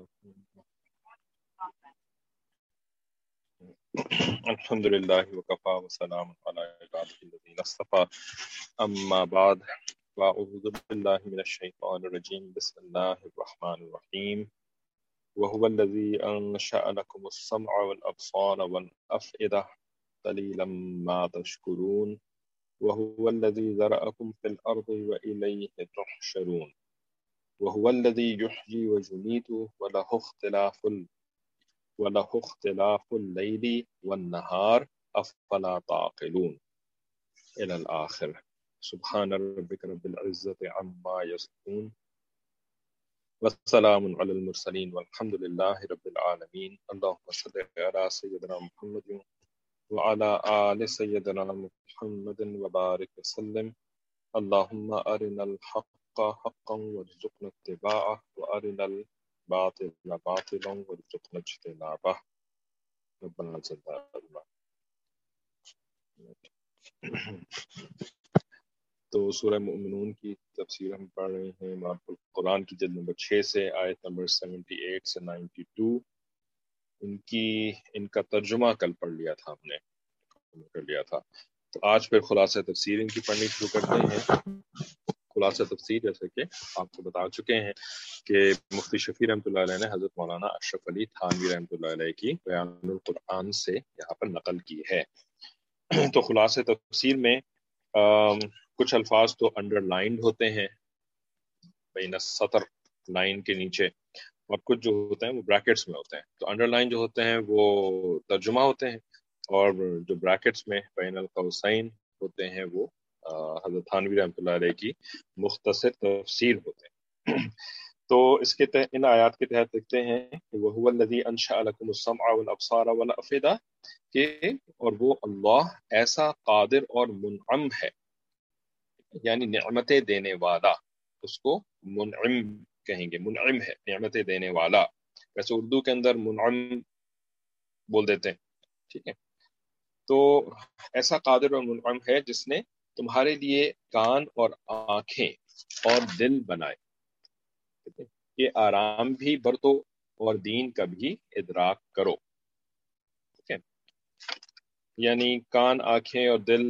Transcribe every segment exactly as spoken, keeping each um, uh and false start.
الحمد للہ وکفا وسلام علی عبادہ الذین اصطفى اما بعد فاعوذ باللہ من الشیطان الرجیم بسم اللہ الرحمن الرحیم وهو الذی انشأ لکم السمع والابصار والافئدہ قلیلا ما تشکرون وهو الذی ذرأکم فی الارض والیہ تحشرون وهو الذی یحیی ویمیت وله اختلاف ال وَلَهُ اخْتِلَافُ اللَّيْلِ وَالنَّهَارِ أَفَلَا تَعْقِلُونَ إلى الآخر. سبحان ربك رب العزة عما يصفون وسلام على المرسلين والحمد لله رب العالمين. اللهم صل على سيدنا محمد وعلى آل سيدنا محمد وبارك وسلم. اللهم أرنا الحق حقا وارزقنا اتباعه وأرنا الباطل باطلا وارزقنا اجتنابه. ربنا صل على تو سورہ مومنون کی تفسیر ہم پڑھ رہے ہیں معرف القرآن کی جلد نمبر چھ سے آیت نمبر سیونٹی ایٹ سے نائنٹی ٹو. ان کی ان کا ترجمہ کل پڑھ لیا تھا ہم نے کر لیا تھا تو آج پھر خلاصہ تفسیر ان کی پڑھنی شروع کرتے ہیں. خلاصہ تفسیر جیسے کہ آپ کو بتا چکے ہیں کہ مفتی شفیع رحمۃ اللہ علیہ نے حضرت مولانا اشرف علی تھانوی رحمۃ اللہ علیہ کی بیان القرآن سے یہاں پر نقل کی ہے. تو خلاصہ تفسیر میں آم, کچھ الفاظ تو انڈر لائنڈ ہوتے ہیں بین السطر لائن کے نیچے، اور کچھ جو ہوتے ہیں وہ بریکٹس میں ہوتے ہیں. تو انڈر لائن جو ہوتے ہیں وہ ترجمہ ہوتے ہیں، اور جو بریکٹس میں بین القوسین ہوتے ہیں وہ حضرت تھانوی رحمۃ اللہ علیہ کی مختصر تفسیر ہوتے ہیں. تو اس کے تحت ان آیات کے تحت لکھتے ہیں وَهُوَ الَّذِي أَنشَأَ لَكُمُ السَّمْعَ وَالْأَبْصَارَ وَالْأَفْئِدَةَ کہ اور وہ اللہ ایسا قادر اور منعم ہے، یعنی نعمتیں دینے والا، اس کو منعم کہیں گے. منعم ہے، نعمتیں دینے والا. ویسے اردو کے اندر منعم بول دیتے ہیں، ٹھیک ہے. تو ایسا قادر اور منعم ہے جس نے تمہارے لیے کان اور آنکھیں اور دل بنائے، یہ آرام بھی برتو اور دین کا بھی ادراک کرو. ٹھیک ہے، یعنی کان، آنکھیں اور دل،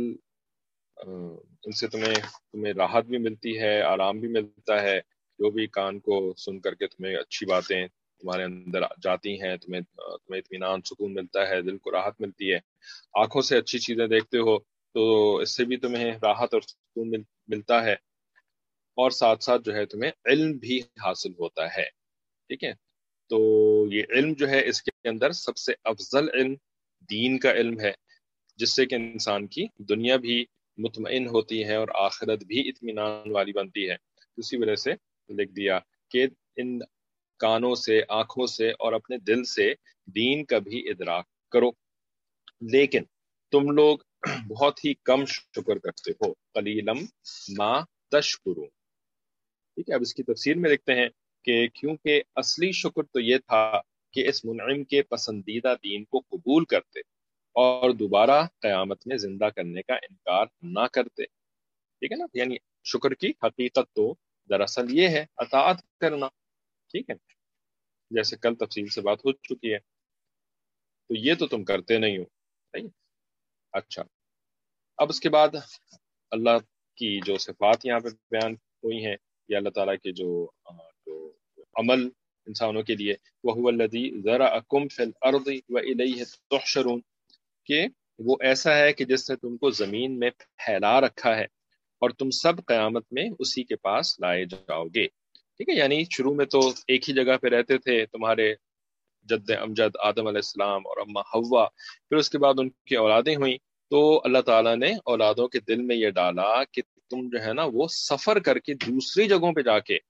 ان سے تمہیں تمہیں راحت بھی ملتی ہے، آرام بھی ملتا ہے. جو بھی کان کو سن کر کے تمہیں اچھی باتیں تمہارے اندر جاتی ہیں، تمہیں تمہیں اطمینان، سکون ملتا ہے، دل کو راحت ملتی ہے. آنکھوں سے اچھی چیزیں دیکھتے ہو تو اس سے بھی تمہیں راحت اور سکون مل, ملتا ہے، اور ساتھ ساتھ جو ہے تمہیں علم بھی حاصل ہوتا ہے. ٹھیک ہے، تو یہ علم جو ہے اس کے اندر سب سے افضل علم دین کا علم ہے، جس سے کہ انسان کی دنیا بھی مطمئن ہوتی ہے اور آخرت بھی اطمینان والی بنتی ہے. اسی وجہ سے لکھ دیا کہ ان کانوں سے، آنکھوں سے اور اپنے دل سے دین کا بھی ادراک کرو. لیکن تم لوگ بہت ہی کم شکر کرتے ہو. قلیلم ما تشکرون. ٹھیک ہے، اب اس کی تفسیر میں لکھتے ہیں کہ کیونکہ اصلی شکر تو یہ تھا کہ اس منعم کے پسندیدہ دین کو قبول کرتے اور دوبارہ قیامت میں زندہ کرنے کا انکار نہ کرتے. ٹھیک ہے نا، یعنی شکر کی حقیقت تو دراصل یہ ہے اطاعت کرنا. ٹھیک ہے، جیسے کل تفصیل سے بات ہو چکی ہے. تو یہ تو تم کرتے نہیں ہو. صحیح. اچھا، اب اس کے بعد اللہ کی جو صفات یہاں پہ بیان ہوئی ہیں، یا اللہ تعالیٰ کے جو جو عمل انسانوں کے لیے، وَهُوَ الَّذِي ذَرَأَكُمْ فِي الْأَرْضِ وَإِلَيْهِ تُحْشَرُونَ کہ وہ ایسا ہے کہ جس نے تم کو زمین میں پھیلا رکھا ہے اور تم سب قیامت میں اسی کے پاس لائے جاؤ گے. ٹھیک ہے، یعنی شروع میں تو ایک ہی جگہ پہ رہتے تھے تمہارے جد امجد آدم علیہ السلام اور اماں حوا، پھر اس کے بعد ان کی اولادیں ہوئیں. تو اللہ تعالیٰ نے اولادوں کے دل میں یہ ڈالا کہ تم جو ہے نا وہ سفر کر کے دوسری جگہوں پہ جا کے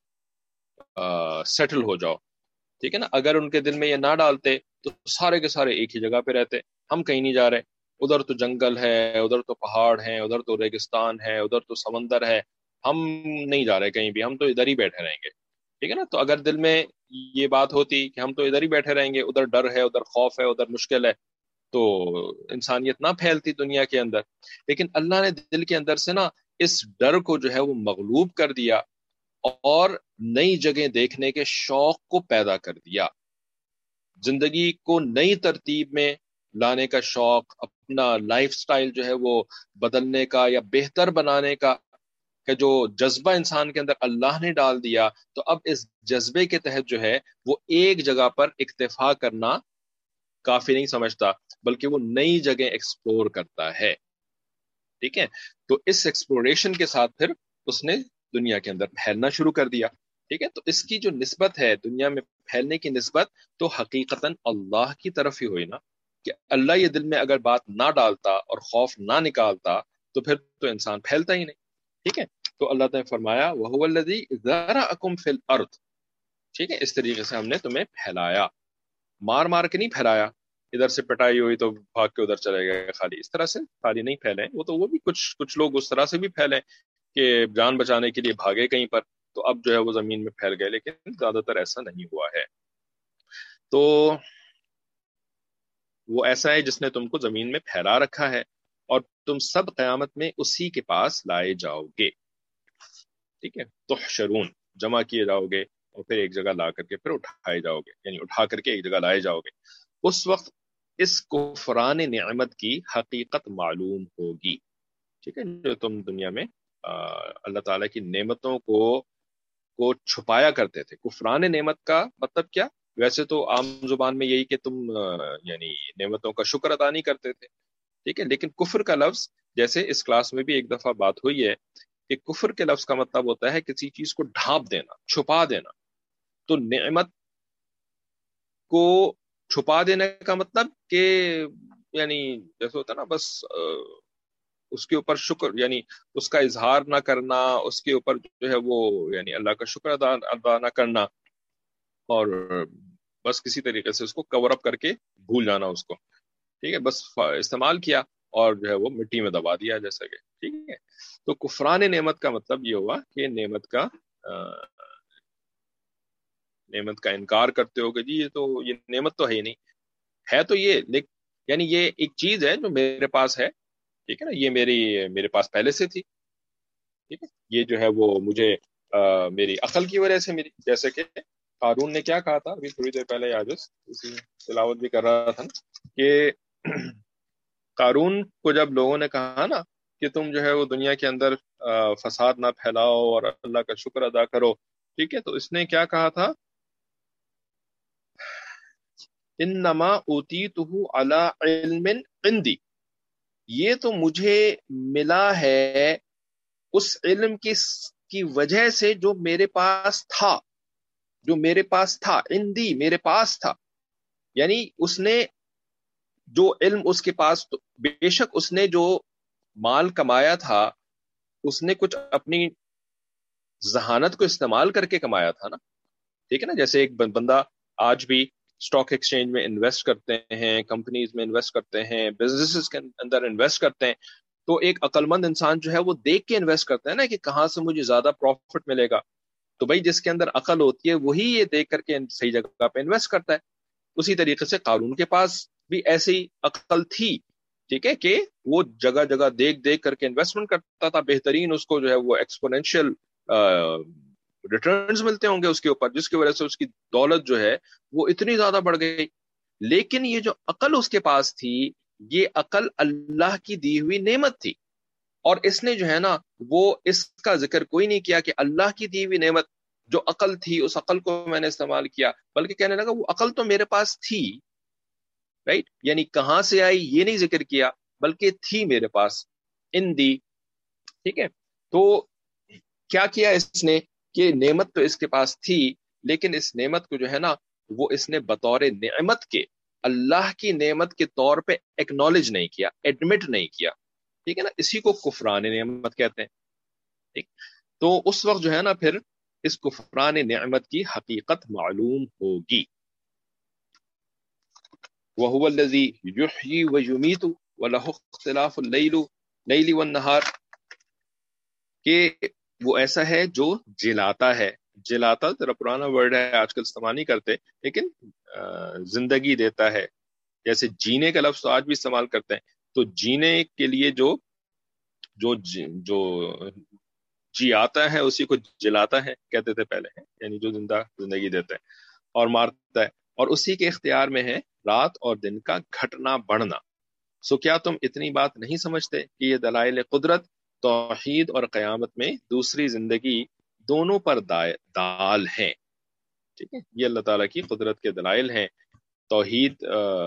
سیٹل ہو جاؤ. ٹھیک ہے نا، اگر ان کے دل میں یہ نہ ڈالتے تو سارے کے سارے ایک ہی جگہ پہ رہتے. ہم کہیں نہیں جا رہے، ادھر تو جنگل ہے، ادھر تو پہاڑ ہیں، ادھر تو ریگستان ہے، ادھر تو سمندر ہے، ہم نہیں جا رہے کہیں بھی، ہم تو ادھر ہی بیٹھے رہیں گے. ٹھیک ہے نا، تو اگر دل میں یہ بات ہوتی کہ ہم تو ادھر ہی بیٹھے رہیں گے، ادھر ڈر ہے، ادھر خوف ہے، ادھر مشکل ہے، تو انسانیت نہ پھیلتی دنیا کے اندر. لیکن اللہ نے دل کے اندر سے نا اس ڈر کو جو ہے وہ مغلوب کر دیا اور نئی جگہیں دیکھنے کے شوق کو پیدا کر دیا، زندگی کو نئی ترتیب میں لانے کا شوق، اپنا لائف سٹائل جو ہے وہ بدلنے کا یا بہتر بنانے کا کہ جو جذبہ انسان کے اندر اللہ نے ڈال دیا، تو اب اس جذبے کے تحت جو ہے وہ ایک جگہ پر اکتفا کرنا کافی نہیں سمجھتا، بلکہ وہ نئی جگہ ایکسپلور کرتا ہے. ٹھیک ہے، تو اس ایکسپلوریشن کے ساتھ پھر اس نے دنیا کے اندر پھیلنا شروع کر دیا. ٹھیک ہے، تو اس کی جو نسبت ہے دنیا میں پھیلنے کی نسبت، تو حقیقتاً اللہ کی طرف ہی ہوئی نا، کہ اللہ یہ دل میں اگر بات نہ ڈالتا اور خوف نہ نکالتا تو پھر تو انسان پھیلتا ہی نہیں. ٹھیک ہے، تو اللہ تعالیٰ نے فرمایا وَهُوَ الَّذِي ذَرَأَكُمْ فِي الْأَرْضِ. ٹھیک ہے، اس طریقے سے ہم نے تمہیں پھیلایا، مار مار کے نہیں پھیلایا، ادھر سے پٹائی ہوئی تو بھاگ کے ادھر چلے گئے، خالی اس طرح سے خالی نہیں پھیلے. وہ تو وہ بھی کچھ کچھ لوگ اس طرح سے بھی پھیلے کہ جان بچانے کے لیے بھاگے کہیں پر، تو اب جو ہے وہ زمین میں پھیل گئے، لیکن زیادہ تر ایسا نہیں ہوا ہے. تو وہ ایسا ہے جس نے تم کو زمین میں پھیلا رکھا ہے، اور تم سب قیامت میں اسی کے پاس لائے جاؤ گے. ٹھیک ہے، تحشرون، جمع کیے جاؤ گے اور پھر ایک جگہ لا کر کے پھر اٹھائے جاؤ گے، یعنی اٹھا کر کے ایک جگہ لائے جاؤ گے. اس وقت اس کفران نعمت کی حقیقت معلوم ہوگی. ٹھیک ہے، جو تم دنیا میں اللہ تعالیٰ کی نعمتوں کو کو چھپایا کرتے تھے. کفران نعمت کا مطلب کیا؟ ویسے تو عام زبان میں یہی کہ تم یعنی نعمتوں کا شکر ادا نہیں کرتے تھے. ٹھیک ہے، لیکن کفر کا لفظ، جیسے اس کلاس میں بھی ایک دفعہ بات ہوئی ہے کہ کفر کے لفظ کا مطلب ہوتا ہے کسی چیز کو ڈھانپ دینا، چھپا دینا. تو نعمت کو چھپا دینے کا مطلب کہ یعنی جیسے ہوتا ہے نا، بس اس کے اوپر شکر، یعنی اس کا اظہار نہ کرنا، اس کے اوپر جو ہے وہ یعنی اللہ کا شکر ادا ادا نہ کرنا، اور بس کسی طریقے سے اس کو کور اپ کر کے بھول جانا اس کو. ٹھیک ہے، بس استعمال کیا اور جو ہے وہ مٹی میں دبا دیا جیسا کہ. ٹھیک ہے، تو کفران نعمت کا مطلب یہ ہوا کہ نعمت کا نعمت کا انکار کرتے ہو کہ جی یہ تو یہ نعمت تو ہے ہی نہیں، ہے تو یہ لیکن یعنی یہ ایک چیز ہے جو میرے پاس ہے. ٹھیک ہے نا، یہ میری میرے پاس پہلے سے تھی. ٹھیک ہے، یہ جو ہے وہ مجھے آ, میری عقل کی وجہ سے ملی. جیسے کہ قارون نے کیا کہا تھا ابھی تھوڑی دیر پہلے، آج اسی تلاوت بھی کر رہا تھا کہ قارون کو جب لوگوں نے کہا نا کہ تم جو ہے وہ دنیا کے اندر فساد نہ پھیلاؤ اور اللہ کا شکر ادا کرو. ٹھیک ہے، تو اس نے کیا کہا تھا؟ انما اوتیتہ علی علم عندی، یہ تو مجھے ملا ہے اس علم کی کی وجہ سے جو میرے پاس تھا، جو میرے پاس تھا عندی، میرے پاس تھا. یعنی اس نے جو علم اس کے پاس، بے شک اس نے جو مال کمایا تھا اس نے کچھ اپنی ذہانت کو استعمال کر کے کمایا تھا نا. ٹھیک ہے نا، جیسے ایک بندہ آج بھی اسٹاک ایکسچینج میں انویسٹ کرتے ہیں، کمپنیز میں انویسٹ کرتے ہیں، بزنسز کے اندر انویسٹ کرتے ہیں، تو ایک عقل مند انسان جو ہے وہ دیکھ کے انویسٹ کرتا ہے نا کہ کہاں سے مجھے زیادہ پروفٹ ملے گا. تو بھائی جس کے اندر عقل ہوتی ہے وہی یہ دیکھ کر کے صحیح جگہ پہ انویسٹ کرتا ہے. اسی طریقے سے قارون کے پاس بھی ایسی عقل تھی. ٹھیک ہے، کہ وہ جگہ جگہ دیکھ دیکھ کر کے انویسٹمنٹ کرتا تھا، بہترین اس کو جو ہے وہ ایکسپونینشیل ریٹرنز ملتے ہوں گے اس کے اوپر، جس کی وجہ سے اس کی دولت جو ہے وہ اتنی زیادہ بڑھ گئی. لیکن یہ جو عقل اس کے پاس تھی، یہ عقل اللہ کی دی ہوئی نعمت تھی، اور اس نے جو ہے نا وہ اس کا ذکر کوئی نہیں کیا کہ اللہ کی دی ہوئی نعمت جو عقل تھی اس عقل کو میں نے استعمال کیا، بلکہ کہنے لگا وہ عقل تو میرے پاس تھی. رائٹ، یعنی کہاں سے آئی یہ نہیں ذکر کیا، بلکہ تھی میرے پاس اندی. ٹھیک ہے، تو کیا کیا اس نے کہ نعمت تو اس کے پاس تھی، لیکن اس نعمت کو جو ہے نا وہ اس نے بطور نعمت کے اللہ کی نعمت کے طور پہ ایکنالج نہیں کیا، ایڈمٹ نہیں کیا. ٹھیک ہے نا، اسی کو کفران نعمت کہتے ہیں. ٹھیک، تو اس وقت جو ہے نا پھر اس کفران نعمت کی حقیقت معلوم ہوگی. وَهُوَ الَّذِي يُحْيِي وَيُمِيتُ وَلَهُ اخْتِلَافُ اللَّيْلِ وَالنَّهَارِ، کہ وہ ایسا ہے جو جلاتا ہے. جلاتا ذرا پرانا ورڈ ہے، آج کل استعمال نہیں کرتے، لیکن زندگی دیتا ہے. جیسے جینے کا لفظ تو آج بھی استعمال کرتے ہیں، تو جینے کے لیے جو جو جو جی آتا ہے اسی کو جلاتا ہے کہتے تھے پہلے، یعنی جو زندہ زندگی دیتا ہے اور مارتا ہے، اور اسی کے اختیار میں ہے رات اور دن کا گھٹنا بڑھنا۔ سو کیا تم اتنی بات نہیں سمجھتے کہ یہ دلائل قدرت توحید اور قیامت میں دوسری زندگی دونوں پر دال ہیں؟ ٹھیک ہے، یہ اللہ تعالیٰ کی قدرت کے دلائل ہیں۔ توحید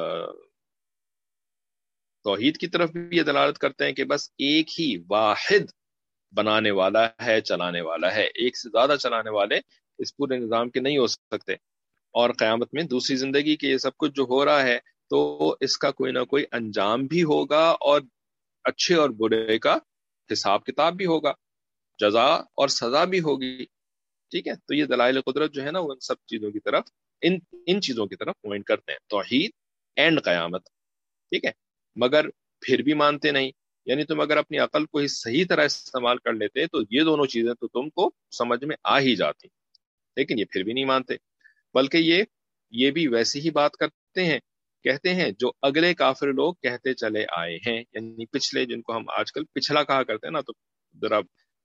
توحید کی طرف بھی یہ دلالت کرتے ہیں کہ بس ایک ہی واحد بنانے والا ہے، چلانے والا ہے، ایک سے زیادہ چلانے والے اس پورے نظام کے نہیں ہو سکتے۔ اور قیامت میں دوسری زندگی کے یہ سب کچھ جو ہو رہا ہے تو اس کا کوئی نہ کوئی انجام بھی ہوگا اور اچھے اور برے کا حساب کتاب بھی ہوگا، جزا اور سزا بھی ہوگی۔ ٹھیک ہے، تو یہ دلائل قدرت جو ہے نا وہ ان سب چیزوں کی طرف ان ان چیزوں کی طرف پوائنٹ کرتے ہیں، توحید اینڈ قیامت۔ ٹھیک ہے، مگر پھر بھی مانتے نہیں، یعنی تم اگر اپنی عقل کو ہی صحیح طرح استعمال کر لیتے تو یہ دونوں چیزیں تو تم کو سمجھ میں آ ہی جاتی، لیکن یہ پھر بھی نہیں مانتے، بلکہ یہ یہ بھی ویسی ہی بات کرتے ہیں کہتے ہیں جو اگلے کافر لوگ کہتے چلے آئے ہیں، یعنی پچھلے، جن کو ہم آج کل پچھلا کہا کرتے ہیں نا، تو ذرا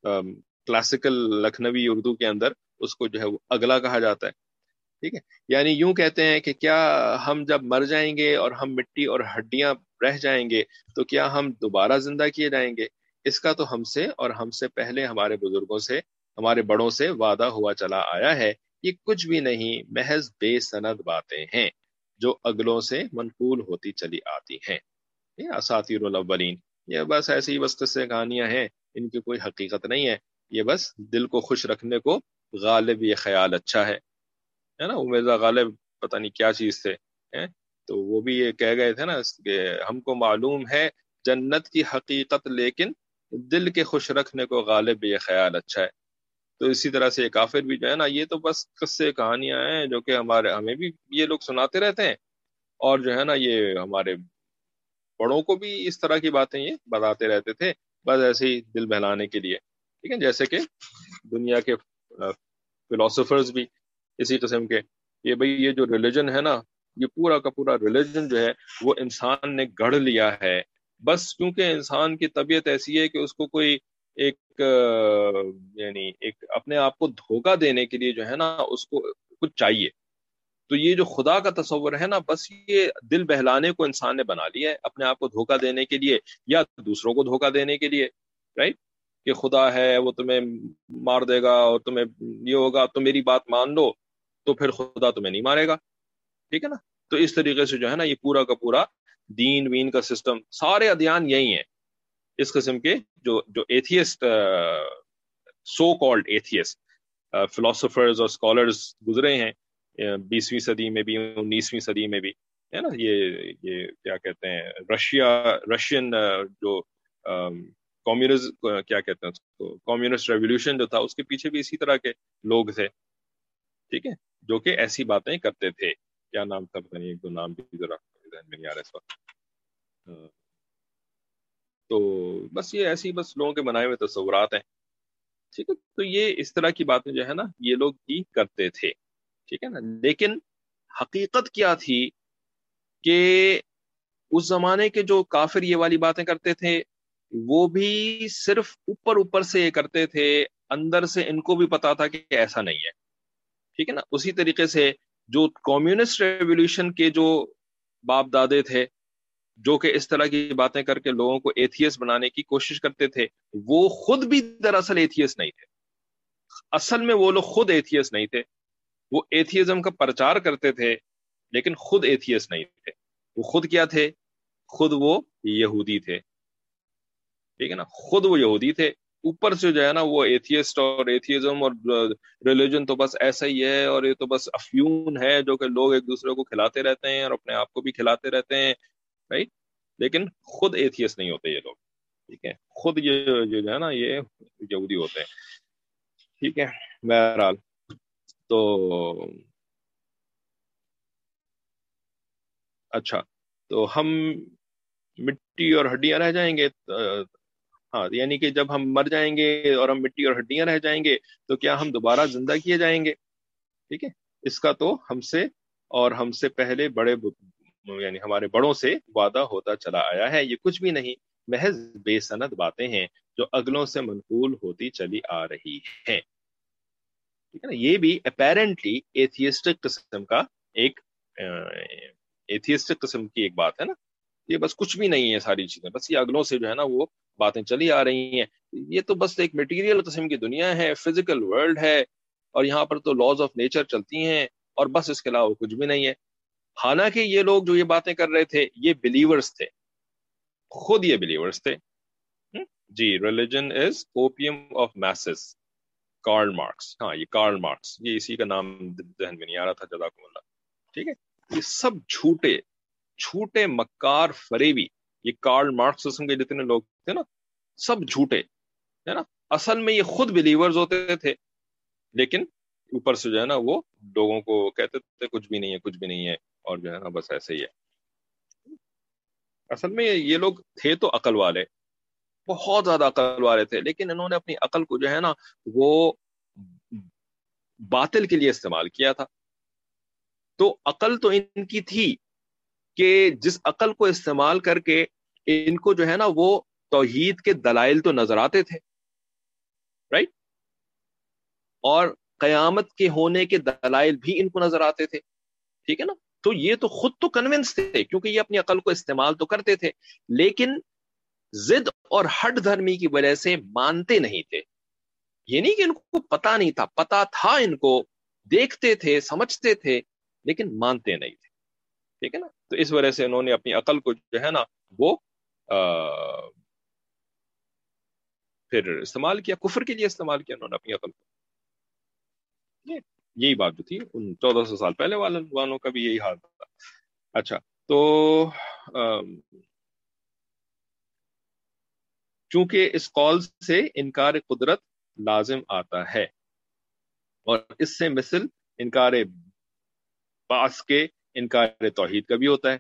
کلاسیکل لکھنوی اردو کے اندر اس کو جو ہے وہ اگلا کہا جاتا ہے۔ ٹھیک ہے، یعنی یوں کہتے ہیں کہ کیا ہم جب مر جائیں گے اور ہم مٹی اور ہڈیاں رہ جائیں گے تو کیا ہم دوبارہ زندہ کیے جائیں گے؟ اس کا تو ہم سے اور ہم سے پہلے ہمارے بزرگوں سے، ہمارے بڑوں سے وعدہ ہوا چلا آیا ہے، یہ کچھ بھی نہیں، محض بے سند باتیں ہیں جو اگلوں سے منقول ہوتی چلی آتی ہیں۔ یہ اساطیر الاولین، یہ بس ایسی بس قصے کہانیاں ہیں، ان کی کوئی حقیقت نہیں ہے، یہ بس دل کو خوش رکھنے کو غالب یہ خیال اچھا ہے ہے نا۔ امیزہ غالب پتہ نہیں کیا چیز تھے، تو وہ بھی یہ کہہ گئے تھے نا کہ ہم کو معلوم ہے جنت کی حقیقت لیکن دل کے خوش رکھنے کو غالب یہ خیال اچھا ہے۔ تو اسی طرح سے یہ کافر بھی جو ہے نا، یہ تو بس قصے کہانیاں ہیں جو کہ ہمارے ہمیں بھی یہ لوگ سناتے رہتے ہیں، اور جو ہے نا یہ ہمارے بڑوں کو بھی اس طرح کی باتیں یہ بتاتے رہتے تھے، بس ایسے ہی دل بہلانے کے لیے۔ ٹھیک ہے، جیسے کہ دنیا کے فلاسفرز بھی اسی قسم کے، یہ بھئی یہ جو ریلیجن ہے نا، یہ پورا کا پورا ریلیجن جو ہے وہ انسان نے گڑھ لیا ہے، بس کیونکہ انسان کی طبیعت ایسی ہے کہ اس کو کوئی ایک یعنی ایک اپنے آپ کو دھوکہ دینے کے لیے جو ہے نا اس کو کچھ چاہیے، تو یہ جو خدا کا تصور ہے نا، بس یہ دل بہلانے کو انسان نے بنا لیا ہے، اپنے آپ کو دھوکہ دینے کے لیے یا دوسروں کو دھوکہ دینے کے لیے، رائٹ، کہ خدا ہے وہ تمہیں مار دے گا اور تمہیں یہ ہوگا، تو میری بات مان لو تو پھر خدا تمہیں نہیں مارے گا۔ ٹھیک ہے نا، تو اس طریقے سے جو ہے نا یہ پورا کا پورا دین وین کا سسٹم، سارے ادیان یہی ہیں، اس قسم کے جو جو atheist, so called atheist philosophers اور اسکالرز گزرے ہیں بیسویں صدی میں بھی، انیسویں صدی میں بھی، ہے نا، یہ یہ کیا کہتے ہیں، رشیا رشین جو کمیونزم کیا کہتے ہیں اس کو، کمیونسٹ ریولیوشن جو تھا، اس کے پیچھے بھی اسی طرح کے لوگ تھے، ٹھیک ہے، جو کہ ایسی باتیں کرتے تھے۔ کیا نام تھا پتہ نہیں، ایک دو نام بھی ذرا ذہن میں نہیں آ رہا اس وقت۔ تو بس یہ ایسی بس لوگوں کے بنائے ہوئے تصورات ہیں، ٹھیک ہے، تو یہ اس طرح کی باتیں جو ہے نا یہ لوگ ہی کرتے تھے، ٹھیک ہے نا، لیکن حقیقت کیا تھی کہ اس زمانے کے جو کافر یہ والی باتیں کرتے تھے وہ بھی صرف اوپر اوپر سے یہ کرتے تھے، اندر سے ان کو بھی پتا تھا کہ ایسا نہیں ہے، ٹھیک ہے نا۔ اسی طریقے سے جو کمیونسٹ ریولیوشن کے جو باپ دادے تھے جو کہ اس طرح کی باتیں کر کے لوگوں کو ایتھیسٹ بنانے کی کوشش کرتے تھے، وہ خود بھی دراصل ایتھیسٹ نہیں تھے، اصل میں وہ لوگ خود ایتھیسٹ نہیں تھے، وہ ایتھیزم کا پرچار کرتے تھے لیکن خود ایتھیسٹ نہیں تھے۔ وہ خود کیا تھے؟ خود وہ یہودی تھے، ٹھیک ہے نا، خود وہ یہودی تھے، اوپر سے جو ہے نا وہ ایتھیسٹ اور ایتھیزم اور ریلیجن تو بس ایسا ہی ہے، اور یہ تو بس افیون ہے جو کہ لوگ ایک دوسرے کو کھلاتے رہتے ہیں اور اپنے آپ کو بھی کھلاتے رہتے ہیں، رائٹ، لیکن خود ایتھیسٹ نہیں ہوتے یہ لوگ، ٹھیک ہے، خود یہ جو ہے نا یہ یہودی ہوتے ہیں، ٹھیک ہے۔ بہرحال تو اچھا، تو ہم مٹی اور ہڈیاں رہ جائیں گے، ہاں، یعنی کہ جب ہم مر جائیں گے اور ہم مٹی اور ہڈیاں رہ جائیں گے تو کیا ہم دوبارہ زندہ کیے جائیں گے؟ ٹھیک ہے، اس کا تو ہم سے اور ہم سے پہلے بڑے یعنی ہمارے بڑوں سے وعدہ ہوتا چلا آیا ہے، یہ کچھ بھی نہیں، محض بے سند باتیں ہیں جو اگلوں سے منقول ہوتی چلی آ رہی ہیں. ٹھیک ہے نا. یہ بھی اپیرنٹلی ایتھیسٹک قسم کا ایک ایتھیسٹک قسم کی ایک بات ہے نا. یہ بس کچھ بھی نہیں ہے ساری چیزیں, بس یہ اگلوں سے جو ہے نا وہ باتیں چلی آ رہی ہیں. یہ تو بس ایک میٹیریل قسم کی دنیا ہے, فزیکل ورلڈ ہے, اور یہاں پر تو لاز آف نیچر چلتی ہیں, اور بس اس کے علاوہ کچھ بھی نہیں ہے. حالانکہ یہ لوگ جو یہ باتیں کر رہے تھے یہ بلیورز تھے, خود یہ بلیورز تھے. جی, religion is opium of masses, Karl Marx. ہاں, یہ کارل مارکس, یہ اسی کا نام ذہن میں نہیں آ رہا تھا, جزاکم اللہ. ٹھیک ہے, یہ سب جھوٹے جھوٹے مکار فریبی, یہ کارل مارکس قسم کے جتنے لوگ تھے نا, سب جھوٹے ہے نا. اصل میں یہ خود بلیورز ہوتے تھے, لیکن اوپر سے جو ہے نا وہ لوگوں کو کہتے تھے کچھ بھی نہیں ہے, کچھ بھی نہیں ہے, اور جو ہے نا بس ایسے ہی ہے. اصل میں یہ لوگ تھے تو عقل والے, بہت زیادہ عقل والے تھے, لیکن انہوں نے اپنی عقل کو جو ہے نا وہ باطل کے لیے استعمال کیا تھا. تو عقل تو ان کی تھی کہ جس عقل کو استعمال کر کے ان کو جو ہے نا وہ توحید کے دلائل تو نظر آتے تھے, رائٹ, اور قیامت کے ہونے کے دلائل بھی ان کو نظر آتے تھے. ٹھیک ہے نا. تو یہ تو خود تو کنونس تھے, کیونکہ یہ اپنی عقل کو استعمال تو کرتے تھے, لیکن ضد اور ہٹ دھرمی کی وجہ سے مانتے نہیں تھے. یہ نہیں کہ ان کو پتا نہیں تھا, پتا تھا ان کو, دیکھتے تھے, سمجھتے تھے, لیکن مانتے نہیں تھے. ٹھیک ہے نا. تو اس وجہ سے انہوں نے اپنی عقل کو جو ہے نا وہ آ, پھر استعمال کیا, کفر کے لیے استعمال کیا انہوں نے اپنی عقل کو. یہی بات جو تھی ان چودہ سو سال پہلے والوں کا بھی یہی حال تھا. اچھا, تو چونکہ اس قول سے انکار قدرت لازم آتا ہے, اور اس سے مثل انکار بعث کے انکار توحید کا بھی ہوتا ہے.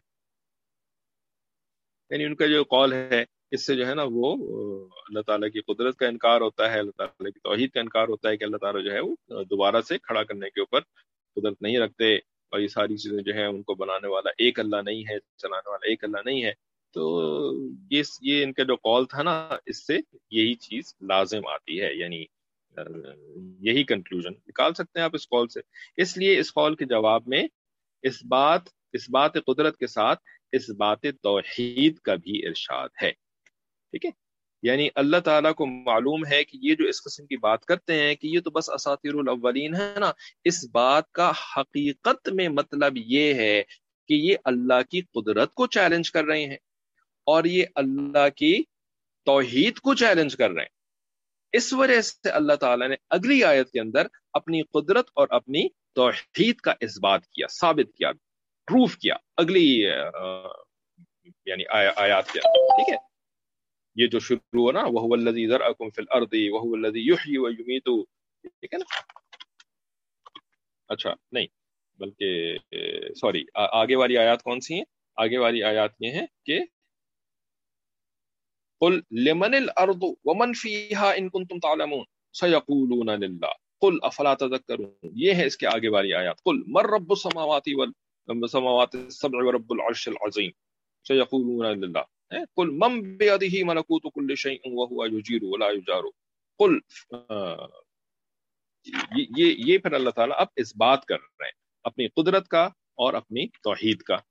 یعنی ان کا جو قول ہے اس سے جو ہے نا وہ اللہ تعالیٰ کی قدرت کا انکار ہوتا ہے, اللہ تعالیٰ کی توحید کا انکار ہوتا ہے کہ اللہ تعالیٰ جو ہے وہ دوبارہ سے کھڑا کرنے کے اوپر قدرت نہیں رکھتے, اور یہ ساری چیزیں جو ہیں ان کو بنانے والا ایک اللہ نہیں ہے, چلانے والا ایک اللہ نہیں ہے. تو یہ یہ ان کا جو قول تھا نا, اس سے یہی چیز لازم آتی ہے, یعنی یہی کنکلوژن نکال سکتے ہیں آپ اس قول سے. اس لیے اس قول کے جواب میں اس بات اس بات قدرت کے ساتھ اس بات توحید کا بھی ارشاد ہے. ٹھیک ہے, یعنی اللہ تعالیٰ کو معلوم ہے کہ یہ جو اس قسم کی بات کرتے ہیں کہ یہ تو بس اساطیر الاولین ہے نا, اس بات کا حقیقت میں مطلب یہ ہے کہ یہ اللہ کی قدرت کو چیلنج کر رہے ہیں, اور یہ اللہ کی توحید کو چیلنج کر رہے ہیں. اس وجہ سے اللہ تعالیٰ نے اگلی آیت کے اندر اپنی قدرت اور اپنی توحید کا اثبات کیا, ثابت کیا, پروف کیا اگلی یعنی آیات کے اندر. ٹھیک ہے, یہ جو شروع ہے نا وَهُوَ الَّذِي ذَرَأَكُمْ فِي الْأَرْضِ وَهُوَ الَّذِي يُحْيِي وَيُمِيتُ, ٹھیک ہے نا. اچھا نہیں, بلکہ سوری, آگے والی آیات کون سی ہیں؟ آگے والی آیات یہ ہیں کہ قُلْ لِمَنِ الْأَرْضُ وَمَنْ فِيهَا إِن كُنتُمْ تَعْلَمُونَ سَيَقُولُونَ لِلَّهِ قُلْ أَفَلَا تَذَكَّرُونَ. یہ ہے اس کے آگے والی آیات. قُلْ مَن رَّبُّ السَّمَاوَاتِ وَالسَّمَاوَاتِ السَّبْعِ وَرَبُّ الْعَرْشِ الْعَظِيمِ سَيَقُولُونَ لِلَّهِ قل من بيده ملكوت كل شيء وهو يجير ولا يجار. قل یہ یہ پھر اللہ تعالیٰ اب اس بات کر رہے ہیں اپنی قدرت کا اور اپنی توحید کا.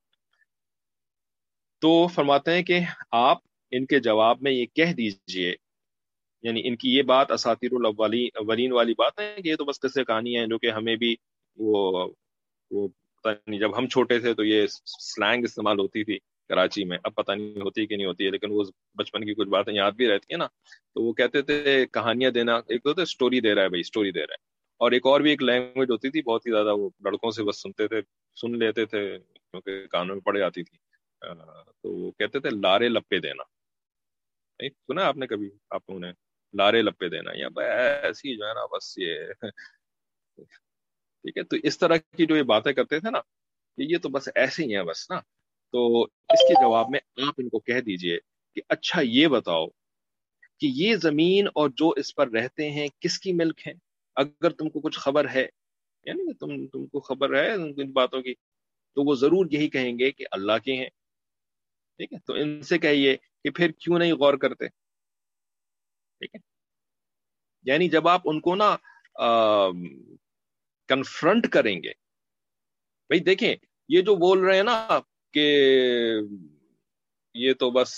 تو فرماتے ہیں کہ آپ ان کے جواب میں یہ کہہ دیجئے, یعنی ان کی یہ بات اساطیر الاولین والی بات ہے کہ یہ تو بس قصے کہانی ہیں جو کہ ہمیں بھی وہ وہ پتہ نہیں, جب ہم چھوٹے تھے تو یہ سلینگ استعمال ہوتی تھی کراچی میں, اب پتہ نہیں ہوتی کہ نہیں ہوتی ہے, لیکن وہ بچپن کی کچھ باتیں یاد بھی رہتی ہیں نا. تو وہ کہتے تھے کہانیاں دینا, ایک تو اسٹوری دے رہا ہے بھائی, اسٹوری دے رہا ہے, اور ایک اور بھی ایک لینگویج ہوتی تھی بہت ہی زیادہ, وہ لڑکوں سے بس سنتے تھے, سن لیتے تھے کیونکہ کانوں میں پڑ جاتی تھی. تو وہ کہتے تھے لارے لپے دینا. سنا آپ نے کبھی آپ نے لارے لپے دینا, یا ایسی جو ہے نا بس یہ ٹھیک ہے. تو اس طرح کی جو یہ باتیں کرتے تھے نا کہ یہ تو بس ایسے ہی ہیں بس نا. تو اس کے جواب میں آپ ان کو کہہ دیجئے کہ اچھا یہ بتاؤ کہ یہ زمین اور جو اس پر رہتے ہیں کس کی ملک ہے, اگر تم کو کچھ خبر ہے, یعنی تم تم کو خبر ہے ان باتوں کی, تو وہ ضرور یہی کہیں گے کہ اللہ کے ہیں. ٹھیک ہے, تو ان سے کہیے کہ پھر کیوں نہیں غور کرتے, ٹھیک ہے. یعنی جب آپ ان کو نا کنفرنٹ کریں گے، بھائی دیکھیں یہ جو بول رہے ہیں نا کہ یہ تو بس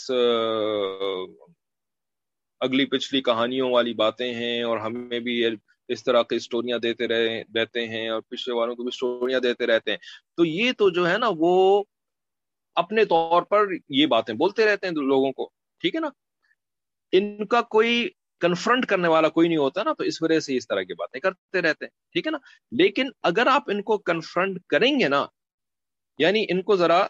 اگلی پچھلی کہانیوں والی باتیں ہیں، اور ہمیں بھی اس طرح کی اسٹوریاں دیتے رہے رہتے ہیں اور پچھلے والوں کو بھی اسٹوریاں دیتے رہتے ہیں، تو یہ تو جو ہے نا وہ اپنے طور پر یہ باتیں بولتے رہتے ہیں لوگوں کو، ٹھیک ہے نا. ان کا کوئی کنفرنٹ کرنے والا کوئی نہیں ہوتا نا، تو اس وجہ سے اس طرح کی باتیں کرتے رہتے ہیں، ٹھیک ہے نا. لیکن اگر آپ ان کو کنفرنٹ کریں گے نا، یعنی ان کو ذرا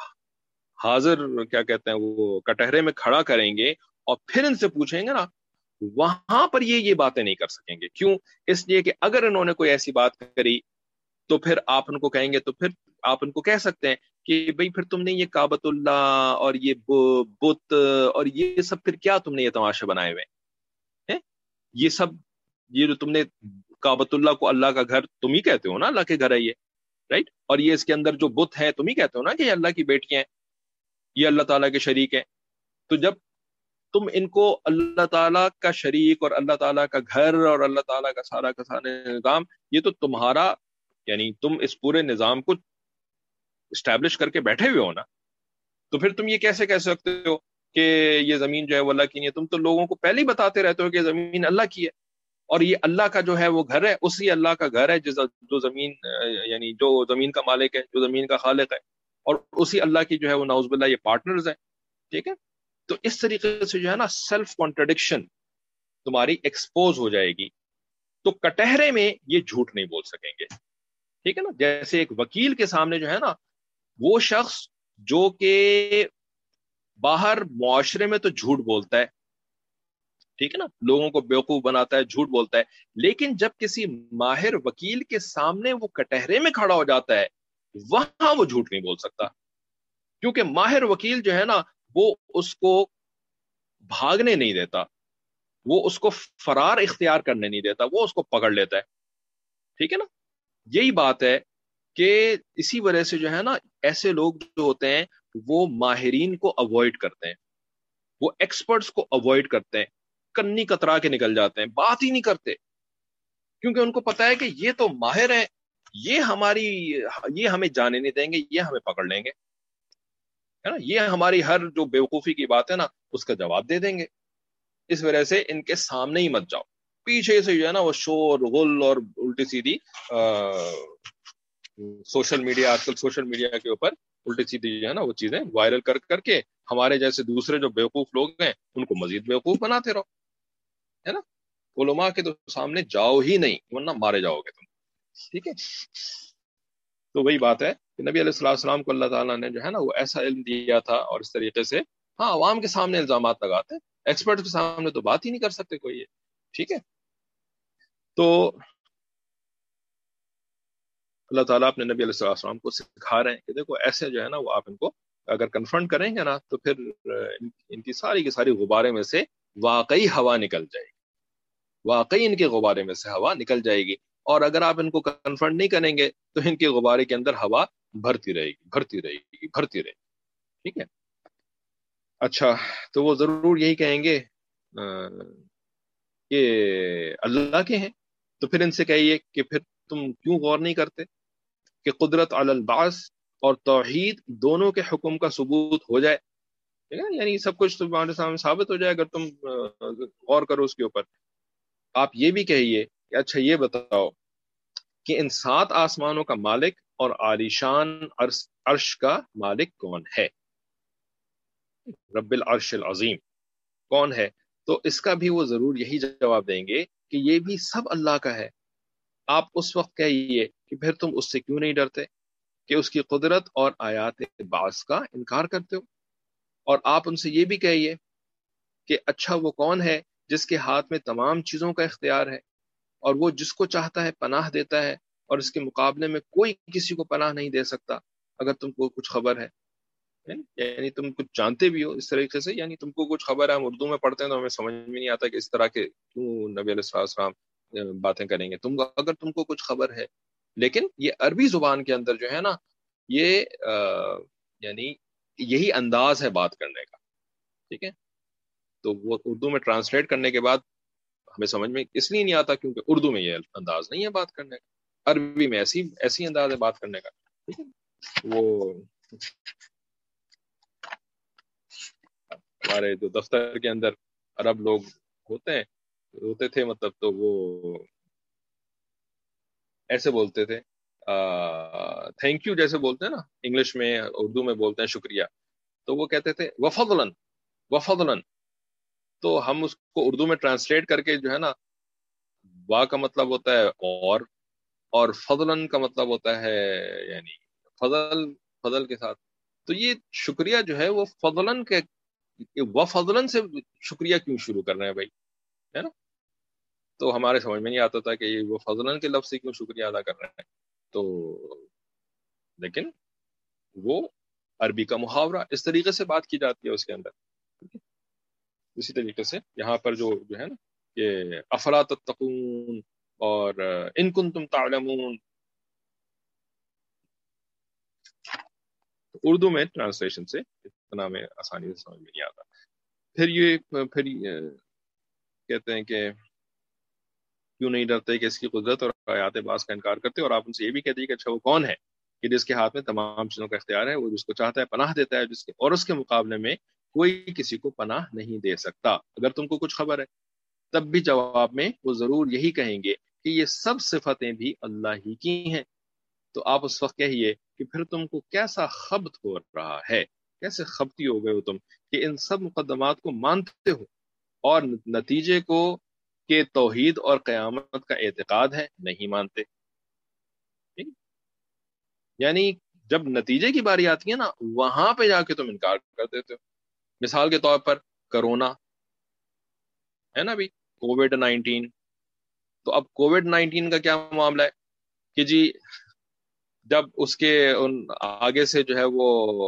حاضر کیا کہتے ہیں وہ کٹہرے میں کھڑا کریں گے اور پھر ان سے پوچھیں گے نا، وہاں پر یہ یہ باتیں نہیں کر سکیں گے. کیوں؟ اس لیے کہ اگر انہوں نے کوئی ایسی بات کری تو پھر آپ ان کو کہیں گے، تو پھر آپ ان کو کہہ سکتے ہیں کہ بھئی پھر تم نے یہ کعبۃ اللہ اور یہ بت اور یہ سب پھر کیا تم نے یہ تماشے بنائے ہوئے ہیں؟ یہ سب یہ جو تم نے کعبۃ اللہ کو اللہ کا گھر تم ہی کہتے ہو نا، اللہ کے گھر ہے یہ، رائٹ. اور یہ اس کے اندر جو بت ہے تم ہی کہتے ہو نا کہ یہ اللہ کی بیٹیاں ہیں، یہ اللہ تعالیٰ کے شریک ہیں. تو جب تم ان کو اللہ تعالیٰ کا شریک اور اللہ تعالیٰ کا گھر اور اللہ تعالیٰ کا سارا کا سارا نظام، یہ تو تمہارا یعنی تم اس پورے نظام کو اسٹیبلش کر کے بیٹھے ہوئے ہو نا، تو پھر تم یہ کیسے کہہ سکتے ہو کہ یہ زمین جو ہے وہ اللہ کی نہیں ہے؟ تم تو لوگوں کو پہلے ہی بتاتے رہتے ہو کہ زمین اللہ کی ہے، اور یہ اللہ کا جو ہے وہ گھر ہے، اسی اللہ کا گھر ہے جو زمین یعنی جو زمین کا مالک ہے، جو زمین کا خالق ہے، اور اسی اللہ کی جو ہے وہ نعوذ باللہ یہ پارٹنرز ہیں، ٹھیک ہے. تو اس طریقے سے جو ہے نا سیلف کانٹرڈکشن تمہاری ایکسپوز ہو جائے گی، تو کٹہرے میں یہ جھوٹ نہیں بول سکیں گے، ٹھیک ہے نا. جیسے ایک وکیل کے سامنے جو ہے نا وہ شخص جو کہ باہر معاشرے میں تو جھوٹ بولتا ہے، ٹھیک ہے نا، لوگوں کو بیوقوف بناتا ہے، جھوٹ بولتا ہے، لیکن جب کسی ماہر وکیل کے سامنے وہ کٹہرے میں کھڑا ہو جاتا ہے وہاں وہ جھوٹ نہیں بول سکتا، کیونکہ ماہر وکیل جو ہے نا وہ اس کو بھاگنے نہیں دیتا، وہ اس کو فرار اختیار کرنے نہیں دیتا، وہ اس کو پکڑ لیتا ہے، ٹھیک ہے نا. یہی بات ہے کہ اسی وجہ سے جو ہے نا ایسے لوگ جو ہوتے ہیں وہ ماہرین کو اوائڈ کرتے ہیں، وہ ایکسپرٹس کو اوائڈ کرتے ہیں، کنی کترا کے نکل جاتے ہیں، بات ہی نہیں کرتے، کیونکہ ان کو پتا ہے کہ یہ تو ماہر ہیں، یہ ہماری یہ ہمیں جانے نہیں دیں گے، یہ ہمیں پکڑ لیں گے، ہے نا، یہ ہماری ہر جو بیوقوفی کی بات ہے نا اس کا جواب دے دیں گے. اس وجہ سے ان کے سامنے ہی مت جاؤ، پیچھے سے جو ہے نا وہ شور غل اور الٹی سیدھی سوشل میڈیا، آج کل سوشل میڈیا کے اوپر الٹی سیدھی جو ہے نا وہ چیزیں وائرل کر کر کے ہمارے جیسے دوسرے جو بیوقوف لوگ ہیں ان کو مزید بیوقوف بناتے رہو، ہے نا. علماء کے تو سامنے جاؤ ہی نہیں ورنہ مارے جاؤ گے تم، ٹھیک ہے. تو وہی بات ہے کہ نبی علیہ السلام کو اللہ تعالیٰ نے جو ہے نا وہ ایسا علم دیا تھا، اور اس طریقے سے ہاں عوام کے سامنے الزامات لگاتے، ایکسپرٹ کے سامنے تو بات ہی نہیں کر سکتے کوئی یہ، ٹھیک ہے. تو اللہ تعالیٰ اپنے نبی علیہ السلام کو سکھا رہے ہیں کہ دیکھو ایسے جو ہے نا وہ آپ ان کو اگر کنفرنٹ کریں گے نا تو پھر ان کی ساری کی ساری غبارے میں سے واقعی ہوا نکل جائے گی، واقعی ان کے غبارے میں سے ہوا نکل جائے گی. اور اگر آپ ان کو کنفرنٹ نہیں کریں گے تو ان کے غبارے کے اندر ہوا بھرتی رہے گی بھرتی رہے گی بھرتی رہے گی، ٹھیک ہے. اچھا تو وہ ضرور یہی کہیں گے کہ اللہ کے ہیں، تو پھر ان سے کہیے کہ پھر تم کیوں غور نہیں کرتے کہ قدرت علی البعث اور توحید دونوں کے حکم کا ثبوت ہو جائے، ٹھیک ہے، یعنی سب کچھ تمہارے سامنے ثابت ہو جائے اگر تم غور کرو اس کے اوپر. آپ یہ بھی کہیے کہ اچھا یہ بتاؤ کہ ان سات آسمانوں کا مالک اور عالیشان عرش کا مالک کون ہے، رب العرش العظیم کون ہے؟ تو اس کا بھی وہ ضرور یہی جواب دیں گے کہ یہ بھی سب اللہ کا ہے. آپ اس وقت کہیے کہ پھر تم اس سے کیوں نہیں ڈرتے کہ اس کی قدرت اور آیات بعث کا انکار کرتے ہو. اور آپ ان سے یہ بھی کہیے کہ اچھا وہ کون ہے جس کے ہاتھ میں تمام چیزوں کا اختیار ہے، اور وہ جس کو چاہتا ہے پناہ دیتا ہے، اور اس کے مقابلے میں کوئی کسی کو پناہ نہیں دے سکتا اگر تم کو کچھ خبر ہے، یعنی تم کچھ جانتے بھی ہو اس طریقے سے، یعنی تم کو کچھ خبر ہے. ہم اردو میں پڑھتے ہیں تو ہمیں سمجھ میں نہیں آتا کہ اس طرح کے کیوں نبی علیہ السلام باتیں کریں گے. تم اگر تم کو کچھ خبر ہے، لیکن یہ عربی زبان کے اندر جو ہے نا یہ آ, یعنی یہی انداز ہے بات کرنے کا، ٹھیک ہے. تو وہ اردو میں ٹرانسلیٹ کرنے کے بعد ہمیں سمجھ میں اس لیے نہیں آتا کیونکہ اردو میں یہ انداز نہیں ہے بات کرنے کا، عربی میں ایسی ایسی انداز ہے بات کرنے کا. ٹھیک ہے، وہ ہمارے جو دفتر کے اندر عرب لوگ ہوتے ہیں ہوتے تھے مطلب تو وہ ایسے بولتے تھے تھینک یو جیسے بولتے ہیں نا انگلش میں، اردو میں بولتے ہیں شکریہ، تو وہ کہتے تھے وفضلاً وفضلاً. تو ہم اس کو اردو میں ٹرانسلیٹ کر کے جو ہے نا، وا کا مطلب ہوتا ہے اور اور فضلاً کا مطلب ہوتا ہے یعنی فضل فضل کے ساتھ. تو یہ شکریہ جو ہے وہ فضلاً کے وفضلاً سے شکریہ کیوں شروع کر رہے ہیں بھائی، ہے نا؟ تو ہمارے سمجھ میں نہیں آتا تھا کہ وہ فضلاً کے لفظ سے کیوں شکریہ ادا کر رہے ہیں. تو لیکن وہ عربی کا محاورہ اس طریقے سے بات کی جاتی ہے اس کے اندر. اسی طریقے سے یہاں پر جو جو ہے نا کہ افلا تتقون اور ان کنتم تعلمون، اردو میں ٹرانسلیشن سے اتنا میں آسانی سے سمجھ میں نہیں آتا. پھر یہ پھر یہ کہتے ہیں کہ کیوں نہیں ڈرتے کہ اس کی قدرت اور آیات باز کا انکار کرتے، اور آپ ان سے یہ بھی کہتے ہیں کہ اچھا وہ کون ہے کہ جس کے ہاتھ میں تمام چیزوں کا اختیار ہے، وہ جس کو چاہتا ہے پناہ دیتا ہے جس کے، اور اس کے مقابلے میں کوئی کسی کو پناہ نہیں دے سکتا. اگر تم کو کچھ خبر ہے تب بھی جواب میں وہ ضرور یہی کہیں گے کہ یہ سب صفتیں بھی اللہ ہی کی ہیں. تو آپ اس وقت کہیے کہ پھر تم کو کیسا خبط ہو رہا ہے، کیسے خبتی ہو گئے ہو تم کہ ان سب مقدمات کو مانتے ہو اور نتیجے کو کہ توحید اور قیامت کا اعتقاد ہے نہیں مانتے. ٹھیک؟ یعنی جب نتیجے کی باری آتی ہے نا وہاں پہ جا کے تم انکار کر دیتے ہو. مثال کے طور پر کرونا ہے نا بھی، کووڈ نائنٹین. تو اب کووڈ نائنٹین کا کیا معاملہ ہے کہ جی جب اس کے ان آگے سے جو ہے وہ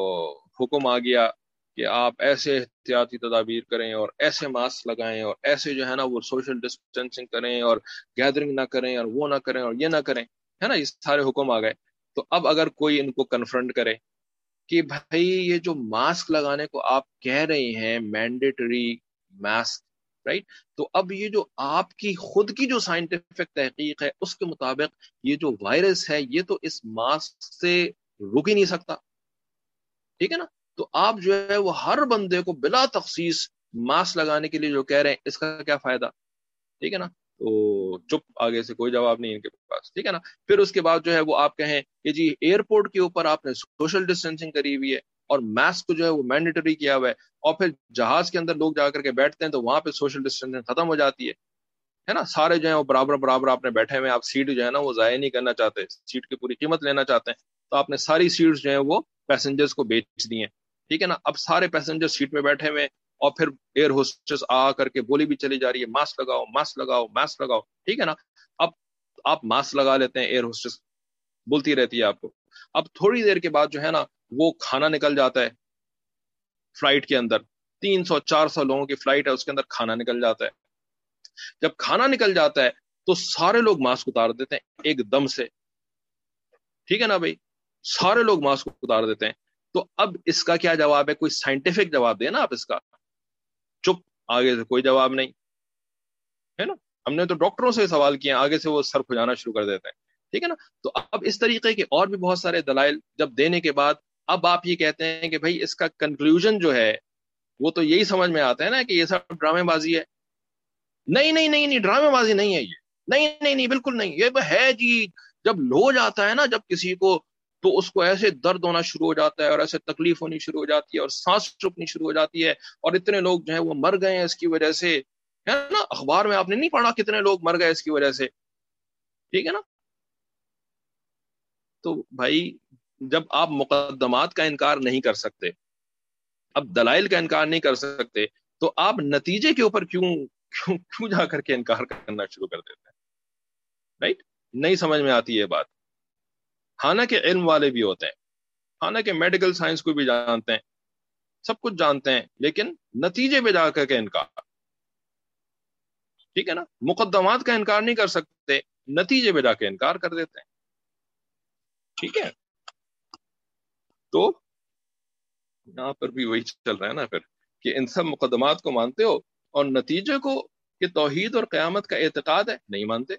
حکم آ گیا کہ آپ ایسے احتیاطی تدابیر کریں اور ایسے ماسک لگائیں اور ایسے جو ہے نا وہ سوشل ڈسٹینسنگ کریں اور گیدرنگ نہ کریں اور وہ نہ کریں اور یہ نہ کریں، ہے نا، یہ سارے حکم آ گئے. تو اب اگر کوئی ان کو کنفرنٹ کرے کہ بھائی یہ جو ماسک لگانے کو آپ کہہ رہے ہیں مینڈیٹری ماسک، رائٹ، تو اب یہ جو آپ کی خود کی جو سائنٹیفک تحقیق ہے اس کے مطابق یہ جو وائرس ہے یہ تو اس ماسک سے رک ہی نہیں سکتا. ٹھیک ہے نا، تو آپ جو ہے وہ ہر بندے کو بلا تخصیص ماسک لگانے کے لیے جو کہہ رہے ہیں اس کا کیا فائدہ؟ ٹھیک ہے نا، تو چپ، آگے سے کوئی جواب نہیں ان کے پاس. ٹھیک ہے نا. پھر اس کے بعد جو ہے وہ آپ کہیں کہ جی ایئرپورٹ کے اوپر آپ نے سوشل ڈسٹینسنگ کری ہوئی ہے اور ماسک کو جو ہے وہ مینڈیٹری کیا ہوا ہے، اور پھر جہاز کے اندر لوگ جا کر کے بیٹھتے ہیں تو وہاں پہ سوشل ڈسٹینسنگ ختم ہو جاتی ہے ہے نا، سارے جو ہیں وہ برابر برابر آپ نے بیٹھے ہوئے، آپ سیٹ جو ہے نا وہ ضائع نہیں کرنا چاہتے، سیٹ کی پوری قیمت لینا چاہتے ہیں، تو آپ نے ساری سیٹس جو ہیں وہ پیسنجرز کو بیچ دی ہیں. ٹھیک ہے نا. اب سارے پیسنجر سیٹ میں بیٹھے ہوئے اور پھر ایئر ہوسٹس آ کر کے بولی بھی چلی جا رہی ہے ماسک لگاؤ ماسک لگاؤ ماسک لگاؤ. ٹھیک ہے نا. اب آپ ماسک لگا لیتے ہیں، ایئر ہوسٹس بولتی رہتی ہے آپ کو. اب تھوڑی دیر کے بعد جو ہے نا وہ کھانا نکل جاتا ہے فلائٹ کے اندر، تین سو چار سو لوگوں کی فلائٹ ہے، اس کے اندر کھانا نکل جاتا ہے. جب کھانا نکل جاتا ہے تو سارے لوگ ماسک اتار دیتے ہیں ایک دم سے. ٹھیک ہے نا بھائی، سارے لوگ ماسک اتار دیتے ہیں. تو اب اس کا کیا جواب ہے؟ کوئی سائنٹیفک جواب دے نا آپ اس کا. چپ، آگے سے کوئی جواب نہیں، ہے نا. ہم نے تو ڈاکٹروں سے سوال کیا، آگے سے وہ سر کھجانا شروع کر دیتے ہیں. ٹھیک ہے نا. تو اب اس طریقے کے اور بھی بہت سارے دلائل جب دینے کے بعد اب آپ یہ کہتے ہیں کہ بھائی اس کا کنکلوژن جو ہے وہ تو یہی سمجھ میں آتا ہے نا کہ یہ سب ڈرامے بازی ہے. نہیں نہیں نہیں نہیں ڈرامے بازی نہیں ہے یہ، نہیں نہیں نہیں بالکل نہیں، یہ ہے جی. جب لو جاتا ہے نا جب کسی کو تو اس کو ایسے درد ہونا شروع ہو جاتا ہے اور ایسے تکلیف ہونی شروع ہو جاتی ہے اور سانس رکنی شروع ہو جاتی ہے، اور اتنے لوگ جو ہیں وہ مر گئے ہیں اس کی وجہ سے، ہے نا. اخبار میں آپ نے نہیں پڑھا کتنے لوگ مر گئے اس کی وجہ سے. ٹھیک ہے نا. تو بھائی جب آپ مقدمات کا انکار نہیں کر سکتے، اب دلائل کا انکار نہیں کر سکتے، تو آپ نتیجے کے اوپر کیوں کیوں کیوں جا کر کے انکار کرنا شروع کر دیتے ہیں؟ رائٹ. نہیں سمجھ میں آتی یہ بات. حالانکہ علم والے بھی ہوتے ہیں، حالانکہ میڈیکل سائنس کو بھی جانتے ہیں، سب کچھ جانتے ہیں، لیکن نتیجے پہ جا کر کے انکار. ٹھیک ہے نا. مقدمات کا انکار نہیں کر سکتے، نتیجے پہ جا کے انکار کر دیتے ہیں. ٹھیک ہے. تو یہاں پر بھی وہی چل رہا ہے نا پھر کہ ان سب مقدمات کو مانتے ہو اور نتیجے کو کہ توحید اور قیامت کا اعتقاد ہے نہیں مانتے.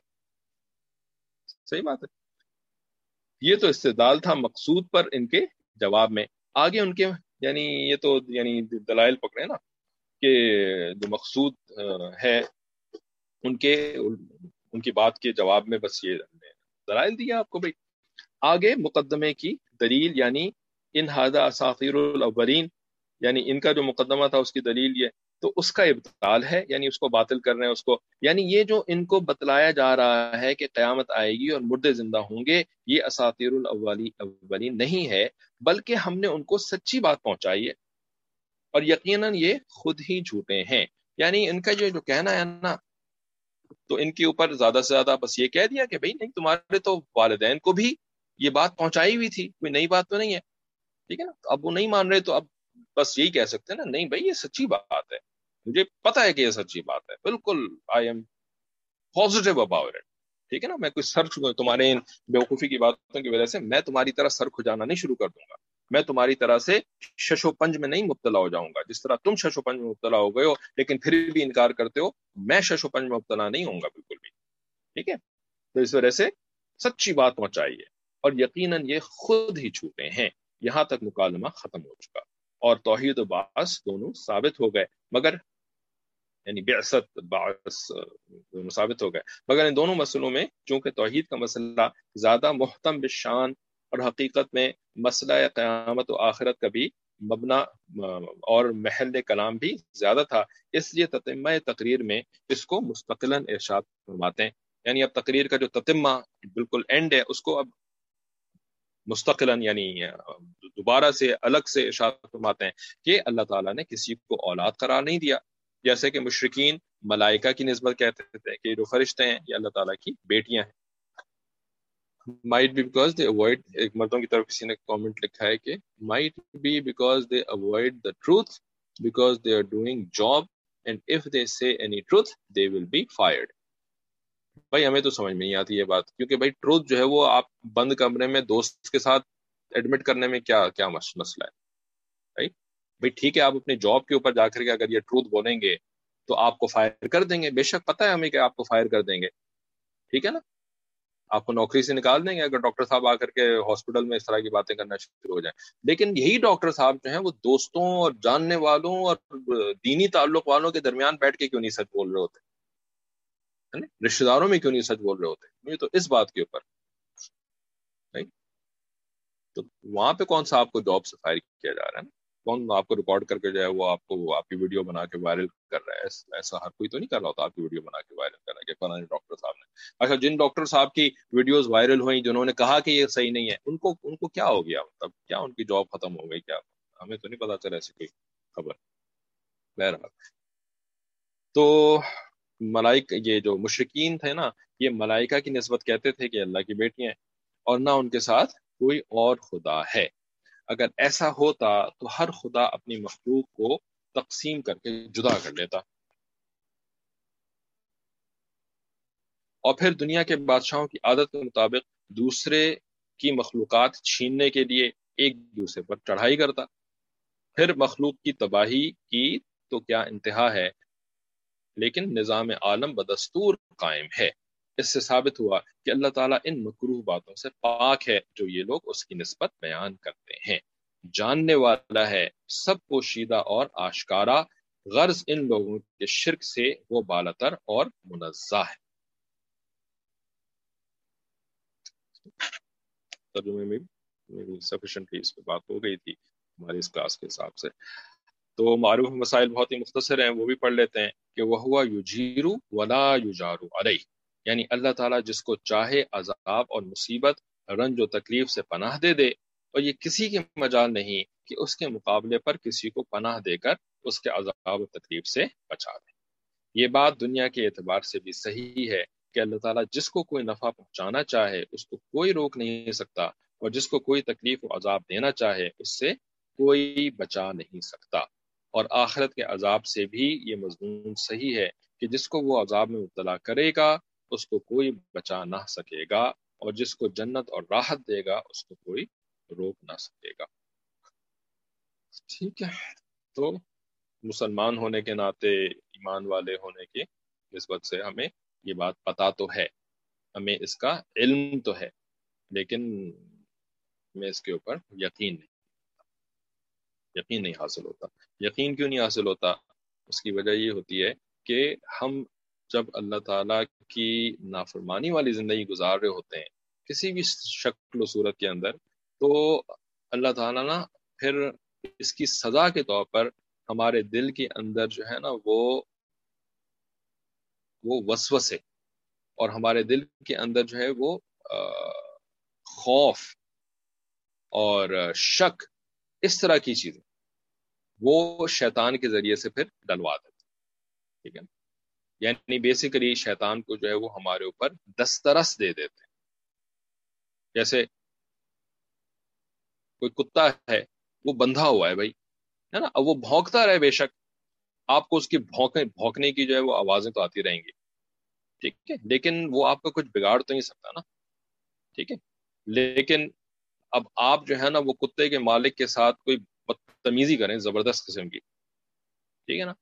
صحیح بات ہے. یہ تو استدلال تھا مقصود پر ان کے جواب میں. آگے ان کے یعنی یہ تو یعنی دلائل پکڑے نا کہ جو مقصود ہے ان کے ان کی بات کے جواب میں بس یہ دلائل دیا آپ کو. بھائی آگے مقدمے کی دلیل یعنی ان ھذا اساطیر الاولین، یعنی ان کا جو مقدمہ تھا اس کی دلیل یہ تو اس کا ابطال ہے، یعنی اس کو باطل کر رہے ہیں اس کو. یعنی یہ جو ان کو بتلایا جا رہا ہے کہ قیامت آئے گی اور مردے زندہ ہوں گے، یہ اساطیر الاولین نہیں ہے، بلکہ ہم نے ان کو سچی بات پہنچائی ہے اور یقیناً یہ خود ہی جھوٹے ہیں. یعنی ان کا جو جو کہنا ہے نا تو ان کے اوپر زیادہ سے زیادہ بس یہ کہہ دیا کہ بھئی نہیں، تمہارے تو والدین کو بھی یہ بات پہنچائی ہوئی تھی، کوئی نئی بات تو نہیں ہے. ٹھیک ہے نا. اب وہ نہیں مان رہے تو اب بس یہی کہہ سکتے ہیں نا، نہیں بھائی یہ سچی بات ہے، مجھے پتا ہے کہ یہ سچی بات ہے، بالکل I am positive about it. ٹھیک ہے نا. میں کوئی سر تمہارے ان بیوقوفی کی باتوں کی وجہ سے میں تمہاری طرح سر کھجانا نہیں شروع کر دوں گا. میں تمہاری طرح سے شش و پنج میں نہیں مبتلا ہو جاؤں گا. جس طرح تم شش و پنج میں مبتلا ہو گئے ہو لیکن پھر بھی انکار کرتے ہو، میں شش و پنج میں مبتلا نہیں ہوں گا بالکل بھی. ٹھیک ہے. تو اس وجہ سے سچی بات پہنچائیے اور یقیناً یہ خود ہی جھوٹے ہیں. یہاں تک مکالمہ ختم ہو چکا اور توحید و بعث دونوں ثابت ہو گئے، مگر یعنی بعثت بعث دونوں ثابت ہو گئے، مگر ان دونوں مسئلوں میں چونکہ توحید کا مسئلہ زیادہ محتم بالشان اور حقیقت میں مسئلہ قیامت و آخرت کا بھی مبنا اور محل کلام بھی زیادہ تھا، اس لیے تتمہ تقریر میں اس کو مستقلاً ارشاد فرماتے ہیں. یعنی اب تقریر کا جو تتمہ بالکل اینڈ ہے اس کو اب مستقلاً یعنی دوبارہ سے الگ سے ارشاد فرماتے ہیں کہ اللہ تعالیٰ نے کسی کو اولاد قرار نہیں دیا، جیسے کہ مشرکین ملائکہ کی نسبت کہتے تھے کہ جو فرشتے ہیں یہ اللہ تعالیٰ کی بیٹیاں ہیں. might be because they avoid، ایک مردوں کی طرف کسی نے کامنٹ لکھا ہے کہ might be because they avoid the truth because they are doing job and if they say any truth they will be fired. بھائی ہمیں تو سمجھ میں نہیں آتی یہ بات، کیونکہ بھائی ٹروتھ جو ہے وہ آپ بند کمرے میں دوست کے ساتھ ایڈمٹ کرنے میں کیا کیا مسئلہ ہے بھائی. بھائی ٹھیک ہے آپ اپنے جاب کے اوپر جا کر کے اگر یہ ٹروتھ بولیں گے تو آپ کو فائر کر دیں گے، بے شک پتہ ہے ہمیں کہ آپ کو فائر کر دیں گے. ٹھیک ہے نا. آپ کو نوکری سے نکال دیں گے اگر ڈاکٹر صاحب آ کر کے ہاسپٹل میں اس طرح کی باتیں کرنا شروع ہو جائیں. لیکن یہی ڈاکٹر صاحب جو ہیں وہ دوستوں اور جاننے والوں اور دینی تعلق والوں کے درمیان بیٹھ کے کیوں نہیں سچ بول رہے ہوتے، رشتہ داروں میں کیوں نہیں سچ بول رہے ہوتے؟ یہ تو اس بات کے اوپر نہیں. تو وہاں پہ کون سا آپ کو جاب سے فائر کیا جا رہا ہے نا؟ کون آپ کو ریکارڈ کر کے جو ہے وہ آپ کو آپ کی ویڈیو بنا کے وائرل کر رہا ہے؟ ایسا ہر کوئی تو نہیں کر رہا ہوتا آپ کی ویڈیو بنا کے وائرل کر رہا ہے کہ فلاں ڈاکٹر صاحب نے. اچھا جن ڈاکٹر صاحب کی ویڈیوز وائرل ہوئیں جنہوں نے کہا کہ یہ صحیح نہیں ہے، ان کو ان کو کیا ہو گیا؟ مطلب کیا ان کی جاب ختم ہو گئی کیا؟ ہمیں تو نہیں پتا چلا ایسی کوئی خبر. بہرحال تو ملائکہ یہ جو مشرکین تھے نا یہ ملائکہ کی نسبت کہتے تھے کہ اللہ کی بیٹیاں ہیں اور نہ ان کے ساتھ کوئی اور خدا ہے. اگر ایسا ہوتا تو ہر خدا اپنی مخلوق کو تقسیم کر کے جدا کر لیتا اور پھر دنیا کے بادشاہوں کی عادت کے مطابق دوسرے کی مخلوقات چھیننے کے لیے ایک دوسرے پر چڑھائی کرتا. پھر مخلوق کی تباہی کی تو کیا انتہا ہے، لیکن نظام عالم بدستور قائم ہے. اس سے ثابت ہوا کہ اللہ تعالیٰ ان مکروہ باتوں سے پاک ہے جو یہ لوگ اس کی نسبت بیان کرتے ہیں. جاننے والا ہے سب پوشیدہ اور آشکارا، غرض ان لوگوں کے شرک سے وہ بالاتر اور منزہ ہے. ترجمے میں بھی سفیشنٹلی اس پہ بات ہو گئی تھی ہماری اس کلاس کے حساب سے. تو معروف مسائل بہت ہی مختصر ہیں، وہ بھی پڑھ لیتے ہیں کہ وَهُوَ يُجِيرُ وَلَا يُجَارُ عَلَيْهِ، یعنی اللہ تعالیٰ جس کو چاہے عذاب اور مصیبت رنج و تکلیف سے پناہ دے دے اور یہ کسی کی مجال نہیں کہ اس کے مقابلے پر کسی کو پناہ دے کر اس کے عذاب و تکلیف سے بچا دے. یہ بات دنیا کے اعتبار سے بھی صحیح ہے کہ اللہ تعالیٰ جس کو کوئی نفع پہنچانا چاہے اس کو کوئی روک نہیں سکتا اور جس کو کوئی تکلیف و عذاب دینا چاہے اس سے کوئی بچا نہیں سکتا. اور آخرت کے عذاب سے بھی یہ مضمون صحیح ہے کہ جس کو وہ عذاب میں مبتلا کرے گا اس کو کوئی بچا نہ سکے گا اور جس کو جنت اور راحت دے گا اس کو کوئی روک نہ سکے گا. ٹھیک ہے. تو مسلمان ہونے کے ناطے، ایمان والے ہونے کی نسبت سے ہمیں یہ بات پتہ تو ہے، ہمیں اس کا علم تو ہے، لیکن ہمیں اس کے اوپر یقین نہیں یقین نہیں حاصل ہوتا۔ یقین کیوں نہیں حاصل ہوتا؟ اس کی وجہ یہ ہوتی ہے کہ ہم جب اللہ تعالیٰ کی نافرمانی والی زندگی گزار رہے ہوتے ہیں کسی بھی شکل و صورت کے اندر، تو اللہ تعالیٰ نا پھر اس کی سزا کے طور پر ہمارے دل کے اندر جو ہے نا وہ وہ وسوسے، اور ہمارے دل کے اندر جو ہے وہ خوف اور شک، اس طرح کی چیزیں وہ شیطان کے ذریعے سے پھر ڈلوا دیتے، ٹھیک ہے؟ یعنی بیسیکلی شیطان کو جو ہے وہ ہمارے اوپر دسترس دے دیتے ہیں۔ جیسے کوئی کتا ہے، وہ بندھا ہوا ہے بھائی، ہے نا، اب وہ بھونکتا رہے، بے شک آپ کو اس کی بھونکنے بھونکنے کی جو ہے وہ آوازیں تو آتی رہیں گی، ٹھیک ہے، لیکن وہ آپ کا کچھ بگاڑ تو نہیں سکتا نا، ٹھیک ہے۔ لیکن اب آپ جو ہے نا وہ کتے کے مالک کے ساتھ کوئی بدتمیزی کریں زبردست قسم کی، ٹھیک ہے نا،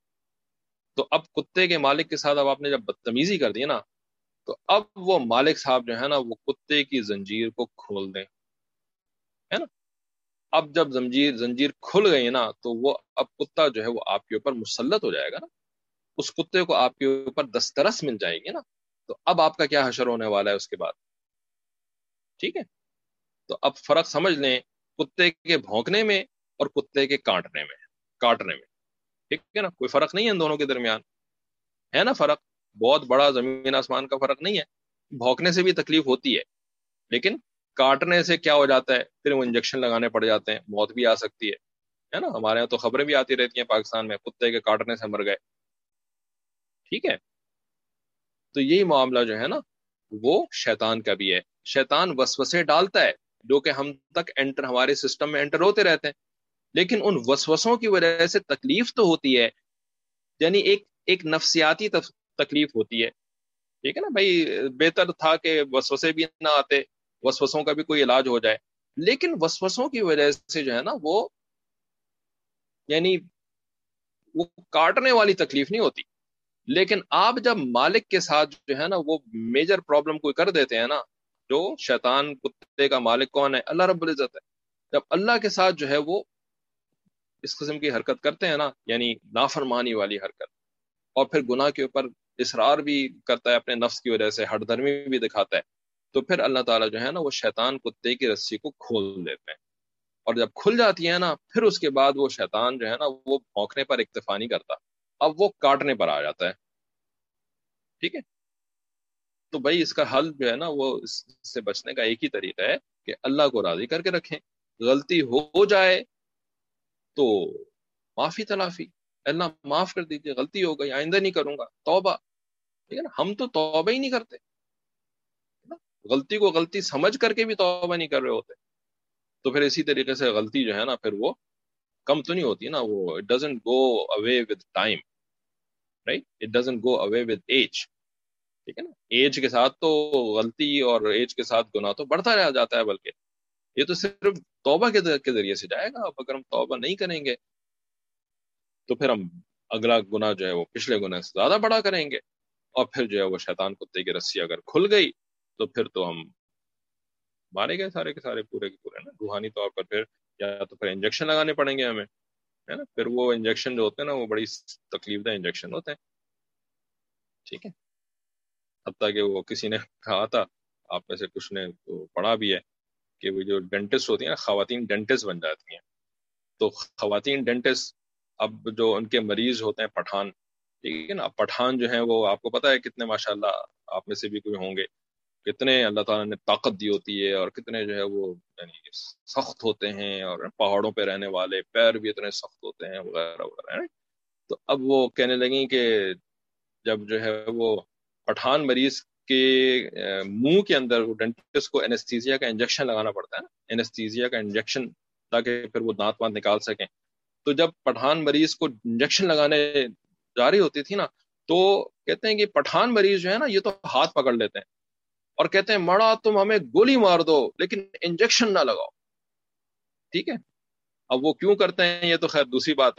تو اب کتے کے مالک کے ساتھ اب آپ نے جب بدتمیزی کر دی نا، تو اب وہ مالک صاحب جو ہے نا وہ کتے کی زنجیر کو کھول دیں، ہے نا۔ اب جب زنجیر زنجیر کھل گئی نا، تو وہ اب کتا جو ہے وہ آپ کے اوپر مسلط ہو جائے گا نا، اس کتے کو آپ کے اوپر دسترس مل جائے گی نا، تو اب آپ کا کیا حشر ہونے والا ہے اس کے بعد، ٹھیک ہے۔ تو اب فرق سمجھ لیں کتے کے بھونکنے میں اور کتے کے کاٹنے میں کاٹنے میں ٹھیک ہے نا، کوئی فرق نہیں ہے ان دونوں کے درمیان، ہے نا فرق، بہت بڑا زمین آسمان کا فرق نہیں ہے۔ بھونکنے سے بھی تکلیف ہوتی ہے، لیکن کاٹنے سے کیا ہو جاتا ہے، پھر وہ انجیکشن لگانے پڑ جاتے ہیں، موت بھی آ سکتی ہے ہے نا۔ ہمارے یہاں تو خبریں بھی آتی رہتی ہیں پاکستان میں کتے کے کاٹنے سے مر گئے، ٹھیک ہے۔ تو یہی معاملہ جو ہے نا وہ شیطان کا بھی ہے، شیطان وسوسے ڈالتا ہے جو کہ ہم تک انٹر ہمارے سسٹم میں انٹر ہوتے رہتے ہیں، لیکن ان وسوسوں کی وجہ سے تکلیف تو ہوتی ہے، یعنی ایک ایک نفسیاتی تکلیف ہوتی ہے، ٹھیک ہے نا بھائی، بہتر تھا کہ وسوسے بھی نہ آتے، وسوسوں کا بھی کوئی علاج ہو جائے، لیکن وسوسوں کی وجہ سے جو ہے نا وہ یعنی وہ کاٹنے والی تکلیف نہیں ہوتی، لیکن آپ جب مالک کے ساتھ جو ہے نا وہ میجر پرابلم کوئی کر دیتے ہیں نا، جو شیطان کتے کا مالک کون ہے؟ اللہ رب العزت ہے۔ جب اللہ کے ساتھ جو ہے وہ اس قسم کی حرکت کرتے ہیں نا، یعنی نافرمانی والی حرکت، اور پھر گناہ کے اوپر اصرار بھی کرتا ہے اپنے نفس کی وجہ سے، ہٹ دھرمی بھی دکھاتا ہے، تو پھر اللہ تعالیٰ جو ہے نا وہ شیطان کتے کی رسی کو کھول دیتے ہیں، اور جب کھل جاتی ہے نا پھر اس کے بعد وہ شیطان جو ہے نا وہ بھونکنے پر اکتفا نہیں کرتا، اب وہ کاٹنے پر آ جاتا ہے، ٹھیک ہے۔ تو بھائی اس کا حل جو ہے نا وہ اس سے بچنے کا ایک ہی طریقہ ہے کہ اللہ کو راضی کر کے رکھیں، غلطی ہو جائے تو معافی تلافی، اللہ معاف کر دیجیے، غلطی ہو گئی آئندہ نہیں کروں گا، توبہ، ٹھیک ہے نا۔ ہم تو توبہ ہی نہیں کرتے، غلطی کو غلطی سمجھ کر کے بھی توبہ نہیں کر رہے ہوتے، تو پھر اسی طریقے سے غلطی جو ہے نا پھر وہ کم تو نہیں ہوتی نا، وہ it doesn't go away with time, right, it doesn't go away with age, ٹھیک ہے نا۔ ایج کے ساتھ تو غلطی اور ایج کے ساتھ گناہ تو بڑھتا رہ جاتا ہے، بلکہ یہ تو صرف توبہ کے ذریعے سے جائے گا، اب اگر ہم توبہ نہیں کریں گے تو پھر ہم اگلا گناہ جو ہے وہ پچھلے گناہ سے زیادہ بڑا کریں گے، اور پھر جو ہے وہ شیطان کتے کی رسی اگر کھل گئی تو پھر تو ہم مارے گئے سارے کے سارے، پورے کے پورے نا، روحانی طور پر پھر یا تو پھر انجیکشن لگانے پڑیں گے ہمیں، ہے نا۔ پھر وہ انجیکشن جو ہوتے ہیں نا وہ بڑی تکلیف دہ انجیکشن ہوتے ہیں، ٹھیک ہے۔ حتیٰ کہ وہ کسی نے کہا تھا، آپ میں سے کچھ نے تو پڑھا بھی ہے، کہ وہ جو ڈینٹسٹ ہوتی ہیں نا، خواتین ڈینٹسٹ بن جاتی ہیں، تو خواتین ڈینٹسٹ اب جو ان کے مریض ہوتے ہیں پٹھان، ٹھیک ہے نا، پٹھان جو ہیں وہ آپ کو پتا ہے کتنے ماشاءاللہ آپ میں سے بھی کوئی ہوں گے، کتنے اللہ تعالیٰ نے طاقت دی ہوتی ہے، اور کتنے جو ہے وہ یعنی سخت ہوتے ہیں، اور پہاڑوں پہ رہنے والے، پیر بھی اتنے سخت ہوتے ہیں وغیرہ وغیرہ۔ تو اب وہ کہنے لگیں کہ جب جو ہے وہ پٹھان مریض کے منہ کے اندر وہ ڈینٹسٹ کو اینستھیزیا کا انجیکشن لگانا پڑتا ہے نا، اینستھیزیا کا انجیکشن، تاکہ پھر وہ دانت وانت نکال سکیں، تو جب پٹھان مریض کو انجیکشن لگانے جا رہی ہوتی تھی نا، تو کہتے ہیں کہ پٹھان مریض جو ہے نا یہ تو ہاتھ پکڑ لیتے ہیں اور کہتے ہیں مڑا تم ہمیں گولی مار دو لیکن انجیکشن نہ لگاؤ، ٹھیک ہے۔ اب وہ کیوں کرتے ہیں یہ تو خیر دوسری بات ہے،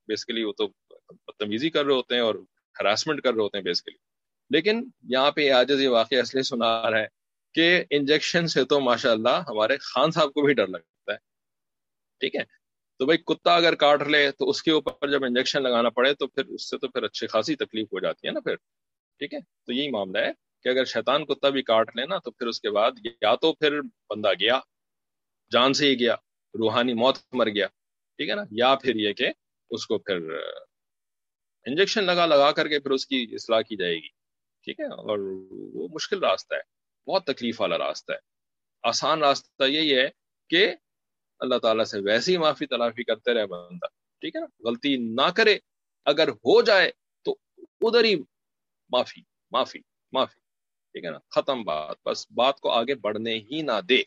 بیسیکلی وہ تو بدتمیزی کر رہے ہوتے ہیں اور ہراسمنٹ کر رہے ہوتے ہیں بیسیکلی. لیکن یہاں پہ عاجز یہ واقعہ اس لیے سنا رہا ہے کہ انجیکشن سے تو ماشاء اللہ ہمارے خان صاحب کو بھی ڈر لگتا ہے. ٹھیک ہے, تو بھائی کتا اگر کاٹ لے تو اس کے اوپر جب انجیکشن لگانا پڑے تو پھر اس سے تو پھر اچھی خاصی تکلیف ہو جاتی ہے نا پھر. ٹھیک ہے, تو یہی معاملہ ہے کہ اگر شیطان کتا بھی کاٹ لے نا تو پھر اس کے بعد یا تو پھر بندہ گیا, جان سے ہی گیا, روحانی موت مر گیا. ٹھیک ہے نا, یا پھر یہ کہ اس کو پھر انجیکشن لگا لگا کر کے پھر اس کی اصلاح کی جائے گی. ٹھیک ہے, اور وہ مشکل راستہ ہے, بہت تکلیف والا راستہ ہے. آسان راستہ یہی ہے کہ اللہ تعالیٰ سے ویسی معافی تلافی کرتے رہے بندہ. ٹھیک ہے نا, غلطی نہ کرے, اگر ہو جائے تو ادھر ہی معافی معافی معافی. ٹھیک ہے نا, ختم بات, بس بات کو آگے بڑھنے ہی نہ دے.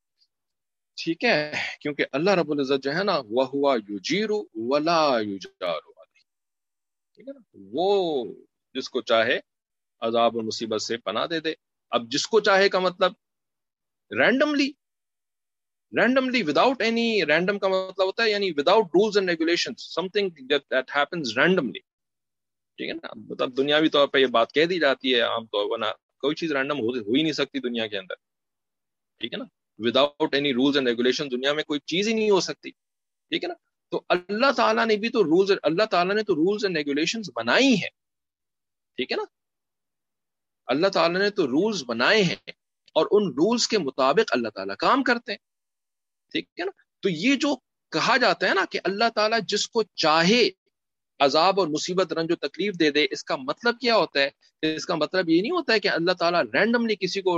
ٹھیک ہے, کیونکہ اللہ رب العزت جو ہے نا وہ ہوا یجیرو ولا یجارو علیہ. ٹھیک ہے نا, وہ جس کو چاہے عذاب اور مصیبت سے پناہ دے دے. اب جس کو چاہے کا مطلب randomly, randomly without any, random کا مطلب ہوتا ہے یعنی without rules and regulation, some thing that happens randomly. ٹھیک ہے نا, مطلب دنیاوی طور پہ یہ بات کہہ دی جاتی ہے عام طور پر, کوئی چیز رینڈم ہو ہی نہیں سکتی دنیا کے اندر. ٹھیک ہے نا, without any rules and regulation دنیا میں کوئی چیز ہی نہیں ہو سکتی. ٹھیک ہے نا, تو اللہ تعالیٰ نے بھی تو رولز, اللہ تعالیٰ نے تو رولز اینڈ ریگولیشنز بنائی ہیں. ٹھیک ہے نا, اللہ تعالیٰ نے تو رولز بنائے ہیں اور ان رولز کے مطابق اللہ تعالیٰ کام کرتے ہیں. ٹھیک ہے نا, تو یہ جو کہا جاتا ہے نا کہ اللہ تعالیٰ جس کو چاہے عذاب اور مصیبت رنج و تکلیف دے دے, اس کا مطلب کیا ہوتا ہے؟ اس کا مطلب یہ نہیں ہوتا ہے کہ اللہ تعالیٰ رینڈملی کسی کو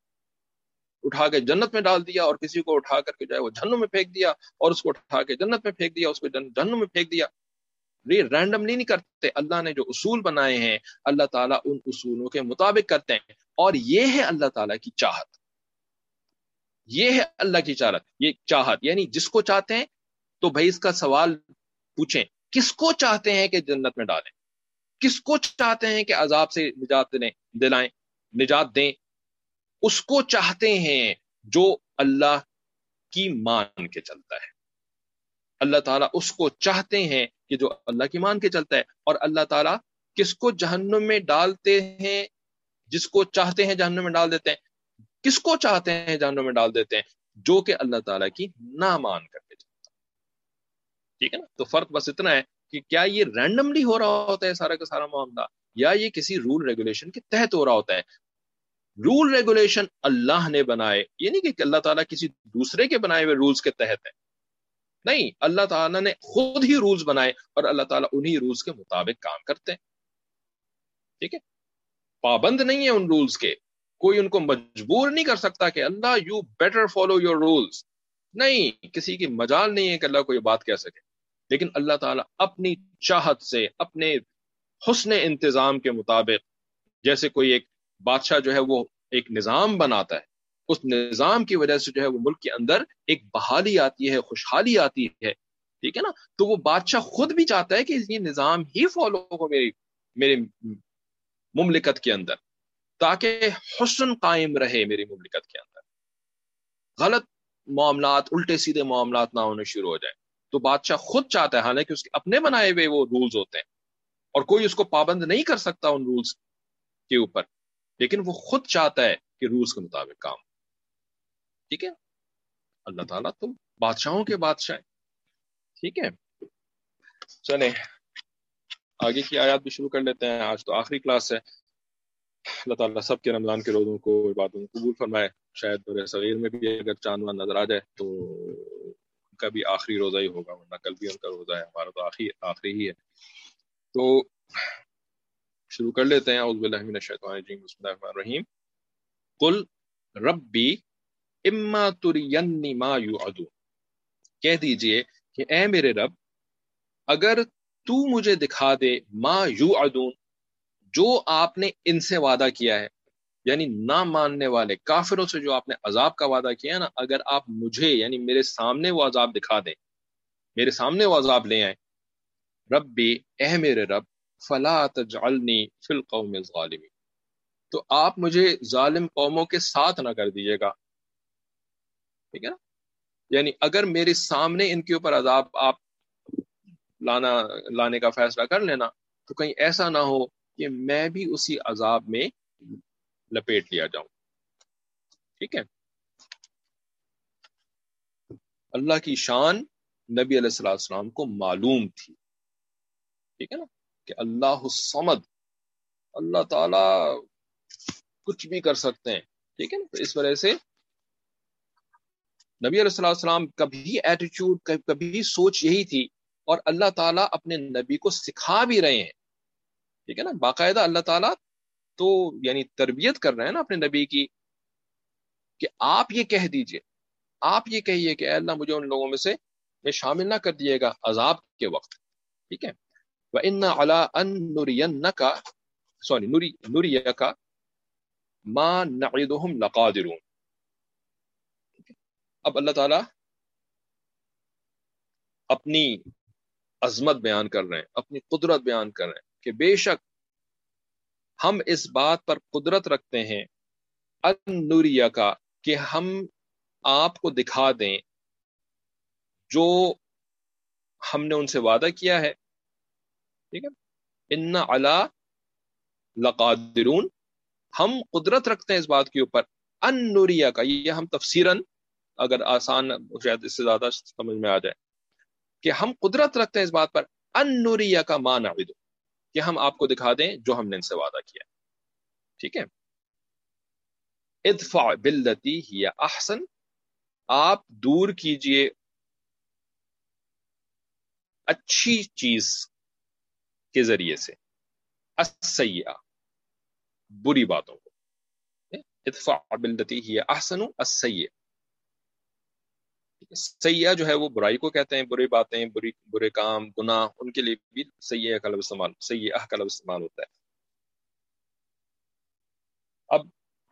اٹھا کے جنت میں ڈال دیا اور کسی کو اٹھا کر کے جو ہے وہ جہنم میں پھینک دیا, اور اس کو اٹھا کے جنت میں پھینک دیا, اس کو جہنم میں پھینک دیا. یہ رینڈملی نہیں کرتے. اللہ نے جو اصول بنائے ہیں اللہ تعالیٰ ان اصولوں کے مطابق کرتے ہیں, اور یہ ہے اللہ تعالیٰ کی چاہت. یہ ہے اللہ کی چاہت. یہ چاہت یعنی جس کو چاہتے ہیں, تو بھائی اس کا سوال پوچھیں, کس کو چاہتے ہیں کہ جنت میں ڈالیں؟ کس کو چاہتے ہیں کہ عذاب سے نجات دیں, دلائیں, نجات دیں؟ اس کو چاہتے ہیں جو اللہ کی مان کے چلتا ہے. اللہ تعالیٰ اس کو چاہتے ہیں کہ جو اللہ کی مان کے چلتا ہے. اور اللہ تعالیٰ کس کو جہنم میں ڈالتے ہیں؟ جس کو چاہتے ہیں جہنم میں ڈال دیتے ہیں. کس کو چاہتے ہیں جہنم میں ڈال دیتے ہیں؟ جو کہ اللہ تعالیٰ کی نہ مان کر کے چلتا ہے. ٹھیک ہے نا, تو فرق بس اتنا ہے کہ کیا یہ رینڈملی ہو رہا ہوتا ہے سارا کا سارا معاملہ, یا یہ کسی رول ریگولیشن کے تحت ہو رہا ہوتا ہے. رول ریگولیشن اللہ نے بنائے, یہ نہیں کہ اللہ تعالیٰ کسی دوسرے کے بنائے ہوئے رولز کے تحت ہے. نہیں, اللہ تعالیٰ نے خود ہی رولز بنائے اور اللہ تعالیٰ انہی رولز کے مطابق کام کرتے ہیں. ٹھیک ہے, پابند نہیں ہے ان رولز کے, کوئی ان کو مجبور نہیں کر سکتا کہ اللہ you better follow your rules. نہیں, کسی کی مجال نہیں ہے کہ اللہ کو یہ بات کہہ سکے. لیکن اللہ تعالیٰ اپنی چاہت سے, اپنے حسن انتظام کے مطابق, جیسے کوئی ایک بادشاہ جو ہے وہ ایک نظام بناتا ہے, اس نظام کی وجہ سے جو ہے وہ ملک کے اندر ایک بحالی آتی ہے, خوشحالی آتی ہے. ٹھیک ہے نا, تو وہ بادشاہ خود بھی چاہتا ہے کہ یہ نظام ہی فالو ہو میری میرے مملکت کے اندر, تاکہ حسن قائم رہے میری مملکت کے اندر, غلط معاملات, الٹے سیدھے معاملات نہ ہونے شروع ہو جائیں. تو بادشاہ خود چاہتا ہے, حالانکہ اس کے اپنے بنائے ہوئے وہ رولز ہوتے ہیں اور کوئی اس کو پابند نہیں کر سکتا ان رولز کے اوپر, لیکن وہ خود چاہتا ہے کہ رولز کے مطابق کام. ٹھیک ہے, اللہ تعالیٰ تو بادشاہوں کے بادشاہ ہیں. ٹھیک ہے, چلیں آگے کی آیات بھی شروع کر لیتے ہیں. آج تو آخری کلاس ہے. اللہ تعالیٰ سب کے رمضان کے روزوں کو, عبادتوں کو قبول فرمائے. شاید برے صغیر میں بھی اگر چاند وان نظر آ جائے تو ان کا بھی آخری روزہ ہی ہوگا, ورنہ کل بھی ان کا روزہ ہے, ہمارا تو آخری آخری ہی ہے. تو شروع کر لیتے ہیں. اعوذ باللہ من الشیطان الرجیم, بسم اللہ الرحمن الرحیم. قل ربی اما ترینی ما یوعدون, کہہ دیجئے کہ اے میرے رب اگر تو مجھے دکھا دے ما یوعدون, جو آپ نے ان سے وعدہ کیا ہے, یعنی نہ ماننے والے کافروں سے جو آپ نے عذاب کا وعدہ کیا ہے نا, اگر آپ مجھے یعنی میرے سامنے وہ عذاب دکھا دیں, میرے سامنے وہ عذاب لے آئیں. ربی, اے میرے رب, فلا تجعلنی فی القوم الظالمین, تو آپ مجھے ظالم قوموں کے ساتھ نہ کر دیجیے گا. ٹھیک ہے نا, یعنی اگر میرے سامنے ان کے اوپر عذاب آپ لانا لانے کا فیصلہ کر لینا تو کہیں ایسا نہ ہو کہ میں بھی اسی عذاب میں لپیٹ لیا جاؤں. ٹھیک ہے. اللہ کی شان نبی علیہ الصلوۃ والسلام کو معلوم تھی. ٹھیک ہے نا کہ اللہ الصمد، اللہ تعالی کچھ بھی کر سکتے ہیں. ٹھیک ہے نا. تو اس وجہ سے نبی علیہ الصلوۃ والسلام کبھی ایٹیچیوڈ کبھی سوچ یہی تھی، اور اللہ تعالیٰ اپنے نبی کو سکھا بھی رہے ہیں. ٹھیک ہے نا. باقاعدہ اللہ تعالیٰ تو یعنی تربیت کر رہے ہیں نا اپنے نبی کی کہ آپ یہ کہہ دیجئے، آپ یہ کہیے کہ اے اللہ مجھے ان لوگوں میں سے میں شامل نہ کر دیے گا عذاب کے وقت. ٹھیک ہے. وَإِنَّ عَلَىٰ أَن نُرِيَنَّكَ سوری نُری نُرِيَكَ مَا نَعِدُهُمْ لَقَادِرُونَ. اب اللہ تعالیٰ اپنی عظمت بیان کر رہے ہیں، اپنی قدرت بیان کر رہے ہیں کہ بے شک ہم اس بات پر قدرت رکھتے ہیں ان نوریا کا کہ ہم آپ کو دکھا دیں جو ہم نے ان سے وعدہ کیا ہے. ٹھیک ہے. ان علی لقادرون، ہم قدرت رکھتے ہیں اس بات کے اوپر. ان نوریا کا یہ ہم تفسیراً اگر آسان شاید اس سے زیادہ سمجھ میں آ جائے کہ ہم قدرت رکھتے ہیں اس بات پر ان نوریا کا ما نعد، کہ ہم آپ کو دکھا دیں جو ہم نے ان سے وعدہ کیا. ٹھیک ہے. ادفع باللتی ہی احسن، آپ دور کیجئے اچھی چیز کے ذریعے سے السیئہ، بری باتوں کو. ادفع باللتی ہی احسن السیئہ، سیئہ جو ہے وہ برائی کو کہتے ہیں، بری باتیں، بری برے کام، گناہ، ان کے لیے بھی سیئہ کا لفظ استعمال سیئہ کا لفظ استعمال ہوتا ہے. اب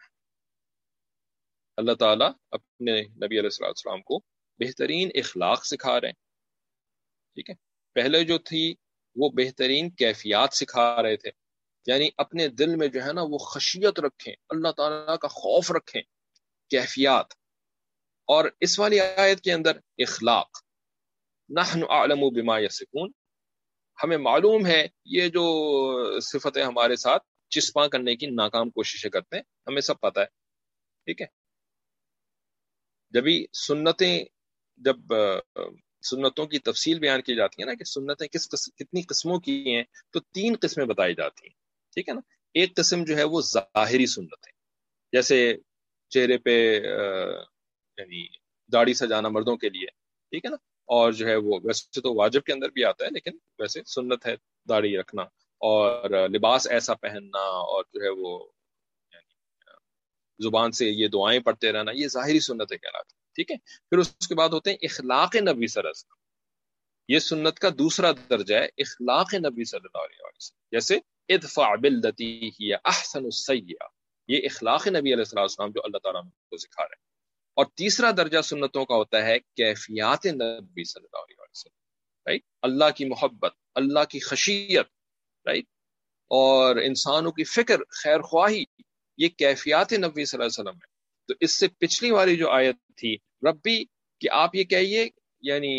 اللہ تعالیٰ اپنے نبی علیہ الصلوۃ والسلام کو بہترین اخلاق سکھا رہے ہیں. ٹھیک ہے. پہلے جو تھی وہ بہترین کیفیات سکھا رہے تھے، یعنی اپنے دل میں جو ہے نا وہ خشیت رکھیں، اللہ تعالیٰ کا خوف رکھیں، کیفیات. اور اس والی آیت کے اندر اخلاق، نحن اعلم بما یصفون، ہمیں معلوم ہے یہ جو صفتیں ہمارے ساتھ چسپاں کرنے کی ناکام کوششیں کرتے ہیں، ہمیں سب پتہ ہے. ٹھیک ہے. جبھی سنتیں جب سنتوں کی تفصیل بیان کی جاتی ہے نا کہ سنتیں کس قسم کتنی قسموں کی ہیں، تو تین قسمیں بتائی جاتی ہیں. ٹھیک ہے نا. ایک قسم جو ہے وہ ظاہری سنت ہے، جیسے چہرے پہ یعنی داڑھی سجانا مردوں کے لیے. ٹھیک ہے نا. اور جو ہے وہ ویسے تو واجب کے اندر بھی آتا ہے، لیکن ویسے سنت ہے داڑھی رکھنا، اور لباس ایسا پہننا، اور جو ہے وہ زبان سے یہ دعائیں پڑھتے رہنا، یہ ظاہری سنتیں کہلاتی. ٹھیک ہے. پھر اس کے بعد ہوتے ہیں اخلاق نبی صلی اللہ علیہ وسلم، یہ سنت کا دوسرا درجہ ہے، اخلاق نبی صلی اللہ علیہ وسلم، جیسے ادفع باللتی ہی احسن السیئہ، یہ اخلاق نبی علیہ السلام جو اللہ تعالیٰ کو سکھا رہے ہیں. اور تیسرا درجہ سنتوں کا ہوتا ہے کیفیات نبی صلی اللہ علیہ وسلم، رائٹ. اللہ کی محبت، اللہ کی خشیت، رائٹ، اور انسانوں کی فکر، خیر خواہی، یہ کیفیات نبی صلی اللہ علیہ وسلم ہے. تو اس سے پچھلی والی جو آیت تھی ربی کہ آپ یہ کہیے یعنی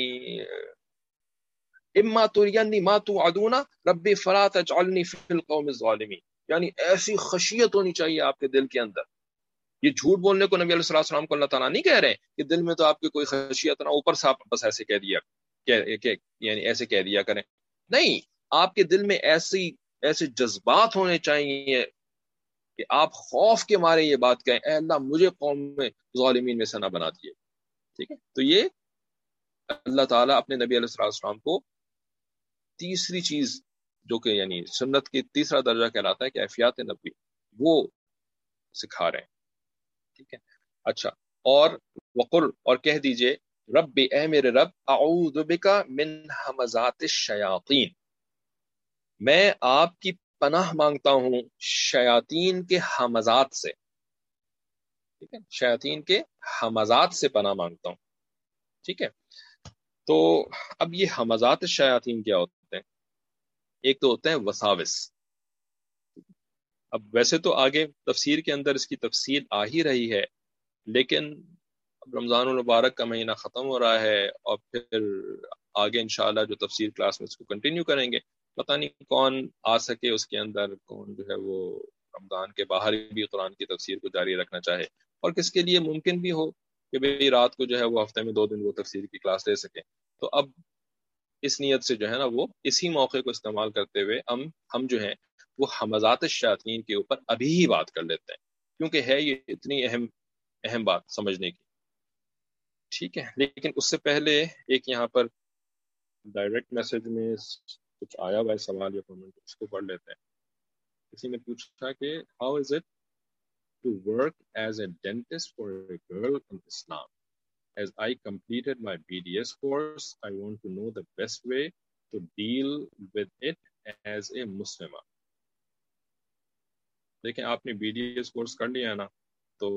اما ترینی ما توعدون ربی فلا تجعلنی فی القوم الظالمین، یعنی ایسی خشیت ہونی چاہیے آپ کے دل کے اندر. یہ جھوٹ بولنے کو نبی علیہ الصلوۃ والسلام کو اللہ تعالیٰ نہیں کہہ رہے کہ دل میں تو آپ کی کوئی خشیت نہ، اوپر سے آپ بس ایسے کہہ دیا کہ, کہ یعنی ایسے کہہ دیا کریں. نہیں، آپ کے دل میں ایسی ایسے جذبات ہونے چاہیے کہ آپ خوف کے مارے یہ بات کہیں اے اللہ مجھے قوم میں ظالمین میں سے نہ بنا دیے. ٹھیک ہے. تو یہ اللہ تعالیٰ اپنے نبی علیہ الصلوۃ والسلام کو تیسری چیز جو کہ یعنی سنت کی تیسرا درجہ کہلاتا ہے کیفیات نبی، وہ سکھا رہے ہیں. ٹھیک ہے. اچھا، اور وقل، اور کہہ دیجئے رب، اے میرے رب، اعوذ بک من ہمزات الشیاطین، میں آپ کی پناہ مانگتا ہوں شیاطین کے ہمزات سے. ٹھیک ہے. شیاطین کے ہمزات سے پناہ مانگتا ہوں. ٹھیک ہے. تو اب یہ ہمزات الشیاطین کیا ہوتے ہیں؟ ایک تو ہوتے ہیں وساوس. اب ویسے تو آگے تفسیر کے اندر اس کی تفصیل آ ہی رہی ہے، لیکن اب رمضان المبارک کا مہینہ ختم ہو رہا ہے، اور پھر آگے انشاءاللہ جو تفسیر کلاس میں اس کو کنٹینیو کریں گے. پتہ نہیں کون آ سکے اس کے اندر، کون جو ہے وہ رمضان کے باہر بھی قرآن کی تفسیر کو جاری رکھنا چاہے، اور کس کے لیے ممکن بھی ہو کہ بھئی رات کو جو ہے وہ ہفتے میں دو دن وہ تفسیر کی کلاس لے سکیں. تو اب اس نیت سے جو ہے نا وہ اسی موقع کو استعمال کرتے ہوئے ہم ہم جو ہیں وہ حمزات الشیاطین کے اوپر ابھی ہی بات کر لیتے ہیں، کیونکہ ہے یہ اتنی اہم اہم بات سمجھنے کی. ٹھیک ہے، لیکن اس سے پہلے ایک یہاں پر ڈائریکٹ میسج میں کچھ آیا ہوا ہے سوال یا کامنٹ، اس کو پڑھ لیتے ہیں. کسی نے پوچھا کہ how is it to work as a dentist for a girl in Islam. As I completed my B D S course, I want to know the best way to deal with it as a Muslimah. دیکھیں آپ نے B D S course کر لیا نا، تو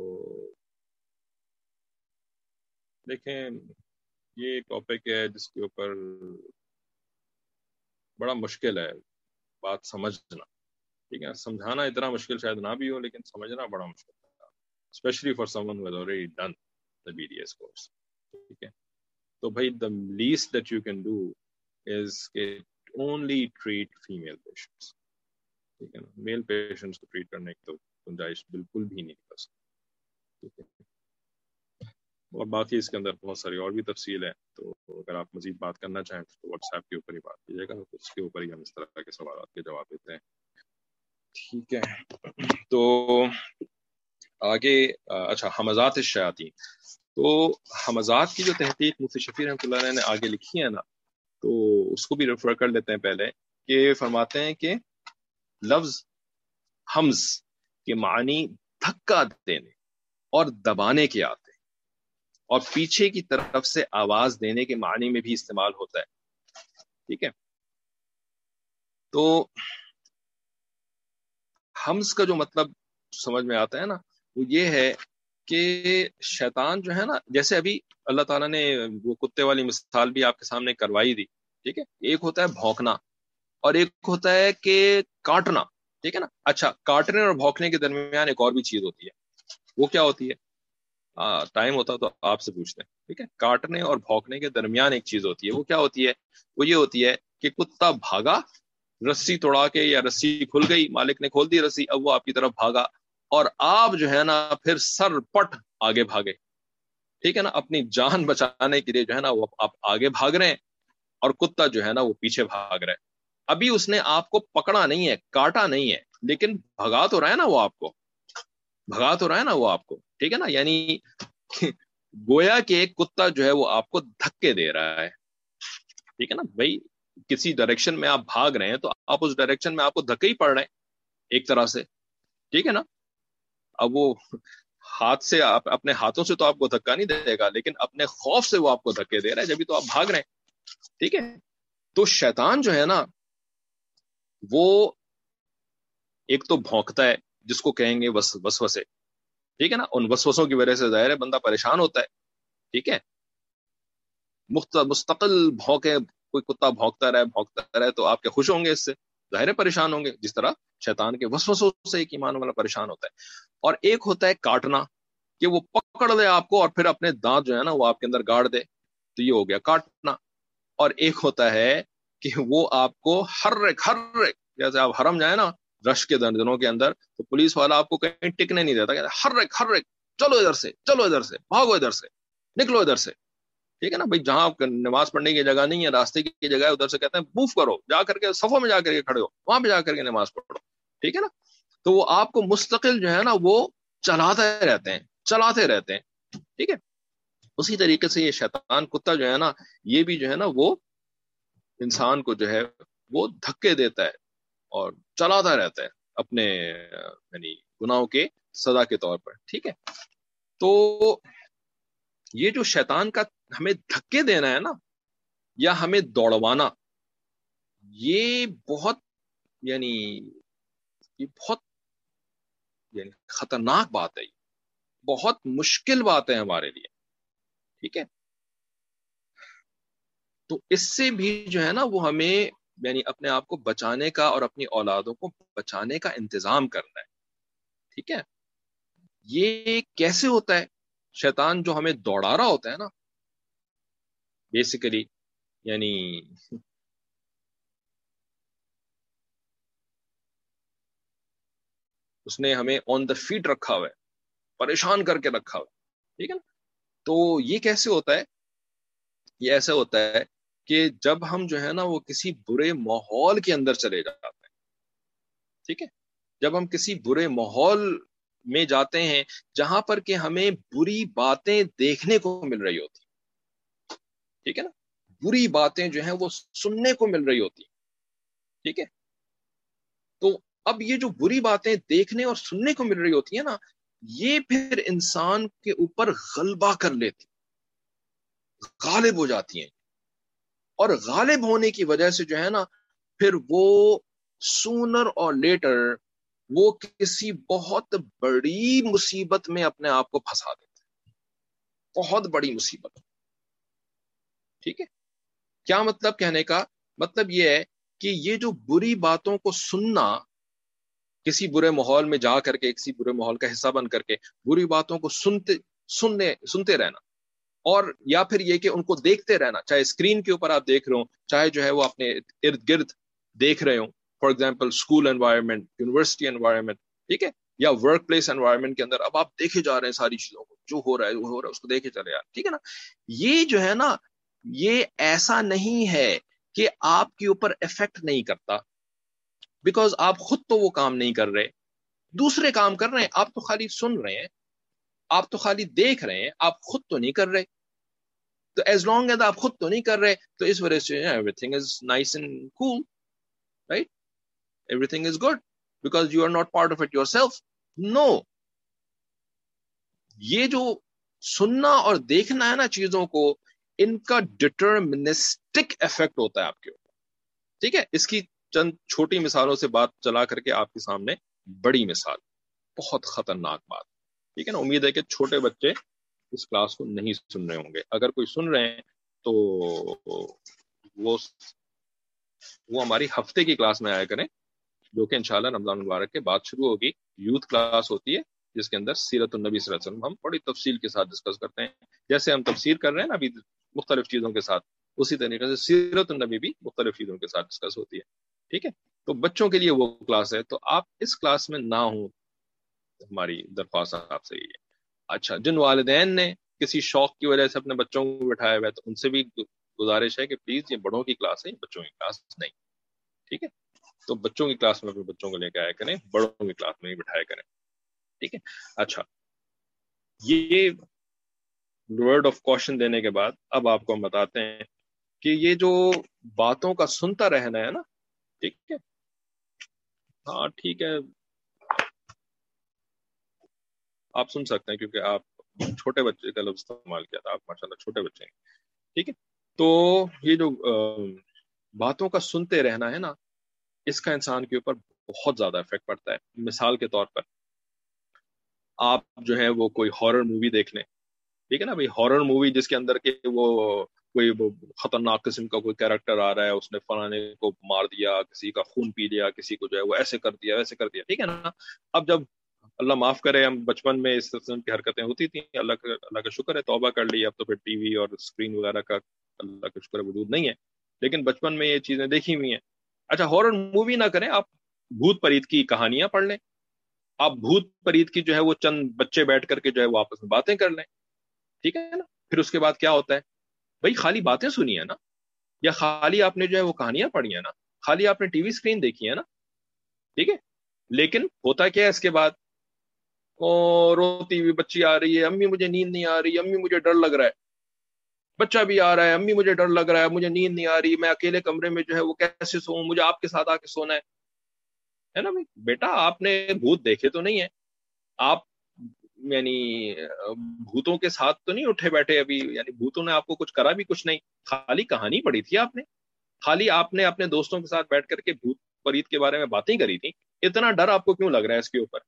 دیکھیں یہ topic ہے جس کے اوپر بڑا مشکل ہے بات سمجھنا. ٹھیک ہے، سمجھانا اتنا مشکل شاید نہ بھی ہو، لیکن سمجھنا بڑا مشکل ہے، especially for some one who has already done the B D S course. ٹھیک ہے، تو بھائی the least that you can do is only treat female patients. ٹھیک ہے نا، میل پیشنٹس کو ٹریٹ کرنے کی تو گنجائش بالکل بھی نہیں کر سکتے. ٹھیک ہے، اور باقی اس کے اندر بہت ساری اور بھی تفصیل ہے، تو اگر آپ مزید بات کرنا چاہیں تو واٹس ایپ کے اوپر ہی بات کیجیے گا، اس کے اوپر ہی ہم اس طرح کے سوالات کے جواب دیتے ہیں. ٹھیک ہے، تو آگے اچھا حمزات الشیاطین. تو حمزات کی جو تحقیق مفتی شفیع رحمۃ اللہ علیہ نے آگے لکھی ہے نا، تو اس کو بھی ریفر کر لیتے ہیں پہلے، کہ فرماتے ہیں کہ لفظ حمز کے معنی دھکا دینے اور دبانے کے آتے ہیں، اور پیچھے کی طرف سے آواز دینے کے معنی میں بھی استعمال ہوتا ہے. ٹھیک ہے، تو حمز کا جو مطلب سمجھ میں آتا ہے نا وہ یہ ہے کہ شیطان جو ہے نا، جیسے ابھی اللہ تعالیٰ نے وہ کتے والی مثال بھی آپ کے سامنے کروائی دی. ٹھیک ہے، ایک ہوتا ہے بھونکنا اور ایک ہوتا ہے کہ کاٹنا. ٹھیک ہے نا، اچھا کاٹنے اور بھونکنے کے درمیان ایک اور بھی چیز ہوتی ہے، وہ کیا ہوتی ہے؟ ٹائم ہوتا تو آپ سے پوچھتے ہیں. ٹھیک ہے، کاٹنے اور بھونکنے کے درمیان ایک چیز ہوتی ہے، وہ کیا ہوتی ہے؟ وہ یہ ہوتی ہے کہ کتا بھاگا، رسی توڑا کے یا رسی کھل گئی، مالک نے کھول دی رسی، اب وہ آپ کی طرف بھاگا اور آپ جو ہے نا پھر سر پٹ آگے بھاگے. ٹھیک ہے نا، اپنی جان بچانے کے لیے جو ہے نا وہ آپ آگے بھاگ رہے ہیں اور کتا جو ہے نا وہ پیچھے بھاگ رہا ہے. ابھی اس نے آپ کو پکڑا نہیں ہے، کاٹا نہیں ہے، لیکن بھگا تو رہا ہے نا وہ آپ کو، بھگا تو رہا ہے نا وہ آپ کو. ٹھیک ہے نا، یعنی گویا کہ ایک کتا جو ہے وہ آپ کو دھکے دے رہا ہے. ٹھیک ہے نا، بھائی کسی ڈائریکشن میں آپ بھاگ رہے ہیں تو آپ اس ڈائریکشن میں آپ کو دھکے ہی پڑ رہے ہیں ایک طرح سے. ٹھیک ہے نا، اب وہ ہاتھ سے آپ اپنے ہاتھوں سے تو آپ کو دھکا نہیں دے گا، لیکن اپنے خوف سے وہ آپ کو دھکے دے رہا ہے، جبھی تو آپ بھاگ رہے ہیں. ٹھیک ہے، تو شیطان جو ہے نا وہ ایک تو بھونکتا ہے جس کو کہیں گے وس وسوسے. ٹھیک ہے نا، ان وسوسوں کی وجہ سے ظاہر ہے بندہ پریشان ہوتا ہے. ٹھیک ہے، مستقل بھونکے، کوئی کتا بھونکتا رہے بھونکتا رہے تو آپ کے خوش ہوں گے، اس سے ظاہر پریشان ہوں گے، جس طرح شیطان کے وسوسوں سے ایک ایمان والا پریشان ہوتا ہے. اور ایک ہوتا ہے کاٹنا، کہ وہ پکڑ دے آپ کو اور پھر اپنے دانت جو ہے نا وہ آپ کے اندر گاڑ دے، تو یہ ہو گیا کاٹنا. اور ایک ہوتا ہے کہ وہ آپ کو ہر ہر جیسے آپ حرم جائیں نا رش کے دنوں کے اندر، تو پولیس والا آپ کو کہیں ٹکنے نہیں دیتا، ہر ایک ہر ایک چلو ادھر سے، چلو ادھر سے، بھاگو ادھر سے، نکلو ادھر سے. ٹھیک ہے نا بھائی، جہاں نماز پڑھنے کی جگہ نہیں ہے، راستے کی جگہ ہے، ادھر سے کہتے ہیں موو کرو، جا کر کے صفوں میں جا کر کے کھڑے ہو، وہاں پہ جا کر کے نماز پڑھو. ٹھیک ہے نا، تو وہ آپ کو مستقل جو ہے نا وہ چلاتے رہتے ہیں چلاتے رہتے ہیں. ٹھیک ہے، اسی طریقے سے یہ شیطان کتا جو ہے نا یہ بھی جو ہے نا وہ انسان کو جو ہے وہ دھکے دیتا ہے اور چلاتا رہتا ہے اپنے یعنی گناہوں کے سزا کے طور پر. ٹھیک ہے، تو یہ جو شیطان کا ہمیں دھکے دینا ہے نا یا ہمیں دوڑوانا، یہ بہت یعنی یہ بہت یعنی خطرناک بات ہے، بہت مشکل بات ہے ہمارے لیے. ٹھیک ہے، تو اس سے بھی جو ہے نا وہ ہمیں یعنی اپنے آپ کو بچانے کا اور اپنی اولادوں کو بچانے کا انتظام کرنا ہے. ٹھیک ہے، یہ کیسے ہوتا ہے؟ شیطان جو ہمیں دوڑا رہا ہوتا ہے نا، بیسیکلی یعنی اس نے ہمیں آن دا فیٹ رکھا ہوا ہے, پریشان کر کے رکھا ہوا ہے, ٹھیک ہے نا. تو یہ کیسے ہوتا ہے؟ یہ ایسا ہوتا ہے کہ جب ہم جو ہے نا وہ کسی برے ماحول کے اندر چلے جاتے ہیں, ٹھیک ہے, جب ہم کسی برے ماحول میں جاتے ہیں جہاں پر کہ ہمیں بری باتیں دیکھنے کو مل رہی ہوتی, ٹھیک ہے نا, بری باتیں جو ہیں وہ سننے کو مل رہی ہوتی, ٹھیک ہے. تو اب یہ جو بری باتیں دیکھنے اور سننے کو مل رہی ہوتی ہیں نا, یہ پھر انسان کے اوپر غلبہ کر لیتی, غالب ہو جاتی ہیں, اور غالب ہونے کی وجہ سے جو ہے نا پھر وہ سونر اور لیٹر وہ کسی بہت بڑی مصیبت میں اپنے آپ کو پھنسا دیتے ہیں, بہت بڑی مصیبت, ٹھیک ہے. کیا مطلب کہنے کا؟ مطلب یہ ہے کہ یہ جو بری باتوں کو سننا, کسی برے ماحول میں جا کر کے کسی برے ماحول کا حصہ بن کر کے بری باتوں کو سنتے سننے سنتے رہنا, اور یا پھر یہ کہ ان کو دیکھتے رہنا, چاہے اسکرین کے اوپر آپ دیکھ رہے ہوں, چاہے جو ہے وہ اپنے ارد گرد دیکھ رہے ہوں, for example school environment, university environment, ٹھیک ہے, یا ورک پلیس انوائرمنٹ کے اندر اب آپ دیکھے جا رہے ہیں ساری چیزوں کو, جو ہو رہا ہے وہ ہو رہا ہے اس کو دیکھے چلے یار, ٹھیک ہے نا. یہ جو ہے نا یہ ایسا نہیں ہے کہ آپ کے اوپر افیکٹ نہیں کرتا, بیکاز آپ خود تو وہ کام نہیں کر رہے, دوسرے کام کر رہے ہیں, آپ تو خالی سن رہے ہیں, آپ تو خالی دیکھ رہے ہیں, آپ خود تو نہیں کر رہے. تو ایز لانگ ایز آپ خود تو نہیں کر رہے تو اس وجہ سے every thing is nice and coal, right, every thing is good because you are not part of it your self. نو, یہ جو سننا اور دیکھنا ہے نا چیزوں کو, ان کا ڈٹرمنسٹک افیکٹ ہوتا ہے آپ کے اوپر, ٹھیک ہے. اس کی چند چھوٹی مثالوں سے بات چلا کر کے آپ کے سامنے بڑی مثال, بہت خطرناک بات, ٹھیک ہے نا. امید ہے کہ چھوٹے بچے اس کلاس کو نہیں سن رہے ہوں گے, اگر کوئی سن رہے ہیں تو وہ وہ ہماری ہفتے کی کلاس میں آیا کریں, جو کہ انشاءاللہ رمضان مبارک کے بعد شروع ہوگی. یوتھ کلاس ہوتی ہے جس کے اندر سیرت النبی صلی اللہ علیہ وسلم ہم بڑی تفصیل کے ساتھ ڈسکس کرتے ہیں, جیسے ہم تفسیر کر رہے ہیں نا ابھی مختلف چیزوں کے ساتھ, اسی طریقے سے سیرت النبی بھی مختلف چیزوں کے ساتھ ڈسکس ہوتی ہے, ٹھیک ہے. تو بچوں کے لیے وہ کلاس ہے, تو آپ اس کلاس میں نہ ہوں, ہماری درخواست آپ سے یہ ہے. اچھا, جن والدین نے کسی شوق کی وجہ سے اپنے بچوں کو بٹھایا ہوا ہے تو ان سے بھی گزارش ہے کہ پلیز یہ بڑوں کی کلاس ہے, بچوں کی کلاس نہیں, ٹھیک ہے. تو بچوں کی کلاس میں اپنے بچوں کو لے کے آیا کریں, بڑوں کی کلاس میں ہی بٹھایا کریں, ٹھیک ہے. اچھا, یہ ورڈ آف کوشن دینے کے بعد اب آپ کو ہم بتاتے ہیں کہ یہ جو باتوں کا سنتا رہنا ہے نا, ٹھیک ہے, ہاں ٹھیک ہے, آپ سن سکتے ہیں کیونکہ آپ چھوٹے بچے کا لفظ استعمال کیا تھا, آپ ماشاءاللہ چھوٹے بچے ہیں, ٹھیک ہے. تو یہ جو باتوں کا سنتے رہنا ہے نا, اس کا انسان کے اوپر بہت زیادہ افیکٹ پڑتا ہے. مثال کے طور پر آپ جو ہے وہ کوئی ہارر مووی دیکھ لیں, ٹھیک ہے نا. بھائی ہارر مووی جس کے اندر کہ وہ کوئی خطرناک قسم کا کوئی کیریکٹر آ رہا ہے, اس نے فلانے کو مار دیا, کسی کا خون پی لیا, کسی کو جو ہے وہ ایسے کر دیا ویسے کر دیا, ٹھیک ہے نا. اب جب اللہ معاف کرے ہم بچپن میں اس قسم کی حرکتیں ہوتی تھیں, اللہ کا اللہ کا شکر ہے توبہ کر لی, اب تو پھر ٹی وی اور اسکرین وغیرہ کا اللہ کا شکر ہے وجود نہیں ہے, لیکن بچپن میں یہ چیزیں دیکھی ہوئی ہیں. اچھا, ہارر مووی نہ کریں, آپ بھوت پریت کی کہانیاں پڑھ لیں, آپ بھوت پریت کی جو ہے وہ چند بچے بیٹھ کر کے جو ہے وہ آپس میں باتیں کر لیں, ٹھیک ہے نا. پھر اس کے بعد کیا ہوتا ہے, بھائی خالی باتیں سنی ہے نا, یا خالی آپ نے جو ہے وہ کہانیاں پڑھی ہیں نا, خالی آپ نے ٹی وی اسکرین دیکھی ہے نا, ٹھیک ہے, لیکن ہوتا کیا ہے اس کے بعد, او روتی ہوئی بچی آ رہی ہے, امی مجھے نیند نہیں آ رہی, امی مجھے ڈر لگ رہا ہے. بچہ بھی آ رہا ہے, امی مجھے ڈر لگ رہا ہے, مجھے نیند نہیں آ رہی, میں اکیلے کمرے میں جو ہے وہ کیسے سوؤں, مجھے آپ کے ساتھ آ کے سونا ہے, ہے نا. بھائی بیٹا آپ نے بھوت دیکھے تو نہیں ہے, آپ یعنی بھوتوں کے ساتھ تو نہیں اٹھے بیٹھے ابھی, یعنی بھوتوں نے آپ کو کچھ کرا بھی کچھ نہیں, خالی کہانی پڑھی تھی آپ نے, خالی آپ نے اپنے دوستوں کے ساتھ بیٹھ کر کے بھوت پریت کے بارے میں باتیں کری تھی. اتنا ڈر آپ کو کیوں لگ رہا ہے اس کے اوپر؟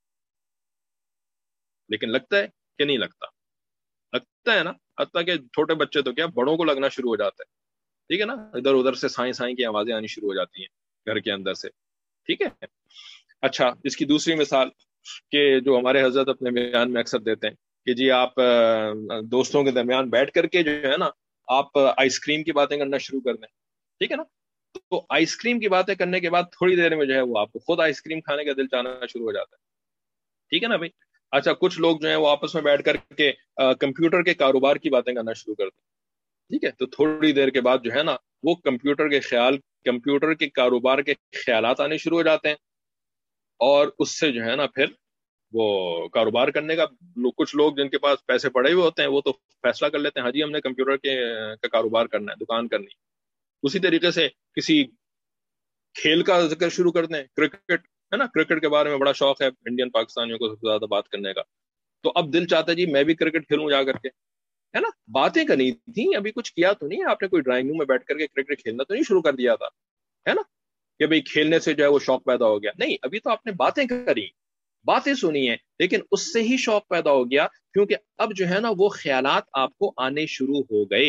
لیکن لگتا ہے کہ نہیں لگتا؟ لگتا ہے نا. حتیٰ کہ چھوٹے بچے تو کیا بڑوں کو لگنا شروع ہو جاتا ہے, ٹھیک ہے نا. ادھر ادھر سے سائیں سائیں کی آوازیں آنی شروع ہو جاتی ہیں گھر کے اندر سے, ٹھیک ہے. اچھا, اس کی دوسری مثال کہ جو ہمارے حضرت اپنے بیان میں اکثر دیتے ہیں کہ جی آپ دوستوں کے درمیان بیٹھ کر کے جو ہے نا آپ آئس کریم کی باتیں کرنا شروع کر دیں, ٹھیک ہے نا, تو آئس کریم کی باتیں کرنے کے بعد تھوڑی دیر میں جو ہے وہ آپ کو خود آئس کریم کھانے کا دل چاہنا شروع ہو جاتا ہے, ٹھیک ہے نا بھائی. اچھا, کچھ لوگ جو ہیں وہ آپس میں بیٹھ کر کے کمپیوٹر کے کاروبار کی باتیں کرنا شروع کر دیں, ٹھیک ہے, تو تھوڑی دیر کے بعد جو ہے نا وہ کمپیوٹر کے خیال کمپیوٹر کے کاروبار کے خیالات آنے شروع ہو جاتے ہیں, اور اس سے جو ہے نا پھر وہ کاروبار کرنے کا, کچھ لوگ جن کے پاس پیسے پڑے ہوئے ہوتے ہیں وہ تو فیصلہ کر لیتے ہیں ہاں جی ہم نے کمپیوٹر کے کا کاروبار کرنا ہے, دکان کرنی. اسی طریقے سے کسی کھیل کا ذکر شروع کر دیں, کرکٹ ہے نا, کرکٹ کے بارے میں بڑا شوق ہے انڈین پاکستانیوں کو سب سے زیادہ بات کرنے کا, تو اب دل چاہتا ہے جی میں بھی کرکٹ کھیلوں جا کر کے, ہے نا. باتیں کرنی تھی, ابھی کچھ کیا تو نہیں, آپ نے کوئی ڈرائنگ روم میں بیٹھ کر کے کرکٹ کھیلنا تو نہیں شروع کر دیا تھا, ہے نا, کہ بھئی کھیلنے سے جو ہے وہ شوق پیدا ہو گیا. نہیں, ابھی تو آپ نے باتیں کری, باتیں سنی ہیں, لیکن اس سے ہی شوق پیدا ہو گیا, کیونکہ اب جو ہے نا وہ خیالات آپ کو آنے شروع ہو گئے,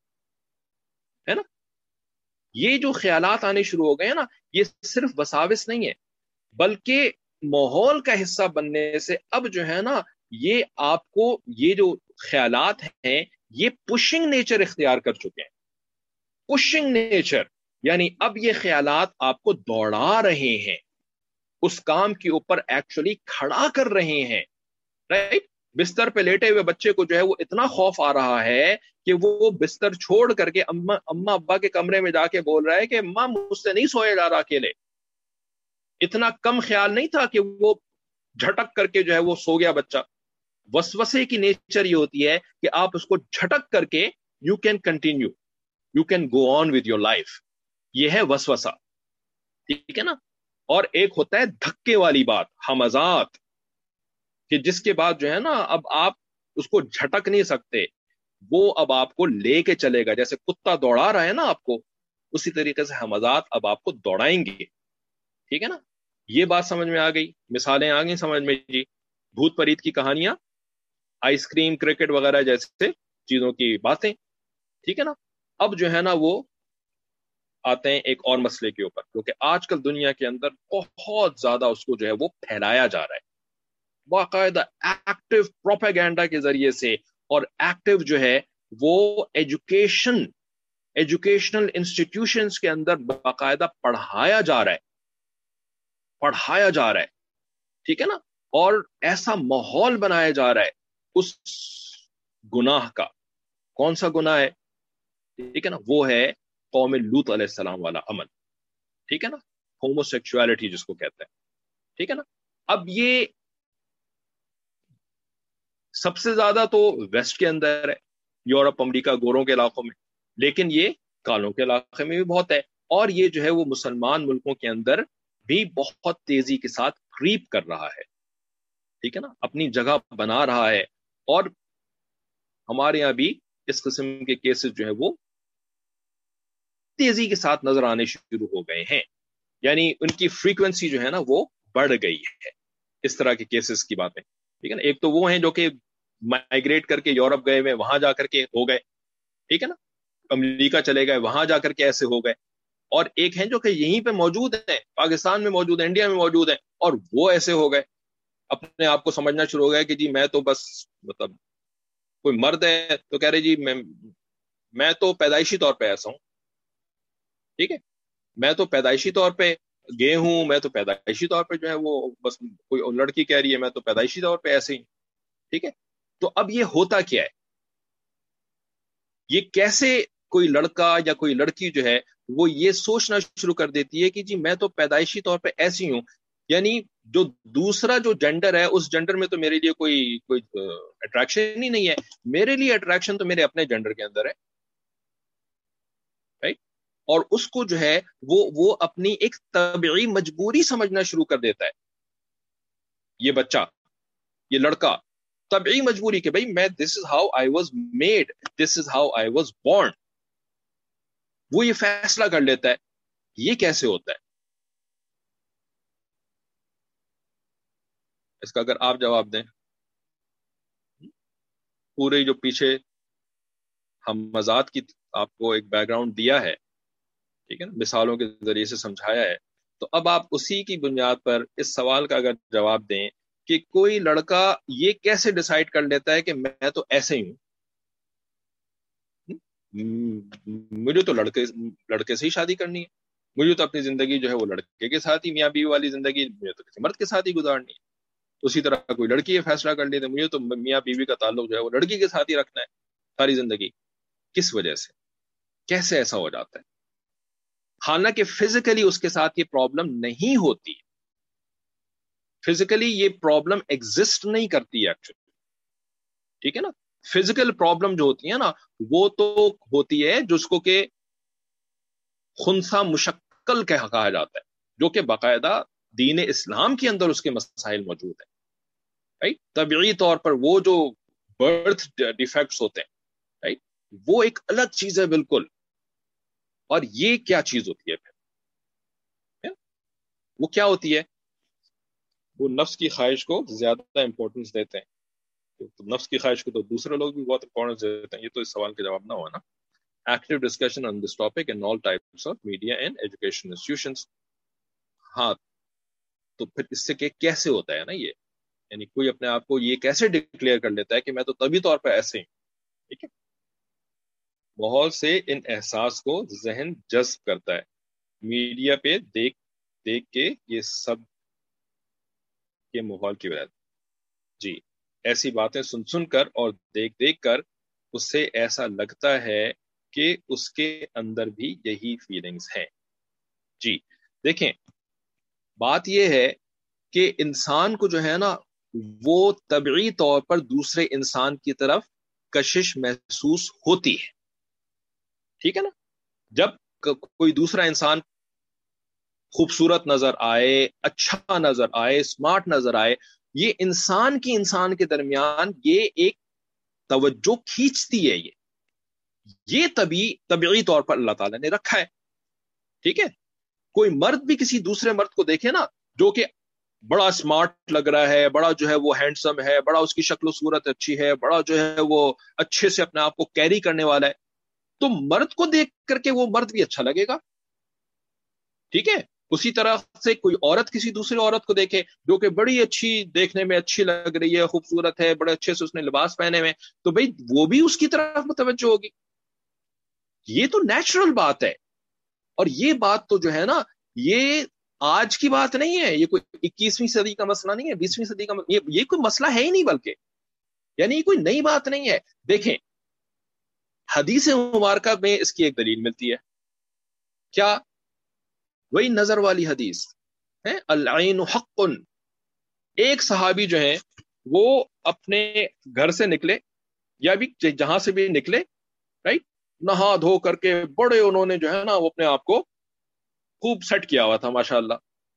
ہے نا. یہ جو خیالات آنے شروع ہو گئے نا, یہ صرف وساوس نہیں ہے, بلکہ ماحول کا حصہ بننے سے اب جو ہے نا یہ آپ کو یہ جو خیالات ہیں یہ پشنگ نیچر اختیار کر چکے ہیں. پشنگ نیچر یعنی اب یہ خیالات آپ کو دوڑا رہے ہیں, اس کام کے اوپر ایکچولی کھڑا کر رہے ہیں, رائٹ. بستر پہ لیٹے ہوئے بچے کو جو ہے وہ اتنا خوف آ رہا ہے کہ وہ بستر چھوڑ کر کے اما اما ابا کے کمرے میں جا کے بول رہا ہے کہ ماں مجھ سے نہیں سویا جا رہا اکیلے. اتنا کم خیال نہیں تھا کہ وہ جھٹک کر کے جو ہے وہ سو گیا بچہ. وسوسے کی نیچر یہ ہوتی ہے کہ آپ اس کو جھٹک کر کے you can continue, you can go on with your life. یہ ہے وسوسہ, ٹھیک ہے نا. اور ایک ہوتا ہے دھکے والی بات, ہمزات, کہ جس کے بعد جو ہے نا اب آپ اس کو جھٹک نہیں سکتے, وہ اب آپ کو لے کے چلے گا. جیسے کتا دوڑا رہا ہے نا آپ کو, اسی طریقے سے ہمزات اب آپ کو دوڑائیں گے, ٹھیک ہے نا. یہ بات سمجھ میں آ گئی, مثالیں آ گئی سمجھ میں جی. بھوت پریت کی کہانیاں, آئس کریم, کرکٹ وغیرہ جیسے چیزوں کی باتیں, ٹھیک ہے نا. اب جو ہے نا وہ آتے ہیں ایک اور مسئلے کے اوپر, کیونکہ آج کل دنیا کے اندر بہت زیادہ اس کو جو ہے وہ پھیلایا جا رہا ہے باقاعدہ ایکٹیو پروپیگینڈا کے ذریعے سے, اور ایکٹیو جو ہے وہ ایجوکیشن ایجوکیشنل انسٹیٹیوشنز کے اندر باقاعدہ پڑھایا جا رہا ہے پڑھایا جا رہا ہے ٹھیک ہے نا. اور ایسا ماحول بنایا جا رہا ہے اس گناہ کا. کون سا گناہ ہے, ٹھیک ہے نا, وہ ہے قوم لوط علیہ السلام والا عمل, ٹھیک ہے نا, ہومو سیکچوالٹی جس کو کہتے ہیں, ٹھیک ہے نا. اب یہ سب سے زیادہ تو ویسٹ کے اندر ہے, یورپ امریکہ گوروں کے علاقوں میں, لیکن یہ کالوں کے علاقے میں بھی بہت ہے, اور یہ جو ہے وہ مسلمان ملکوں کے اندر بھی بہت تیزی کے ساتھ کریپ کر رہا ہے, ٹھیک ہے نا, اپنی جگہ بنا رہا ہے. اور ہمارے یہاں بھی اس قسم کے کیسز جو ہے وہ تیزی کے ساتھ نظر آنے شروع ہو گئے ہیں, یعنی ان کی فریکوینسی جو ہے نا وہ بڑھ گئی ہے اس طرح کے کیسز کی باتیں, ٹھیک ہے نا. ایک تو وہ ہیں جو کہ مائگریٹ کر کے یورپ گئے ہوئے, وہاں جا کر کے ہو گئے, ٹھیک ہے نا, امریکہ چلے گئے, وہاں جا کر کے ایسے ہو گئے. اور ایک ہیں جو کہ یہیں پہ موجود ہیں, پاکستان میں موجود ہیں, انڈیا میں موجود ہیں, اور وہ ایسے ہو گئے, اپنے آپ کو سمجھنا شروع ہو گیا کہ جی میں تو بس مطلب کوئی مرد ہے تو کہہ رہے جی میں میں تو پیدائشی طور پہ ایسا ہوں, ٹھیک ہے, میں تو پیدائشی طور پہ گئے ہوں, میں تو پیدائشی طور پہ جو ہے وہ بس کوئی لڑکی کہہ رہی ہے میں تو پیدائشی طور پہ ایسے ہی, ٹھیک ہے. تو اب یہ ہوتا کیا ہے, یہ کیسے کوئی لڑکا یا کوئی لڑکی جو ہے وہ یہ سوچنا شروع کر دیتی ہے کہ جی میں تو پیدائشی طور پہ ایسی ہوں, یعنی جو دوسرا جو جینڈر ہے اس جینڈر میں تو میرے لیے کوئی کوئی اٹریکشن ہی نہیں ہے, میرے لیے اٹریکشن تو میرے اپنے جینڈر کے اندر ہے, رائٹ. اور اس کو جو ہے وہ وہ اپنی ایک طبعی مجبوری سمجھنا شروع کر دیتا ہے, یہ بچہ, یہ لڑکا, طبعی مجبوری کہ بھئی میں this is how I was made, this is how I was born. وہ یہ فیصلہ کر لیتا ہے. یہ کیسے ہوتا ہے, اس کا اگر آپ جواب دیں. پورے جو پیچھے ہم مزاد کی آپ کو ایک بیک گراؤنڈ دیا ہے, ٹھیک ہے نا, مثالوں کے ذریعے سے سمجھایا ہے, تو اب آپ اسی کی بنیاد پر اس سوال کا اگر جواب دیں کہ کوئی لڑکا یہ کیسے ڈیسائیڈ کر لیتا ہے کہ میں تو ایسے ہی ہوں, مجھے تو لڑکے لڑکے سے ہی شادی کرنی ہے، مجھے تو اپنی زندگی جو ہے وہ لڑکے کے ساتھ ہی، میاں بیوی والی زندگی مجھے تو کسی مرد کے ساتھ ہی گزارنی ہے۔ اسی طرح کوئی لڑکی یہ فیصلہ کر لیتے مجھے تو میاں بیوی کا تعلق جو ہے وہ لڑکی کے ساتھ ہی رکھنا ہے ساری زندگی۔ کس وجہ سے، کیسے ایسا ہو جاتا ہے؟ حالانکہ فزیکلی اس کے ساتھ یہ پرابلم نہیں ہوتی، فزیکلی یہ پرابلم ایگزسٹ نہیں کرتی ہے ایکچولی، ٹھیک ہے نا۔ فزیکل پرابلم جو ہوتی ہے نا وہ تو ہوتی ہے جس کو کہ خنثی مشکل کہا جاتا ہے، جو کہ باقاعدہ دین اسلام کے اندر اس کے مسائل موجود ہیں، رائٹ۔ طبعی طور پر وہ جو برتھ ڈیفیکٹس ہوتے ہیں، رائٹ، وہ ایک الگ چیز ہے بالکل۔ اور یہ کیا چیز ہوتی ہے پھر؟ وہ کیا ہوتی ہے؟ وہ نفس کی خواہش کو زیادہ امپورٹنس دیتے ہیں۔ تو نفس کی خواہش کو تو دوسرے لوگ بھی بہت امپورٹنس دیتے ہیں۔ یہ تو اس سوال کا جواب نہ ہوا نا۔ Active discussion on this topic in all types of media and education institutions۔ ہاں تو پھر اس سے کہ کیسے ہوتا ہے نا یہ، یعنی کوئی اپنے آپ کو یہ کیسے ڈکلیئر کر لیتا ہے کہ میں تو طبی طور پر ایسے ہی، ٹھیک ہے۔ ماحول سے ان احساس کو ذہن جذب کرتا ہے، میڈیا پہ دیکھ دیکھ کے یہ سب کے ماحول کی وجہ، جی ایسی باتیں سن سن کر اور دیکھ دیکھ کر اس سے ایسا لگتا ہے کہ اس کے اندر بھی یہی فیلنگز ہیں۔ جی دیکھیں، بات یہ ہے کہ انسان کو جو ہے نا وہ طبعی طور پر دوسرے انسان کی طرف کشش محسوس ہوتی ہے، ٹھیک ہے نا۔ جب کوئی دوسرا انسان خوبصورت نظر آئے، اچھا نظر آئے، اسمارٹ نظر آئے، یہ انسان کی انسان کے درمیان یہ ایک توجہ کھینچتی ہے، یہ یہ طبی طبعی طور پر اللہ تعالیٰ نے رکھا ہے، ٹھیک ہے۔ کوئی مرد بھی کسی دوسرے مرد کو دیکھے نا جو کہ بڑا اسمارٹ لگ رہا ہے، بڑا جو ہے وہ ہینڈسم ہے، بڑا اس کی شکل و صورت اچھی ہے، بڑا جو ہے وہ اچھے سے اپنے آپ کو کیری کرنے والا ہے، تو مرد کو دیکھ کر کے وہ مرد بھی اچھا لگے گا، ٹھیک ہے۔ اسی طرح سے کوئی عورت کسی دوسری عورت کو دیکھے جو کہ بڑی اچھی دیکھنے میں اچھی لگ رہی ہے، خوبصورت ہے، بڑے اچھے سے اس نے لباس پہنے ہوئے، تو بھئی وہ بھی اس کی طرف متوجہ ہوگی۔ یہ تو نیچرل بات ہے، اور یہ بات تو جو ہے نا یہ آج کی بات نہیں ہے، یہ کوئی اکیسویں صدی کا مسئلہ نہیں ہے، بیسویں صدی کا مسئلہ، یہ کوئی مسئلہ ہے ہی نہیں، بلکہ یعنی یہ کوئی نئی بات نہیں ہے۔ دیکھیں حدیث مبارکہ میں اس کی ایک دلیل ملتی ہے، کیا؟ وہی نظر والی حدیث ہے، العین حق۔ ایک صحابی جو ہیں وہ اپنے گھر سے نکلے یا بھی جہاں سے بھی نکلے، رائٹ، نہا دھو کر کے بڑے انہوں نے جو ہے نا وہ اپنے آپ کو خوب سیٹ کیا ہوا تھا، ماشاءاللہ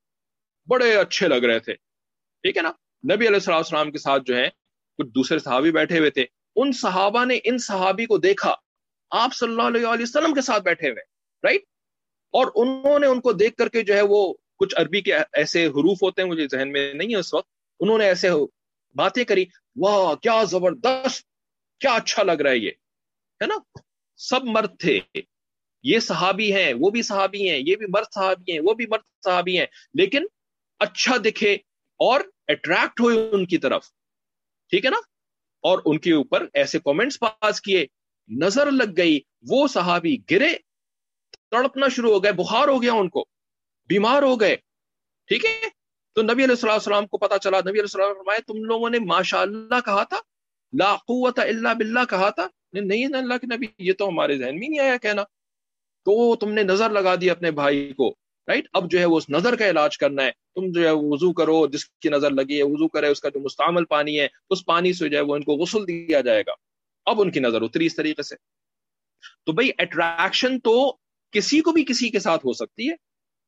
بڑے اچھے لگ رہے تھے، ٹھیک ہے نا۔ نبی علیہ الصلوۃ والسلام کے ساتھ جو ہیں کچھ دوسرے صحابی بیٹھے ہوئے تھے، ان صحابہ نے ان صحابی کو دیکھا آپ صلی اللہ علیہ وسلم کے ساتھ بیٹھے ہوئے، رائٹ، اور انہوں نے ان کو دیکھ کر کے جو ہے وہ کچھ عربی کے ایسے حروف ہوتے ہیں مجھے ذہن میں نہیں ہے اس وقت، انہوں نے ایسے باتیں کری، واہ کیا زبردست، کیا اچھا لگ رہا ہے یہ، ہے نا۔ سب مرد تھے، یہ صحابی ہیں، وہ بھی صحابی ہیں، یہ بھی مرد صحابی ہیں، وہ بھی مرد صحابی ہیں، لیکن اچھا دکھے اور اٹریکٹ ہوئے ان کی طرف، ٹھیک ہے نا، اور ان کے اوپر ایسے کومنٹس پاس کیے، نظر لگ گئی، وہ صحابی گرے، تڑپنا شروع ہو گئے، بخار ہو گیا ان کو، بیمار ہو گئے، ٹھیک ہے۔ تو نبی علیہ الصلوۃ والسلام کو پتا چلا، نبی علیہ الصلوۃ والسلام فرمائے تم لوگوں نے ماشاءاللہ کہا تھا، لا قوت الا باللہ کہا تھا، نہیں اللہ کے نبی یہ تو ہمارے ذہن میں نہیں آیا کہنا، تو تم نے نظر لگا دی اپنے بھائی کو، رائٹ، اب جو ہے وہ اس نظر کا علاج کرنا ہے، تم جو ہے وضو کرو، جس کی نظر لگی ہے وضو کرے، اس کا جو مستعمل پانی ہے اس پانی سے جو ہے وہ ان کو غسل دیا جائے گا، اب ان کی نظر اتری اس طریقے سے۔ تو بھئی اٹریکشن تو کسی کو بھی کسی کے ساتھ ہو سکتی ہے،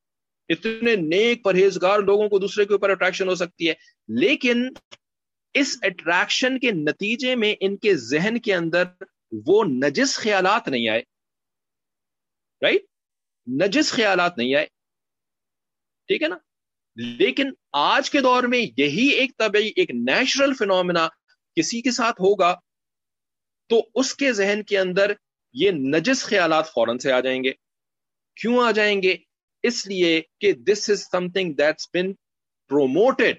اتنے نیک پرہیزگار لوگوں کو دوسرے کے اوپر اٹریکشن ہو سکتی ہے، لیکن اس اٹریکشن کے نتیجے میں ان کے ذہن کے اندر وہ نجس خیالات نہیں آئے، رائٹ، نجس خیالات نہیں آئے، ٹھیک ہے نا۔ لیکن آج کے دور میں یہی ایک طبعی ایک نیچرل فینومینا کسی کے ساتھ ہوگا تو اس کے ذہن کے اندر یہ نجس خیالات فوراً سے آ جائیں گے۔ کیوں آ جائیں گے؟ اس لیے کہ دس از some thing that's been promoted,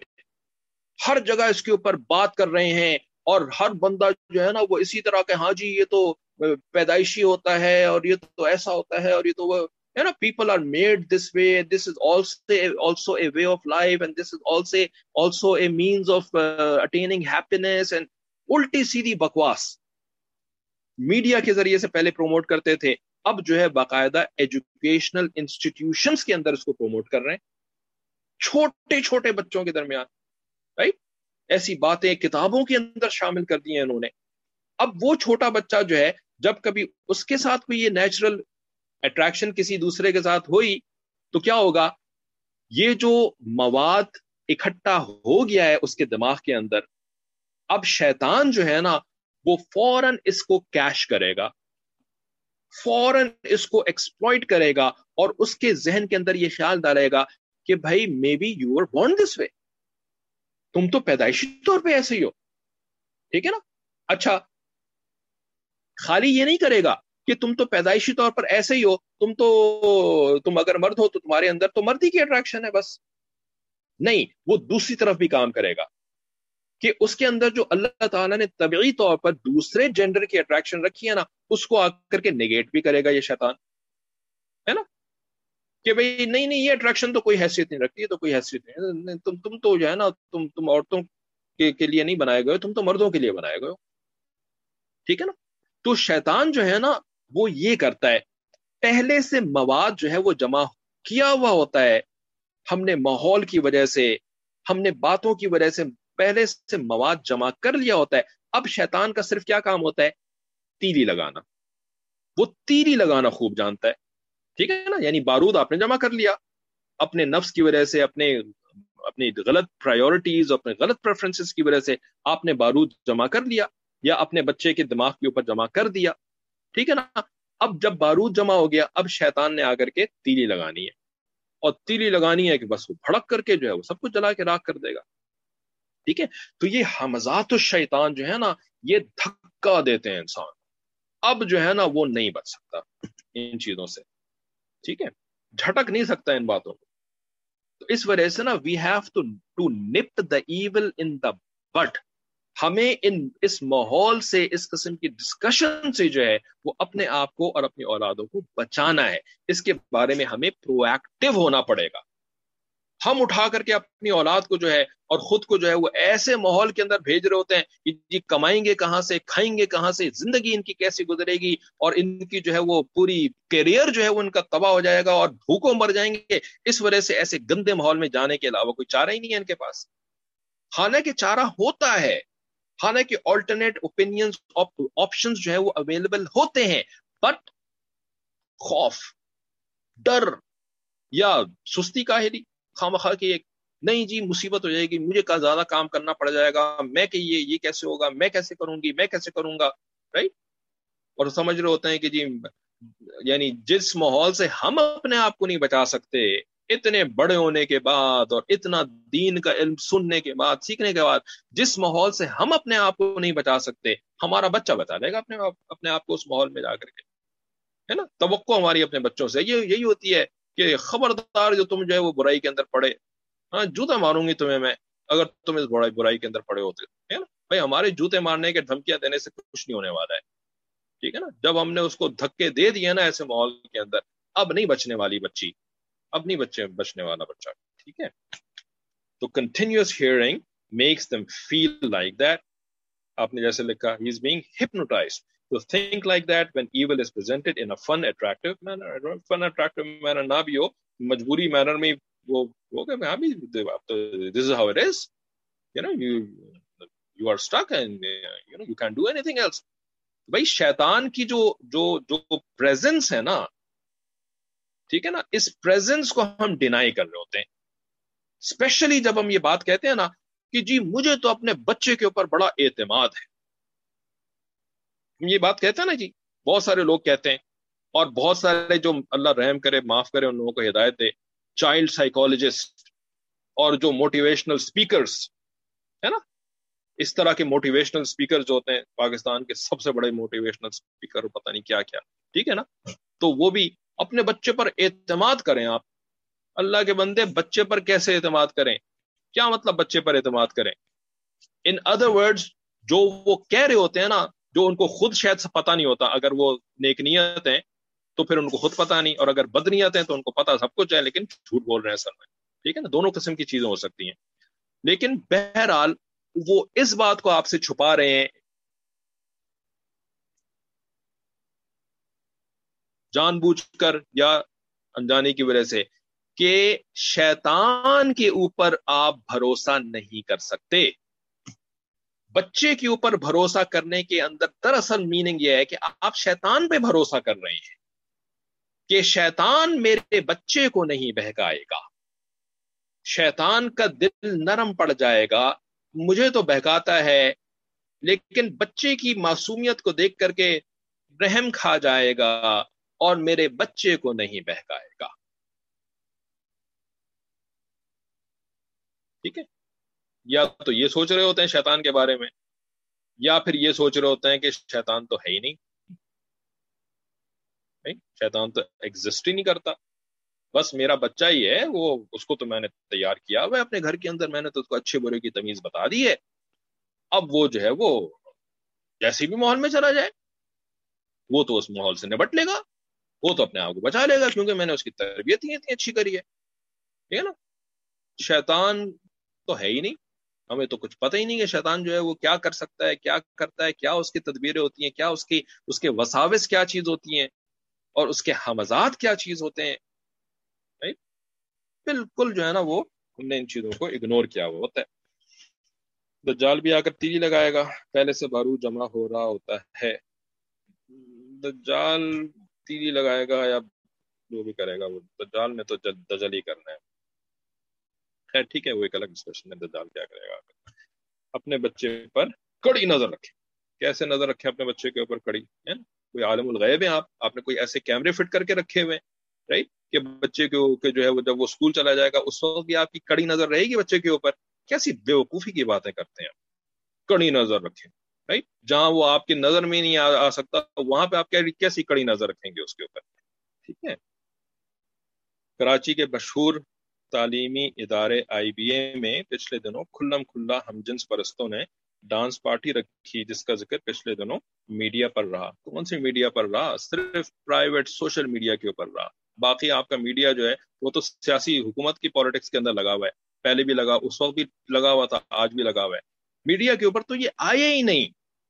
ہر جگہ اس کے اوپر بات کر رہے ہیں، اور ہر بندہ جو ہے نا وہ اسی طرح کہ ہاں جی یہ تو پیدائشی ہوتا ہے اور یہ تو ایسا ہوتا ہے اور یہ تو وہ ہے نا, people are made this way, this is also also a way of life and this is also also a means of uh, attaining happiness, and الٹی سیدھی بکواس میڈیا کے ذریعے سے پہلے پروموٹ کرتے تھے, اب جو ہے باقاعدہ ایجوکیشنل انسٹیٹیوشنز کے اندر اس کو پروموٹ کر رہے ہیں, چھوٹے چھوٹے بچوں کے درمیان, رائٹ, ایسی باتیں کتابوں کے اندر شامل کر دی ہیں انہوں نے. اب وہ چھوٹا بچہ جو ہے جب کبھی اس کے ساتھ کوئی یہ نیچرل اٹریکشن کسی دوسرے کے ساتھ ہوئی تو کیا ہوگا, یہ جو مواد اکٹھا ہو گیا ہے اس کے دماغ کے اندر, اب شیطان جو ہے نا وہ فوراً اس کو کیش کرے گا, فوراً اس کو ایکسپلوئٹ کرے گا اور اس کے ذہن کے اندر یہ خیال ڈالے گا کہ بھائی may be you are born دس وے, تم تو پیدائشی طور پہ ایسے ہی ہو, ٹھیک ہے نا. اچھا, خالی یہ نہیں کرے گا کہ تم تو پیدائشی طور پر ایسے ہی ہو, تم تو تم اگر مرد ہو تو تمہارے اندر تو مردی کی اٹریکشن ہے بس, نہیں, وہ دوسری طرف بھی کام کرے گا کہ اس کے اندر جو اللہ تعالیٰ نے طبعی طور پر دوسرے جینڈر کی اٹریکشن رکھی ہے نا, اس کو آ کر کے نیگیٹ بھی کرے گا یہ شیطان, ہے نا, کہ بھئی نہیں نہیں یہ اٹریکشن تو کوئی حیثیت نہیں رکھتی, ہے تو کوئی حیثیت نہیں, تم تم تو جو ہے نا تم تم عورتوں کے, کے لیے نہیں بنائے گئے, تم تو مردوں کے لیے بنائے گئے, ٹھیک ہے نا. تو شیطان جو ہے نا وہ یہ کرتا ہے, پہلے سے مواد جو ہے وہ جمع کیا ہوا ہوتا ہے, ہم نے ماحول کی وجہ سے, ہم نے باتوں کی وجہ سے پہلے سے مواد جمع کر لیا ہوتا ہے. اب شیطان کا صرف کیا کام ہوتا ہے, تیلی لگانا. وہ تیلی لگانا خوب جانتا ہے, ٹھیک ہے نا, یعنی بارود آپ نے جمع کر لیا اپنے نفس کی وجہ سے, اپنے اپنی غلط پرائیورٹیز, اپنے غلط پریفرنسز کی وجہ سے آپ نے بارود جمع کر لیا, یا اپنے بچے کے دماغ کے اوپر جمع کر دیا, ٹھیک ہے نا. اب جب بارود جمع ہو گیا, اب شیطان نے آ کر کے تیلی لگانی ہے, اور تیلی لگانی ہے کہ بس وہ بھڑک کر کے جو ہے وہ سب کچھ جلا کے راکھ کر دے گا, ٹھیک ہے. تو یہ حمزات الشیطان جو ہے نا یہ دھکا دیتے ہیں انسان, اب جو ہے نا وہ نہیں بچ سکتا ان چیزوں سے, ٹھیک ہے, جھٹک نہیں سکتا ان باتوں کو. تو اس وجہ سے نا وی ہیو ٹو ٹو نپ دا ایول ان دا بٹ, ہمیں ان اس ماحول سے, اس قسم کی ڈسکشن سے جو ہے وہ اپنے آپ کو اور اپنی اولادوں کو بچانا ہے. اس کے بارے میں ہمیں پرو ایکٹیو ہونا پڑے گا. ہم اٹھا کر کے اپنی اولاد کو جو ہے اور خود کو جو ہے وہ ایسے ماحول کے اندر بھیج رہے ہوتے ہیں کہ جی کمائیں گے کہاں سے, کھائیں گے کہاں سے, زندگی ان کی کیسے گزرے گی, اور ان کی جو ہے وہ پوری کیریئر جو ہے وہ ان کا تباہ ہو جائے گا اور بھوکوں مر جائیں گے. اس وجہ سے ایسے گندے ماحول میں جانے کے علاوہ کوئی چارہ ہی نہیں ہے ان کے پاس. حالانکہ چارہ ہوتا ہے, حالانکہ آلٹرنیٹ اوپینینز آپشنز جو ہے وہ اویلیبل ہوتے ہیں, بٹ خوف, ڈر یا سستی کاہلی, خامخواہ کی ایک نہیں جی مصیبت ہو جائے گی, مجھے کا زیادہ کام کرنا پڑ جائے گا, میں کہ یہ یہ کیسے ہوگا, میں کیسے کروں گی, میں کیسے کروں گا, رائٹ. اور سمجھ رہے ہوتے ہیں کہ جی یعنی جس ماحول سے ہم اپنے آپ کو نہیں بچا سکتے, اتنے بڑے ہونے کے بعد اور اتنا دین کا علم سننے کے بعد, سیکھنے کے بعد, جس ماحول سے ہم اپنے آپ کو نہیں بچا سکتے, ہمارا بچہ بچا لے گا اپنے آپ اپنے آپ کو اس ماحول میں جا کر کے, ہے نا. توقع ہماری اپنے بچوں سے یہ یہی ہوتی ہے کہ خبردار جو تم جو ہے وہ برائی کے اندر پڑے, ہاں جوتا ماروں گی تمہیں میں اگر تم اس برائی برائی کے اندر پڑے ہوتے, ہے نا. بھائی ہمارے جوتے مارنے کے دھمکیاں دینے سے کچھ نہیں ہونے والا ہے, ٹھیک ہے نا. جب ہم نے اس کو دھکے دے دیے نا ایسے ماحول کے اندر, اب نہیں بچنے والی بچی, اب نہیں بچے بچنے والا بچہ, ٹھیک ہے. تو continuous hearing Max them feel like that. آپ نے جیسے لکھا he is being hypnotized to think like that when evil is presented in a fun attractive manner. fun attractive manner نہ بھی ہو, مجبوری manner میں وہ ہو کہ ہاں بھی this is how it is, you know, you you are stuck and you know you can't do anything else. بھائی شیطان کی جو جو جو پریزنس ہے نا, ٹھیک ہے نا, اس پریزنس کو ہم ڈینائی کر رہے ہوتے ہیں, اسپیشلی جب ہم یہ بات کہتے ہیں نا کہ جی مجھے تو اپنے بچے کے اوپر بڑا اعتماد ہے. ہم یہ بات کہتے ہیں نا جی, بہت سارے لوگ کہتے ہیں, اور بہت سارے جو اللہ رحم کرے معاف کرے ان لوگوں کو ہدایت دے, چائلڈ سائیکولوجسٹ اور جو موٹیویشنل سپیکرز ہے نا, اس طرح کے موٹیویشنل سپیکر جو ہوتے ہیں, پاکستان کے سب سے بڑے موٹیویشنل سپیکر, پتہ نہیں کیا کیا, ٹھیک ہے نا. تو وہ بھی اپنے بچے پر اعتماد کریں. آپ اللہ کے بندے بچے پر کیسے اعتماد کریں؟ کیا مطلب بچے پر اعتماد کریں؟ ان ادر ورڈز جو وہ کہہ رہے ہوتے ہیں نا, جو ان کو خود شاید سے پتہ نہیں ہوتا. اگر وہ نیک نیت ہیں تو پھر ان کو خود پتہ نہیں, اور اگر بد نیت ہیں تو ان کو پتہ سب کچھ ہے لیکن جھوٹ بول رہے ہیں سر میں. ٹھیک ہے نا, دونوں قسم کی چیزیں ہو سکتی ہیں. لیکن بہرحال وہ اس بات کو آپ سے چھپا رہے ہیں جان بوجھ کر یا انجانے کی وجہ سے کہ شیطان کے اوپر آپ بھروسہ نہیں کر سکتے. بچے کے اوپر بھروسہ کرنے کے اندر دراصل میننگ یہ ہے کہ آپ شیطان پہ بھروسہ کر رہے ہیں کہ شیطان میرے بچے کو نہیں بہکائے گا, شیطان کا دل نرم پڑ جائے گا, مجھے تو بہکاتا ہے لیکن بچے کی معصومیت کو دیکھ کر کے رحم کھا جائے گا اور میرے بچے کو نہیں بہکائے گا. ٹھیک ہے, یا تو یہ سوچ رہے ہوتے ہیں شیطان کے بارے میں, یا پھر یہ سوچ رہے ہوتے ہیں کہ شیطان تو ہے ہی نہیں, نہیں شیطان تو ایگزسٹ ہی نہیں کرتا, بس میرا بچہ ہی ہے, وہ اس کو تو میں نے تیار کیا ہوا ہے اپنے گھر کے اندر, میں نے تو اس کو اچھے برے کی تمیز بتا دی ہے, اب وہ جو ہے وہ جیسے بھی ماحول میں چلا جائے وہ تو اس ماحول سے نبٹ لے گا, وہ تو اپنے آپ کو بچا لے گا کیونکہ میں نے اس کی تربیت ہی اتنی اچھی کری ہے. ٹھیک ہے نا, شیطان تو ہے ہی نہیں, ہمیں تو کچھ پتہ ہی نہیں کہ شیطان جو ہے وہ کیا کر سکتا ہے, کیا کرتا ہے, کیا اس کی تدبیریں ہوتی ہیں, کیا اس کی اس کے وساوس کیا چیز ہوتی ہیں اور اس کے حمزات کیا چیز ہوتے ہیں. بالکل جو ہے نا وہ ہم نے ان چیزوں کو اگنور کیا ہوا ہوتا ہے. دجال بھی آ کر تیلی لگائے گا, پہلے سے بارود جمع ہو رہا ہوتا ہے. دجال تیلی لگائے گا یا جو بھی کرے گا, وہ دجال نے تو دجل ہی کرنا ہے. خیر ٹھیک ہے, وہ ایک الگ ڈسکشن ہے دجال کیا کرے گا. اپنے بچے پر کڑی نظر رکھے. کیسے نظر رکھے اپنے بچے کے اوپر کڑی ہے؟ کوئی عالم الغیب ہے آپ آپ نے کوئی ایسے کیمرے فٹ کر کے رکھے ہوئے رائٹ کہ بچے کے جو ہے وہ جب وہ اسکول چلا جائے گا اس وقت بھی آپ کی کڑی نظر رہے گی بچے کے اوپر؟ کیسی بیوقوفی کی باتیں کرتے ہیں. کڑی نظر رکھیں رائٹ, جہاں وہ آپ کی نظر میں نہیں آ سکتا وہاں پہ آپ کیسی کڑی نظر رکھیں گے اس کے اوپر. ٹھیک ہے. کراچی کے مشہور تعلیمی ادارے آئی بی اے میں پچھلے دنوں کھلم کھلا ہم جنس پرستوں نے ڈانس پارٹی رکھی جس کا ذکر پچھلے دنوں میڈیا پر رہا. کون سی میڈیا پر رہا؟ صرف پرائیویٹ سوشل میڈیا کے اوپر رہا. باقی آپ کا میڈیا جو ہے وہ تو سیاسی حکومت کی پالیٹکس کے اندر لگا ہوا ہے, پہلے بھی لگا, اس وقت بھی لگا ہوا تھا, آج بھی لگا ہوا ہے. میڈیا کے اوپر تو یہ آئے ہی نہیں.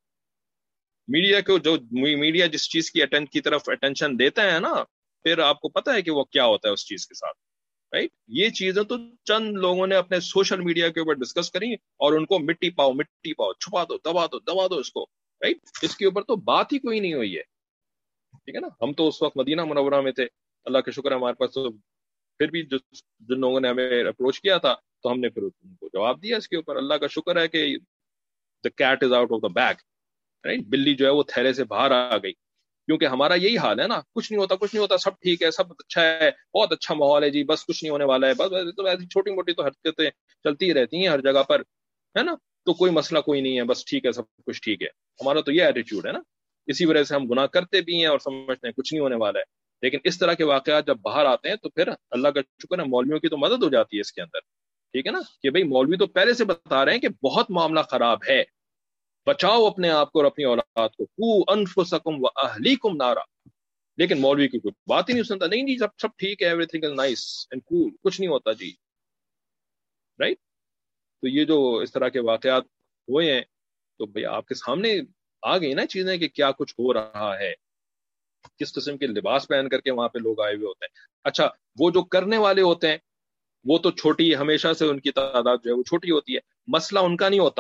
میڈیا کو جو میڈیا جس چیز کی اٹین کی طرف اٹینشن دیتا ہے نا, پھر آپ کو پتا ہے کہ وہ کیا ہوتا ہے اس چیز کے ساتھ رائٹ. یہ چیزیں تو چند لوگوں نے اپنے سوشل میڈیا کے اوپر ڈسکس کری اور ان کو مٹی پاؤ مٹی پاؤ چھپا دو دبا دو دبا دو اس کو رائٹ. اس کے اوپر تو بات ہی کوئی نہیں ہوئی ہے. ٹھیک ہے نا. ہم تو اس وقت مدینہ منورہ میں تھے, اللہ کا شکر ہے ہمارے پاس تو پھر بھی جن لوگوں نے ہمیں اپروچ کیا تھا تو ہم نے پھر ان کو جواب دیا اس کے اوپر. اللہ کا شکر ہے کہ the cat is out of the bag right, بلی جو ہے وہ تھیلے سے باہر آ گئی. کیونکہ ہمارا یہی حال ہے نا, کچھ نہیں ہوتا کچھ نہیں ہوتا, سب ٹھیک ہے, سب اچھا ہے, بہت اچھا ماحول ہے جی, بس کچھ نہیں ہونے والا ہے, بس تو ایسی چھوٹی موٹی تو حرکتیں چلتی رہتی ہیں ہر جگہ پر ہے نا, تو کوئی مسئلہ کوئی نہیں ہے, بس ٹھیک ہے, سب کچھ ٹھیک ہے. ہمارا تو یہ ایٹیٹیوڈ ہے نا, اسی وجہ سے ہم گناہ کرتے بھی ہیں اور سمجھتے ہیں کچھ نہیں ہونے والا ہے. لیکن اس طرح کے واقعات جب باہر آتے ہیں تو پھر اللہ کا شکر ہے مولویوں کی تو مدد ہو جاتی ہے اس کے اندر. ٹھیک ہے نا, کہ بھئی مولوی تو پہلے سے بتا رہے ہیں کہ بہت معاملہ خراب ہے, بچاؤ اپنے آپ کو اور اپنی اولاد کو, قو انفسکم و اہلیکم نارا. لیکن مولوی کی کوئی بات ہی نہیں سنتا, نہیں جی سب سب ٹھیک ہے, every thing is nice and coal, کچھ نہیں ہوتا جی رائٹ. تو یہ جو اس طرح کے واقعات ہوئے ہیں تو بھئی آپ کے سامنے آ گئی نا چیزیں کہ کیا کچھ ہو رہا ہے, کس قسم کے لباس پہن کر کے وہاں پہ لوگ آئے ہوئے ہوتے ہیں. اچھا وہ جو کرنے والے ہوتے ہیں وہ تو چھوٹی, ہمیشہ سے ان کی تعداد جو ہے وہ چھوٹی ہوتی ہے, مسئلہ ان کا نہیں ہوتا.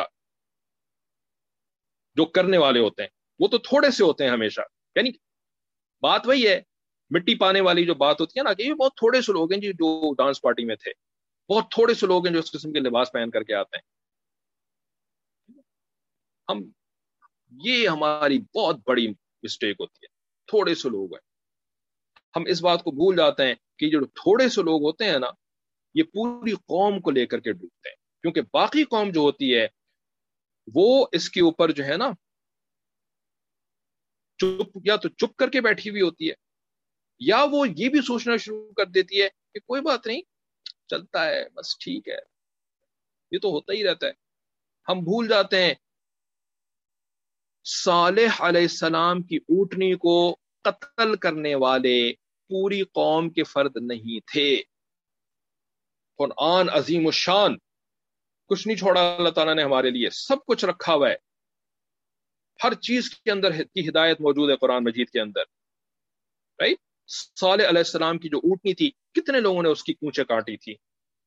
جو کرنے والے ہوتے ہیں وہ تو تھوڑے سے ہوتے ہیں ہمیشہ. یعنی بات وہی ہے, مٹی پانے والی جو بات ہوتی ہے نا کہ یہ بہت تھوڑے سے لوگ ہیں جی جو ڈانس پارٹی میں تھے, بہت تھوڑے سے لوگ ہیں جو اس قسم کے لباس پہن کر کے آتے ہیں. ہم یہ ہماری بہت بڑی مسٹیک ہوتی ہے, تھوڑے سے لوگ ہیں. ہم اس بات کو بھول جاتے ہیں کہ جو تھوڑے سے لوگ ہوتے ہیں نا یہ پوری قوم کو لے کر کے ڈوبتے ہیں, کیونکہ باقی قوم جو ہوتی ہے وہ اس کے اوپر جو ہے نا چپ, یا تو چپ کر کے بیٹھی ہوئی ہوتی ہے, یا وہ یہ بھی سوچنا شروع کر دیتی ہے کہ کوئی بات نہیں, چلتا ہے, بس ٹھیک ہے, یہ تو ہوتا ہی رہتا ہے. ہم بھول جاتے ہیں صالح علیہ السلام کی اونٹنی کو قتل کرنے والے پوری قوم کے فرد نہیں تھے. قرآن عظیم الشان، کچھ نہیں چھوڑا اللہ تعالیٰ نے ہمارے لیے، سب کچھ رکھا ہوا ہے، ہر چیز کے اندر کی ہدایت موجود ہے قرآن مجید کے اندر. رائٹ؟ صالح علیہ السلام کی جو اونٹنی تھی، کتنے لوگوں نے اس کی کونچیں کاٹی تھی؟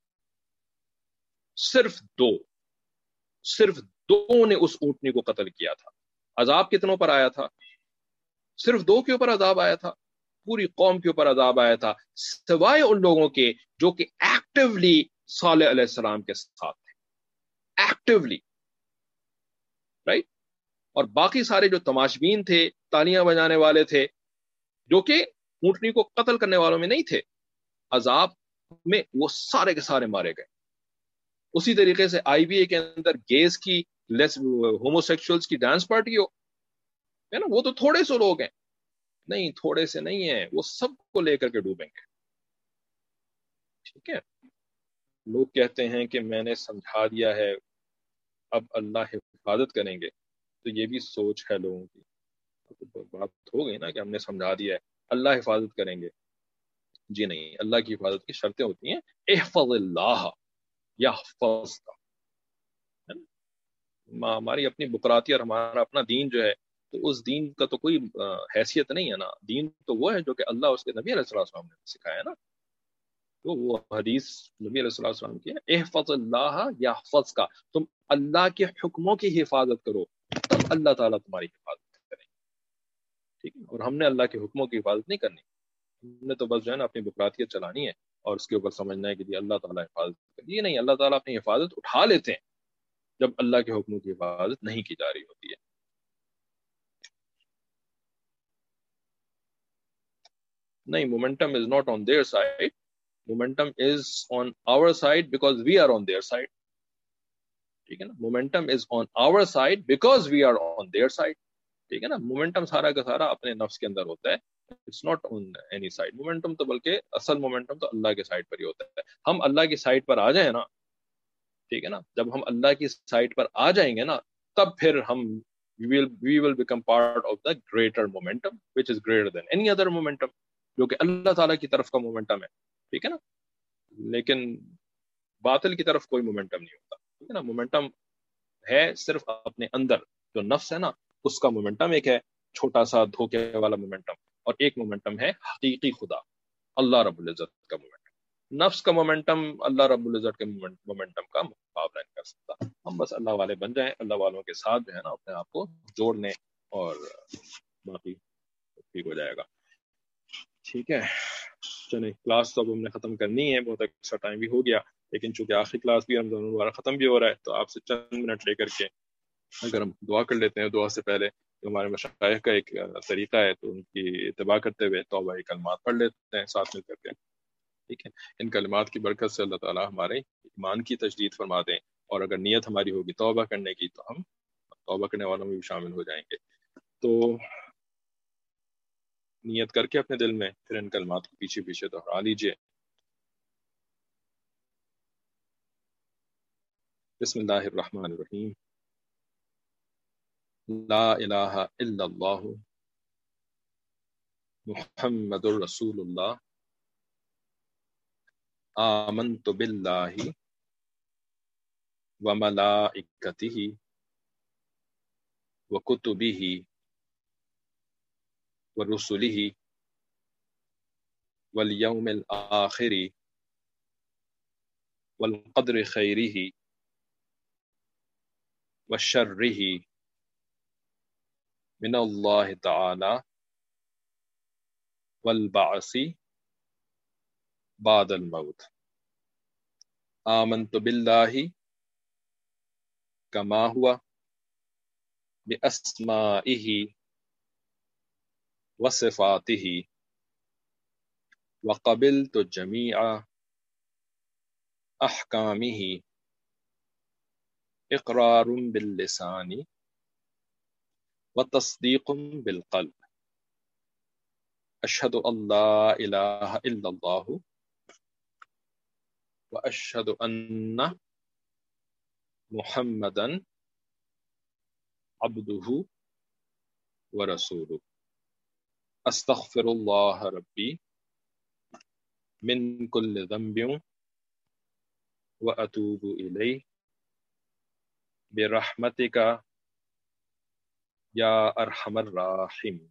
صرف دو صرف دو نے اس اونٹنی کو قتل کیا تھا. عذاب کتنوں پر آیا تھا؟ صرف دو کے اوپر عذاب آیا تھا، پوری قوم کے اوپر عذاب آیا تھا، سوائے ان لوگوں کے جو کہ ایکٹیولی صالح علیہ السلام کے ساتھ تھے، ایکٹیولی. رائٹ؟ اور باقی سارے جو تماشبین تھے، تالیاں بجانے والے تھے، جو کہ اونٹنی کو قتل کرنے والوں میں نہیں تھے، عذاب میں وہ سارے کے سارے مارے گئے. اسی طریقے سے آئی بی اے کے اندر گیز کی، ہومو سیکشولز کی ڈانس پارٹی ہو، ہے نا، وہ تو تھوڑے سے لوگ ہیں، نہیں تھوڑے سے نہیں ہیں، وہ سب کو لے کر کے ڈوبیں گے. ٹھیک ہے؟ لوگ کہتے ہیں کہ میں نے سمجھا دیا ہے، اب اللہ حفاظت کریں گے، تو یہ بھی سوچ ہے لوگوں کی. بات ہو گئی نا کہ ہم نے سمجھا دیا ہے اللہ حفاظت کریں گے. جی نہیں، اللہ کی حفاظت کی شرطیں ہوتی ہیں، احفظ اللہ یحفظ کا. ہماری اپنی بکراتی اور ہمارا اپنا دین جو ہے، تو اس دین کا تو کوئی حیثیت نہیں ہے نا. دین تو وہ ہے جو کہ اللہ اس کے نبی علیہ السلام نے سکھایا ہے نا. تو وہ حدیث نبی علیہ السلام کی ہے، احفظ اللہ یحفظ کا، تم اللہ کے حکموں کی حفاظت کرو تب اللہ تعالیٰ تمہاری حفاظت کرے. ٹھیک ہے؟ اور ہم نے اللہ کے حکموں کی حفاظت نہیں کرنی، ہم نے تو بس جو ہے نا اپنی بکراتیت چلانی ہے اور اس کے اوپر سمجھنا ہے کہ اللہ تعالیٰ حفاظت کرے. یہ نہیں، اللہ تعالیٰ اپنی حفاظت اٹھا لیتے ہیں جب اللہ کے حکموں کی حفاظت نہیں کی جا رہی ہوتی ہے. نہیں، momentum is not on their side, momentum is on our side because we are on their side. ٹھیک ہے نا؟ Momentum is on our side because we are on their side. ٹھیک ہے نا؟ مومنٹم سارا کا سارا اپنے نفس کے اندر ہوتا ہے، it's not on any side. Momentum تو بلکہ اصل مومنٹم تو اللہ کے سائڈ پر ہی ہوتا ہے. ہم اللہ کی سائڈ پر آ جائیں نا، ٹھیک ہے نا، جب ہم اللہ کی سائڈ پر آ جائیں گے نا، تب پھر ہم we will we will become part of the greater momentum which is greater than any other momentum، جو کہ اللہ تعالیٰ کی طرف کا مومنٹم ہے. ٹھیک ہے نا؟ لیکن باطل کی طرف کوئی مومنٹم نہیں ہوتا. ٹھیک ہے نا؟ مومنٹم ہے صرف اپنے اندر، جو نفس ہے نا اس کا مومنٹم ایک ہے چھوٹا سا دھوکے والا مومنٹم، اور ایک مومنٹم ہے حقیقی خدا اللہ رب العزت کا مومنٹم. نفس کا مومنٹم اللہ رب العزت کے مومنٹم کا مقابلہ نہیں کر سکتا. ہم بس اللہ والے بن جائیں، اللہ والوں کے ساتھ جو ہے نا اپنے آپ کو جوڑ لیں، اور باقی ٹھیک ہو جائے گا. ٹھیک ہے، چلیں کلاس تو اب ہم نے ختم کرنی ہے، بہت اچھا ٹائم بھی ہو گیا، لیکن چونکہ آخری کلاس بھی رمضان المبارک ختم بھی ہو رہا ہے، تو آپ سے چند منٹ لے کر کے اگر ہم دعا کر لیتے ہیں. دعا سے پہلے ہمارے مشائخ کا ایک طریقہ ہے، تو ان کی اتباع کرتے ہوئے توبہ کلمات پڑھ لیتے ہیں ساتھ مل کر کے. ٹھیک ہے؟ ان کلمات کی برکت سے اللہ تعالیٰ ہمارے ایمان کی تجدید فرما دیں، اور اگر نیت ہماری ہوگی توبہ کرنے کی تو ہم توبہ کرنے والوں میں بھی شامل ہو جائیں گے. تو نیت کر کے اپنے دل میں پھر ان کلمات کو پیچھے پیچھے دہرا لیجئے. بسم اللہ الرحمن الرحیم. لا الہ الا اللہ محمد الرسول اللہ آمنت باللہ وملائکتہ وکتبہ ورسلہ والیوم الآخر والقدر خیرہ وشرہ من اللہ تعالی والبعث بعد الموت. آمنت باللہ کما ہوا باسمائہ وصفاتہ وقبلت جمیع احکامہ اقرار باللسان وتصدیق بالقلب. اشہد ان لا الہ الا اللہ واشہد ان محمدً عبدہ ورسوله استغفر الله ربي من كل ذنب وأتوب إليه برحمتك یا ارحم الراحمین۔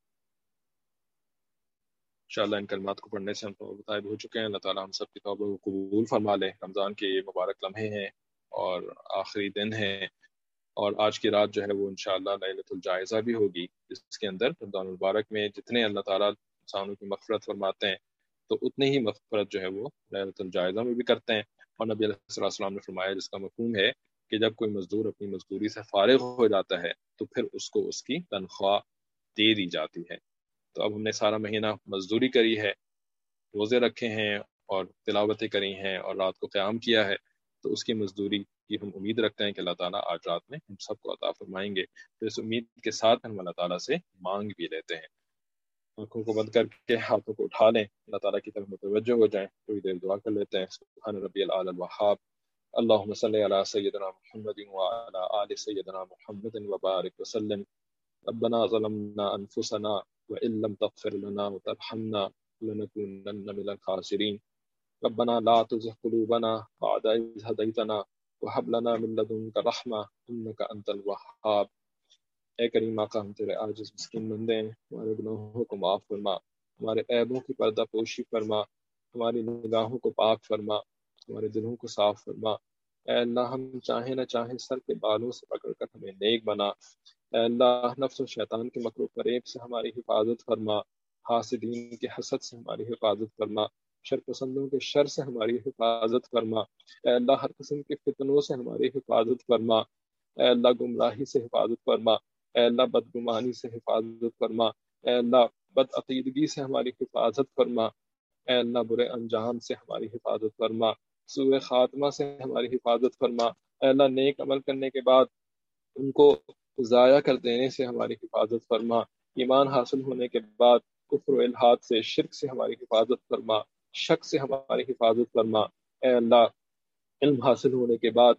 انشاءاللہ ان کلمات کو پڑھنے سے ہم تو متعب ہو چکے ہیں۔ اللہ تعالیٰ ہم سب کی توبہ کو قبول فرما لے۔ رمضان کے یہ مبارک لمحے ہیں اور آخری دن ہیں، اور آج کی رات جو ہے وہ انشاءاللہ لیلۃ الجائزہ بھی ہوگی، جس کے اندر رمضان المبارک میں جتنے اللہ تعالیٰ انسانوں کی مغفرت فرماتے ہیں تو اتنی ہی مغفرت جو ہے وہ لیلۃ الجائزہ میں بھی کرتے ہیں۔ اور نبی علیہ السلام نے فرمایا، جس کا مفہوم ہے کہ جب کوئی مزدور اپنی مزدوری سے فارغ ہو جاتا ہے تو پھر اس کو اس کی تنخواہ دے دی جاتی ہے۔ تو اب ہم نے سارا مہینہ مزدوری کری ہے، روزے رکھے ہیں اور تلاوتیں کری ہیں اور رات کو قیام کیا ہے، تو اس کی مزدوری کی ہم امید رکھتے ہیں کہ اللہ تعالیٰ آج رات میں ہم سب کو عطا فرمائیں گے۔ تو اس امید کے ساتھ ہم اللہ تعالیٰ سے مانگ بھی لیتے ہیں۔ آنکھوں کو بند کر کے ہاتھوں کو اٹھا لیں، اللہ تعالیٰ کی طرف متوجہ ہو جائیں، تھوڑی دیر دعا کر لیتے ہیں۔ سبحان ربی الاعلی الوہاب، اللہم صلی علی سیدنا محمد وعلی آل سیدنا محمد وبارک وسلم۔ ربنا ظلمنا انفسنا وان لم تغفر لنا وترحمنا لنكونن من الخاسرین۔ ربنا لا تزغ قلوبنا بعد إذ هديتنا وهب لنا من لدنك رحمة إنك أنت الوهاب۔ اے کریم آقا، ہم تیرے عاجز مسکین بندے ہیں، ہمارے گناہوں کو معاف فرما، ہمارے عیبوں کی پردہ پوشی فرما، ہماری نگاہوں کو پاک فرما، ہمارے دلوں کو صاف فرما۔ اے اللہ، ہم چاہیں نہ چاہیں سر کے بالوں سے پکڑ کر ہمیں نیک بنا۔ اے اللہ، نفس و شیطان کے مکر و فریب سے ہماری حفاظت فرما، حاسدین کے حسد سے ہماری حفاظت فرما، شر پسندوں کے شر سے ہماری حفاظت فرما۔ اے اللہ، ہر قسم کے فتنوں سے ہماری حفاظت فرما۔ اے اللہ، گمراہی سے حفاظت فرما۔ اے اللہ، بدگمانی سے حفاظت فرما۔ اے اللہ، بد عقیدگی سے ہماری حفاظت فرما۔ اے اللہ، برے انجام سے ہماری حفاظت فرما، سوء خاتمہ سے ہماری حفاظت فرما۔ اے اللہ، نیک عمل کرنے کے بعد ان کو ضائع کر دینے سے ہماری حفاظت فرما۔ ایمان حاصل ہونے کے بعد کفر و الحاد سے، شرک سے ہماری حفاظت فرما، شک سے ہماری حفاظت فرما۔ اے اللہ، علم حاصل ہونے کے بعد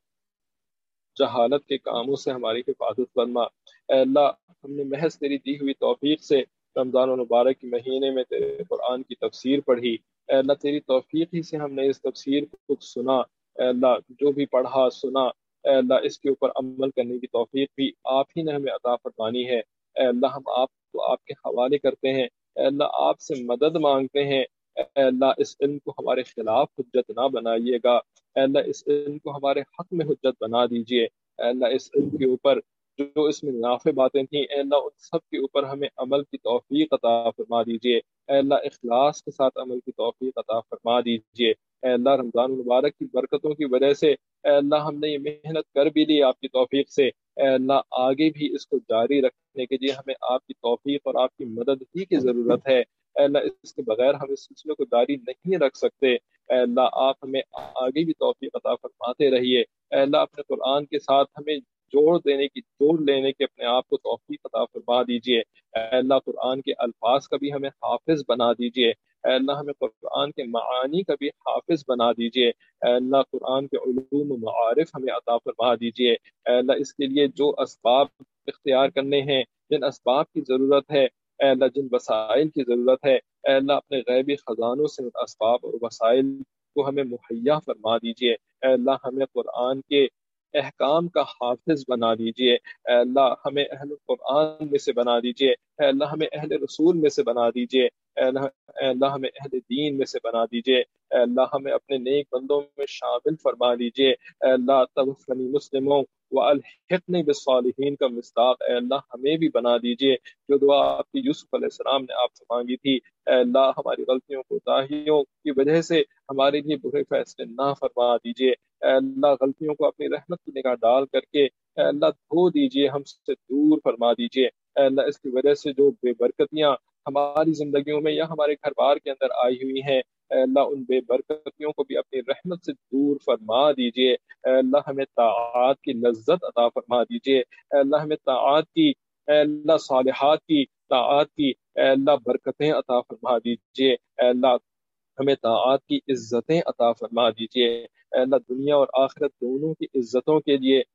جہالت کے کاموں سے ہماری حفاظت فرما۔ اے اللہ، ہم نے محض تیری دی ہوئی توفیق سے رمضان المبارک کے مہینے میں تیرے قرآن کی تفسیر پڑھی۔ اے اللہ، تیری توفیق ہی سے ہم نے اس تفسیر کو سنا۔ اے اللہ، جو بھی پڑھا سنا، اے اللہ، اس کے اوپر عمل کرنے کی توفیق بھی آپ ہی نے ہمیں عطا فرمانی ہے۔ اے اللہ، ہم آپ کو آپ کے حوالے کرتے ہیں۔ اے اللہ، آپ سے مدد مانگتے ہیں۔ اے اللہ، اس علم کو ہمارے خلاف حجت نہ بنائیے گا۔ اے اللہ، اس علم کو ہمارے حق میں حجت بنا دیجئے۔ اے اللہ، اس علم کے اوپر جو اس میں نافع باتیں تھیں، اے اللہ، ان سب کے اوپر ہمیں عمل کی توفیق عطا فرما دیجئے۔ اے اللہ، اخلاص کے ساتھ عمل کی توفیق عطا فرما دیجئے۔ اے اللہ، رمضان المبارک کی برکتوں کی وجہ سے اے اللہ، ہم نے یہ محنت کر بھی لی آپ کی توفیق سے۔ اے اللہ، آگے بھی اس کو جاری رکھنے کے لیے ہمیں آپ کی توفیق اور آپ کی مدد ہی کی ضرورت ہے۔ اے اللہ، اس کے بغیر ہم اس سلسلے کو جاری نہیں رکھ سکتے۔ اے اللہ، آپ ہمیں آگے بھی توفیق عطا فرماتے رہیے۔ اے اللہ، اپنے قرآن کے ساتھ ہمیں جوڑ دینے کی جوڑ لینے کے اپنے آپ کو توفیق عطا فرما دیجئے۔ اے اللہ، قرآن کے الفاظ کا بھی ہمیں حافظ بنا دیجئے۔ اے اللہ، ہمیں قرآن کے معانی کا بھی حافظ بنا دیجئے۔ اے اللہ، قرآن کے علوم و معارف ہمیں عطا فرما دیجئے۔ اے اللہ، اس کے لیے جو اسباب اختیار کرنے ہیں، جن اسباب کی ضرورت ہے، اے اللہ، جن وسائل کی ضرورت ہے، اے اللہ، اپنے غیبی خزانوں سے ان اسباب اور وسائل کو ہمیں مہیا فرما دیجئے۔ اے اللہ، ہمیں قرآن کے احکام کا حافظ بنا دیجئے۔ اے اللہ، ہمیں اہل قرآن میں سے بنا دیجئے۔ اے اللہ، ہمیں اہل رسول میں سے بنا دیجئے۔ اے اللہ اے اللہ ہمیں اہل دین میں سے بنا دیجئے۔ اے اللہ، ہمیں اپنے نیک بندوں میں شامل فرما دیجئے۔ اے اللہ، توفنی مسلموں والحقنی بالصالحین کا مصداق اے اللہ ہمیں بھی بنا دیجئے، جو دعا آپ کی یوسف علیہ السلام نے آپ سے مانگی تھی۔ اے اللہ، ہماری غلطیوں کوتاہیوں کی وجہ سے ہمارے لیے برے فیصلے نہ فرما دیجئے۔ اے اللہ، غلطیوں کو اپنی رحمت کی نگاہ ڈال کر کے اے اللہ دھو دیجئے، ہم سے دور فرما دیجئے۔ اے اللہ، اس کی وجہ سے جو بے برکتیاں ہماری زندگیوں میں یا ہمارے گھر بار کے اندر آئی ہوئی ہیں، اے اللہ، ان بے برکتیوں کو بھی اپنی رحمت سے دور فرما دیجئے۔ اے اللہ، ہمیں طاعات کی لذت عطا فرما دیجئے۔ اے اللہ، ہمیں طاعات کی اے اللہ صالحات کی طاعات کی اے اللہ برکتیں عطا فرما دیجئے۔ اے اللہ، ہمیں طاعات کی عزتیں عطا فرما دیجئے۔ اے اللہ، دنیا اور آخرت دونوں کی عزتوں کے لیے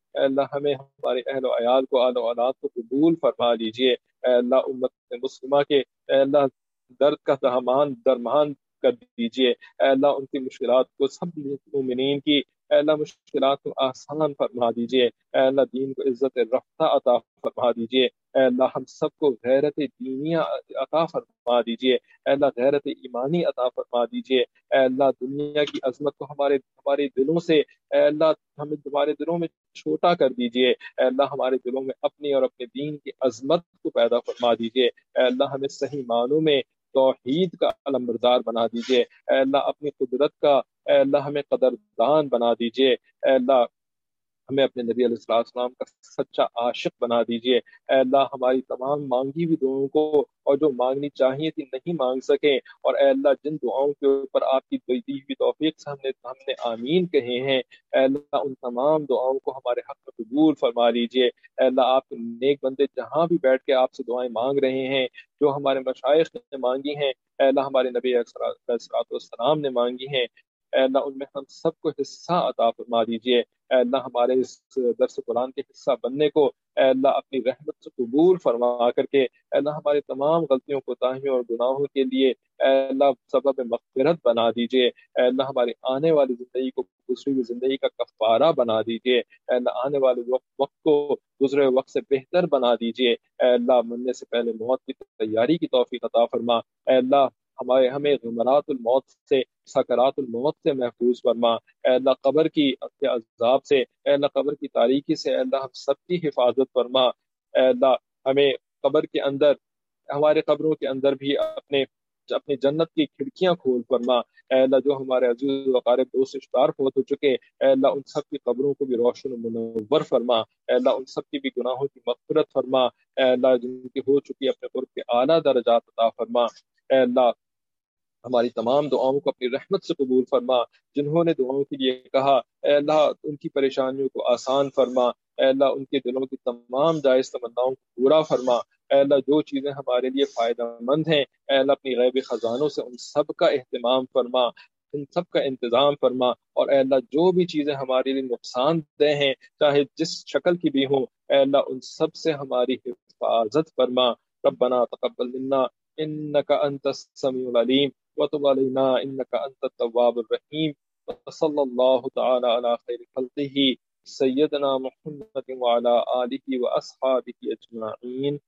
اے اللہ ہمیں ہمارے اہل و عیال کو آل و اولاد کو قبول فرما دیجیے، اے اللہ امت مسلمہ کے اے اللہ درد کا درمان درمان کر دیجیے، اے اللہ ان کی مشکلات کو سب مومنین کی اے اللہ مشکلات کو آسان فرما دیجیے، اے اللہ دین کو عزت رفتہ عطا فرما دیجیے، اے اللہ ہم سب کو غیرت دینیہ عطا فرما دیجیے، اے اللہ غیرت ایمانی عطا فرما دیجیے، اے اللہ دنیا کی عظمت کو ہمارے ہمارے دلوں سے اے اللہ ہمیں تمہارے دلوں میں چھوٹا کر دیجیے، اے اللہ ہمارے دلوں میں اپنی اور اپنے دین کی عظمت کو پیدا فرما دیجیے، اے اللہ ہمیں صحیح معنوں میں توحید کا علمبردار بنا دیجیے، اے اللہ اپنی قدرت کا اے اللہ ہمیں قدردان بنا دیجیے، اے اللہ ہمیں اپنے نبی علیہ الصلوۃ والسلام کا سچا عاشق بنا دیجیے، اے اللہ ہماری تمام مانگی ہوئی دعاؤں کو اور جو مانگنی چاہیے تھی نہیں مانگ سکیں، اور اے اللہ جن دعاؤں کے اوپر آپ کی دی ہوئی توفیق سے ہم نے ہم نے آمین کہے ہیں، اے اللہ ان تمام دعاؤں کو ہمارے حق میں قبول فرما لیجیے، اے اللہ آپ کے نیک بندے جہاں بھی بیٹھ کے آپ سے دعائیں مانگ رہے ہیں، جو ہمارے مشائخ نے مانگی ہیں، اے اللہ ہمارے نبی علیہ الصلوۃ والسلام نے مانگی ہیں، اے اللہ ان میں ہم سب کو حصہ عطا فرما دیجیے، اے اللہ ہمارے اس درس قرآن کے حصہ بننے کو اے اللہ اپنی رحمت سے قبول فرما کر کے اے اللہ ہماری تمام غلطیوں کوتاہیوں اور گناہوں کے لیے اے اللہ سبب مغفرت بنا دیجیے، اے اللہ ہماری آنے والی زندگی کو گزری ہوئی زندگی کا کفارہ بنا دیجیے، اے اللہ آنے والے وقت وقت کو گزرے وقت سے بہتر بنا دیجیے، اے اللہ مرنے سے پہلے موت کی تیاری کی توفیق عطا فرما، اے اللہ ہمارے ہمیں غمرات الموت سے سکرات الموت سے محفوظ فرما، اے اللہ قبر کی عذاب سے اے اللہ قبر کی تاریکی سے اے اللہ ہم سب کی حفاظت فرما، اے اللہ ہمیں قبر کے اندر ہمارے قبروں کے اندر بھی اپنے اپنی جنت کی کھڑکیاں کھول فرما، اے اللہ جو ہمارے عزیز و اقارب دوست رشتار فوت ہو چکے اے اللہ ان سب کی قبروں کو بھی روشن و منور فرما، اے اللہ ان سب کی بھی گناہوں کی مغفرت فرما، اے اللہ جن کی ہو چکی اپنے قرب کے اعلیٰ درجات عطا فرما، اے اللہ ہماری تمام دعاؤں کو اپنی رحمت سے قبول فرما، جنہوں نے دعاؤں کے لیے کہا اے اللہ ان کی پریشانیوں کو آسان فرما، اے اللہ ان کے دلوں کی تمام جائز تمناؤں کو پورا فرما، اے اللہ جو چیزیں ہمارے لیے فائدہ مند ہیں اے اللہ اپنی غیب خزانوں سے ان سب کا اہتمام فرما، ان سب کا انتظام فرما، اور اے اللہ جو بھی چیزیں ہمارے لیے نقصان دہ ہیں چاہے جس شکل کی بھی ہوں اے اللہ ان سب سے ہماری حفاظت فرما، ربنا تقبل منا انك انت السميع العليم وتب علينا انك انت التواب الرحيم، وصلى الله تعالى على خير خلقه سيدنا محمد وعلى آله واصحابه اجمعين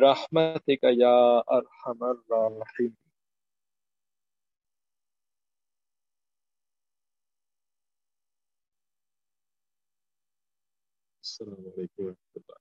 برحمتك يا ارحم الراحمين۔ السلام علیکم ورحمۃ اللہ۔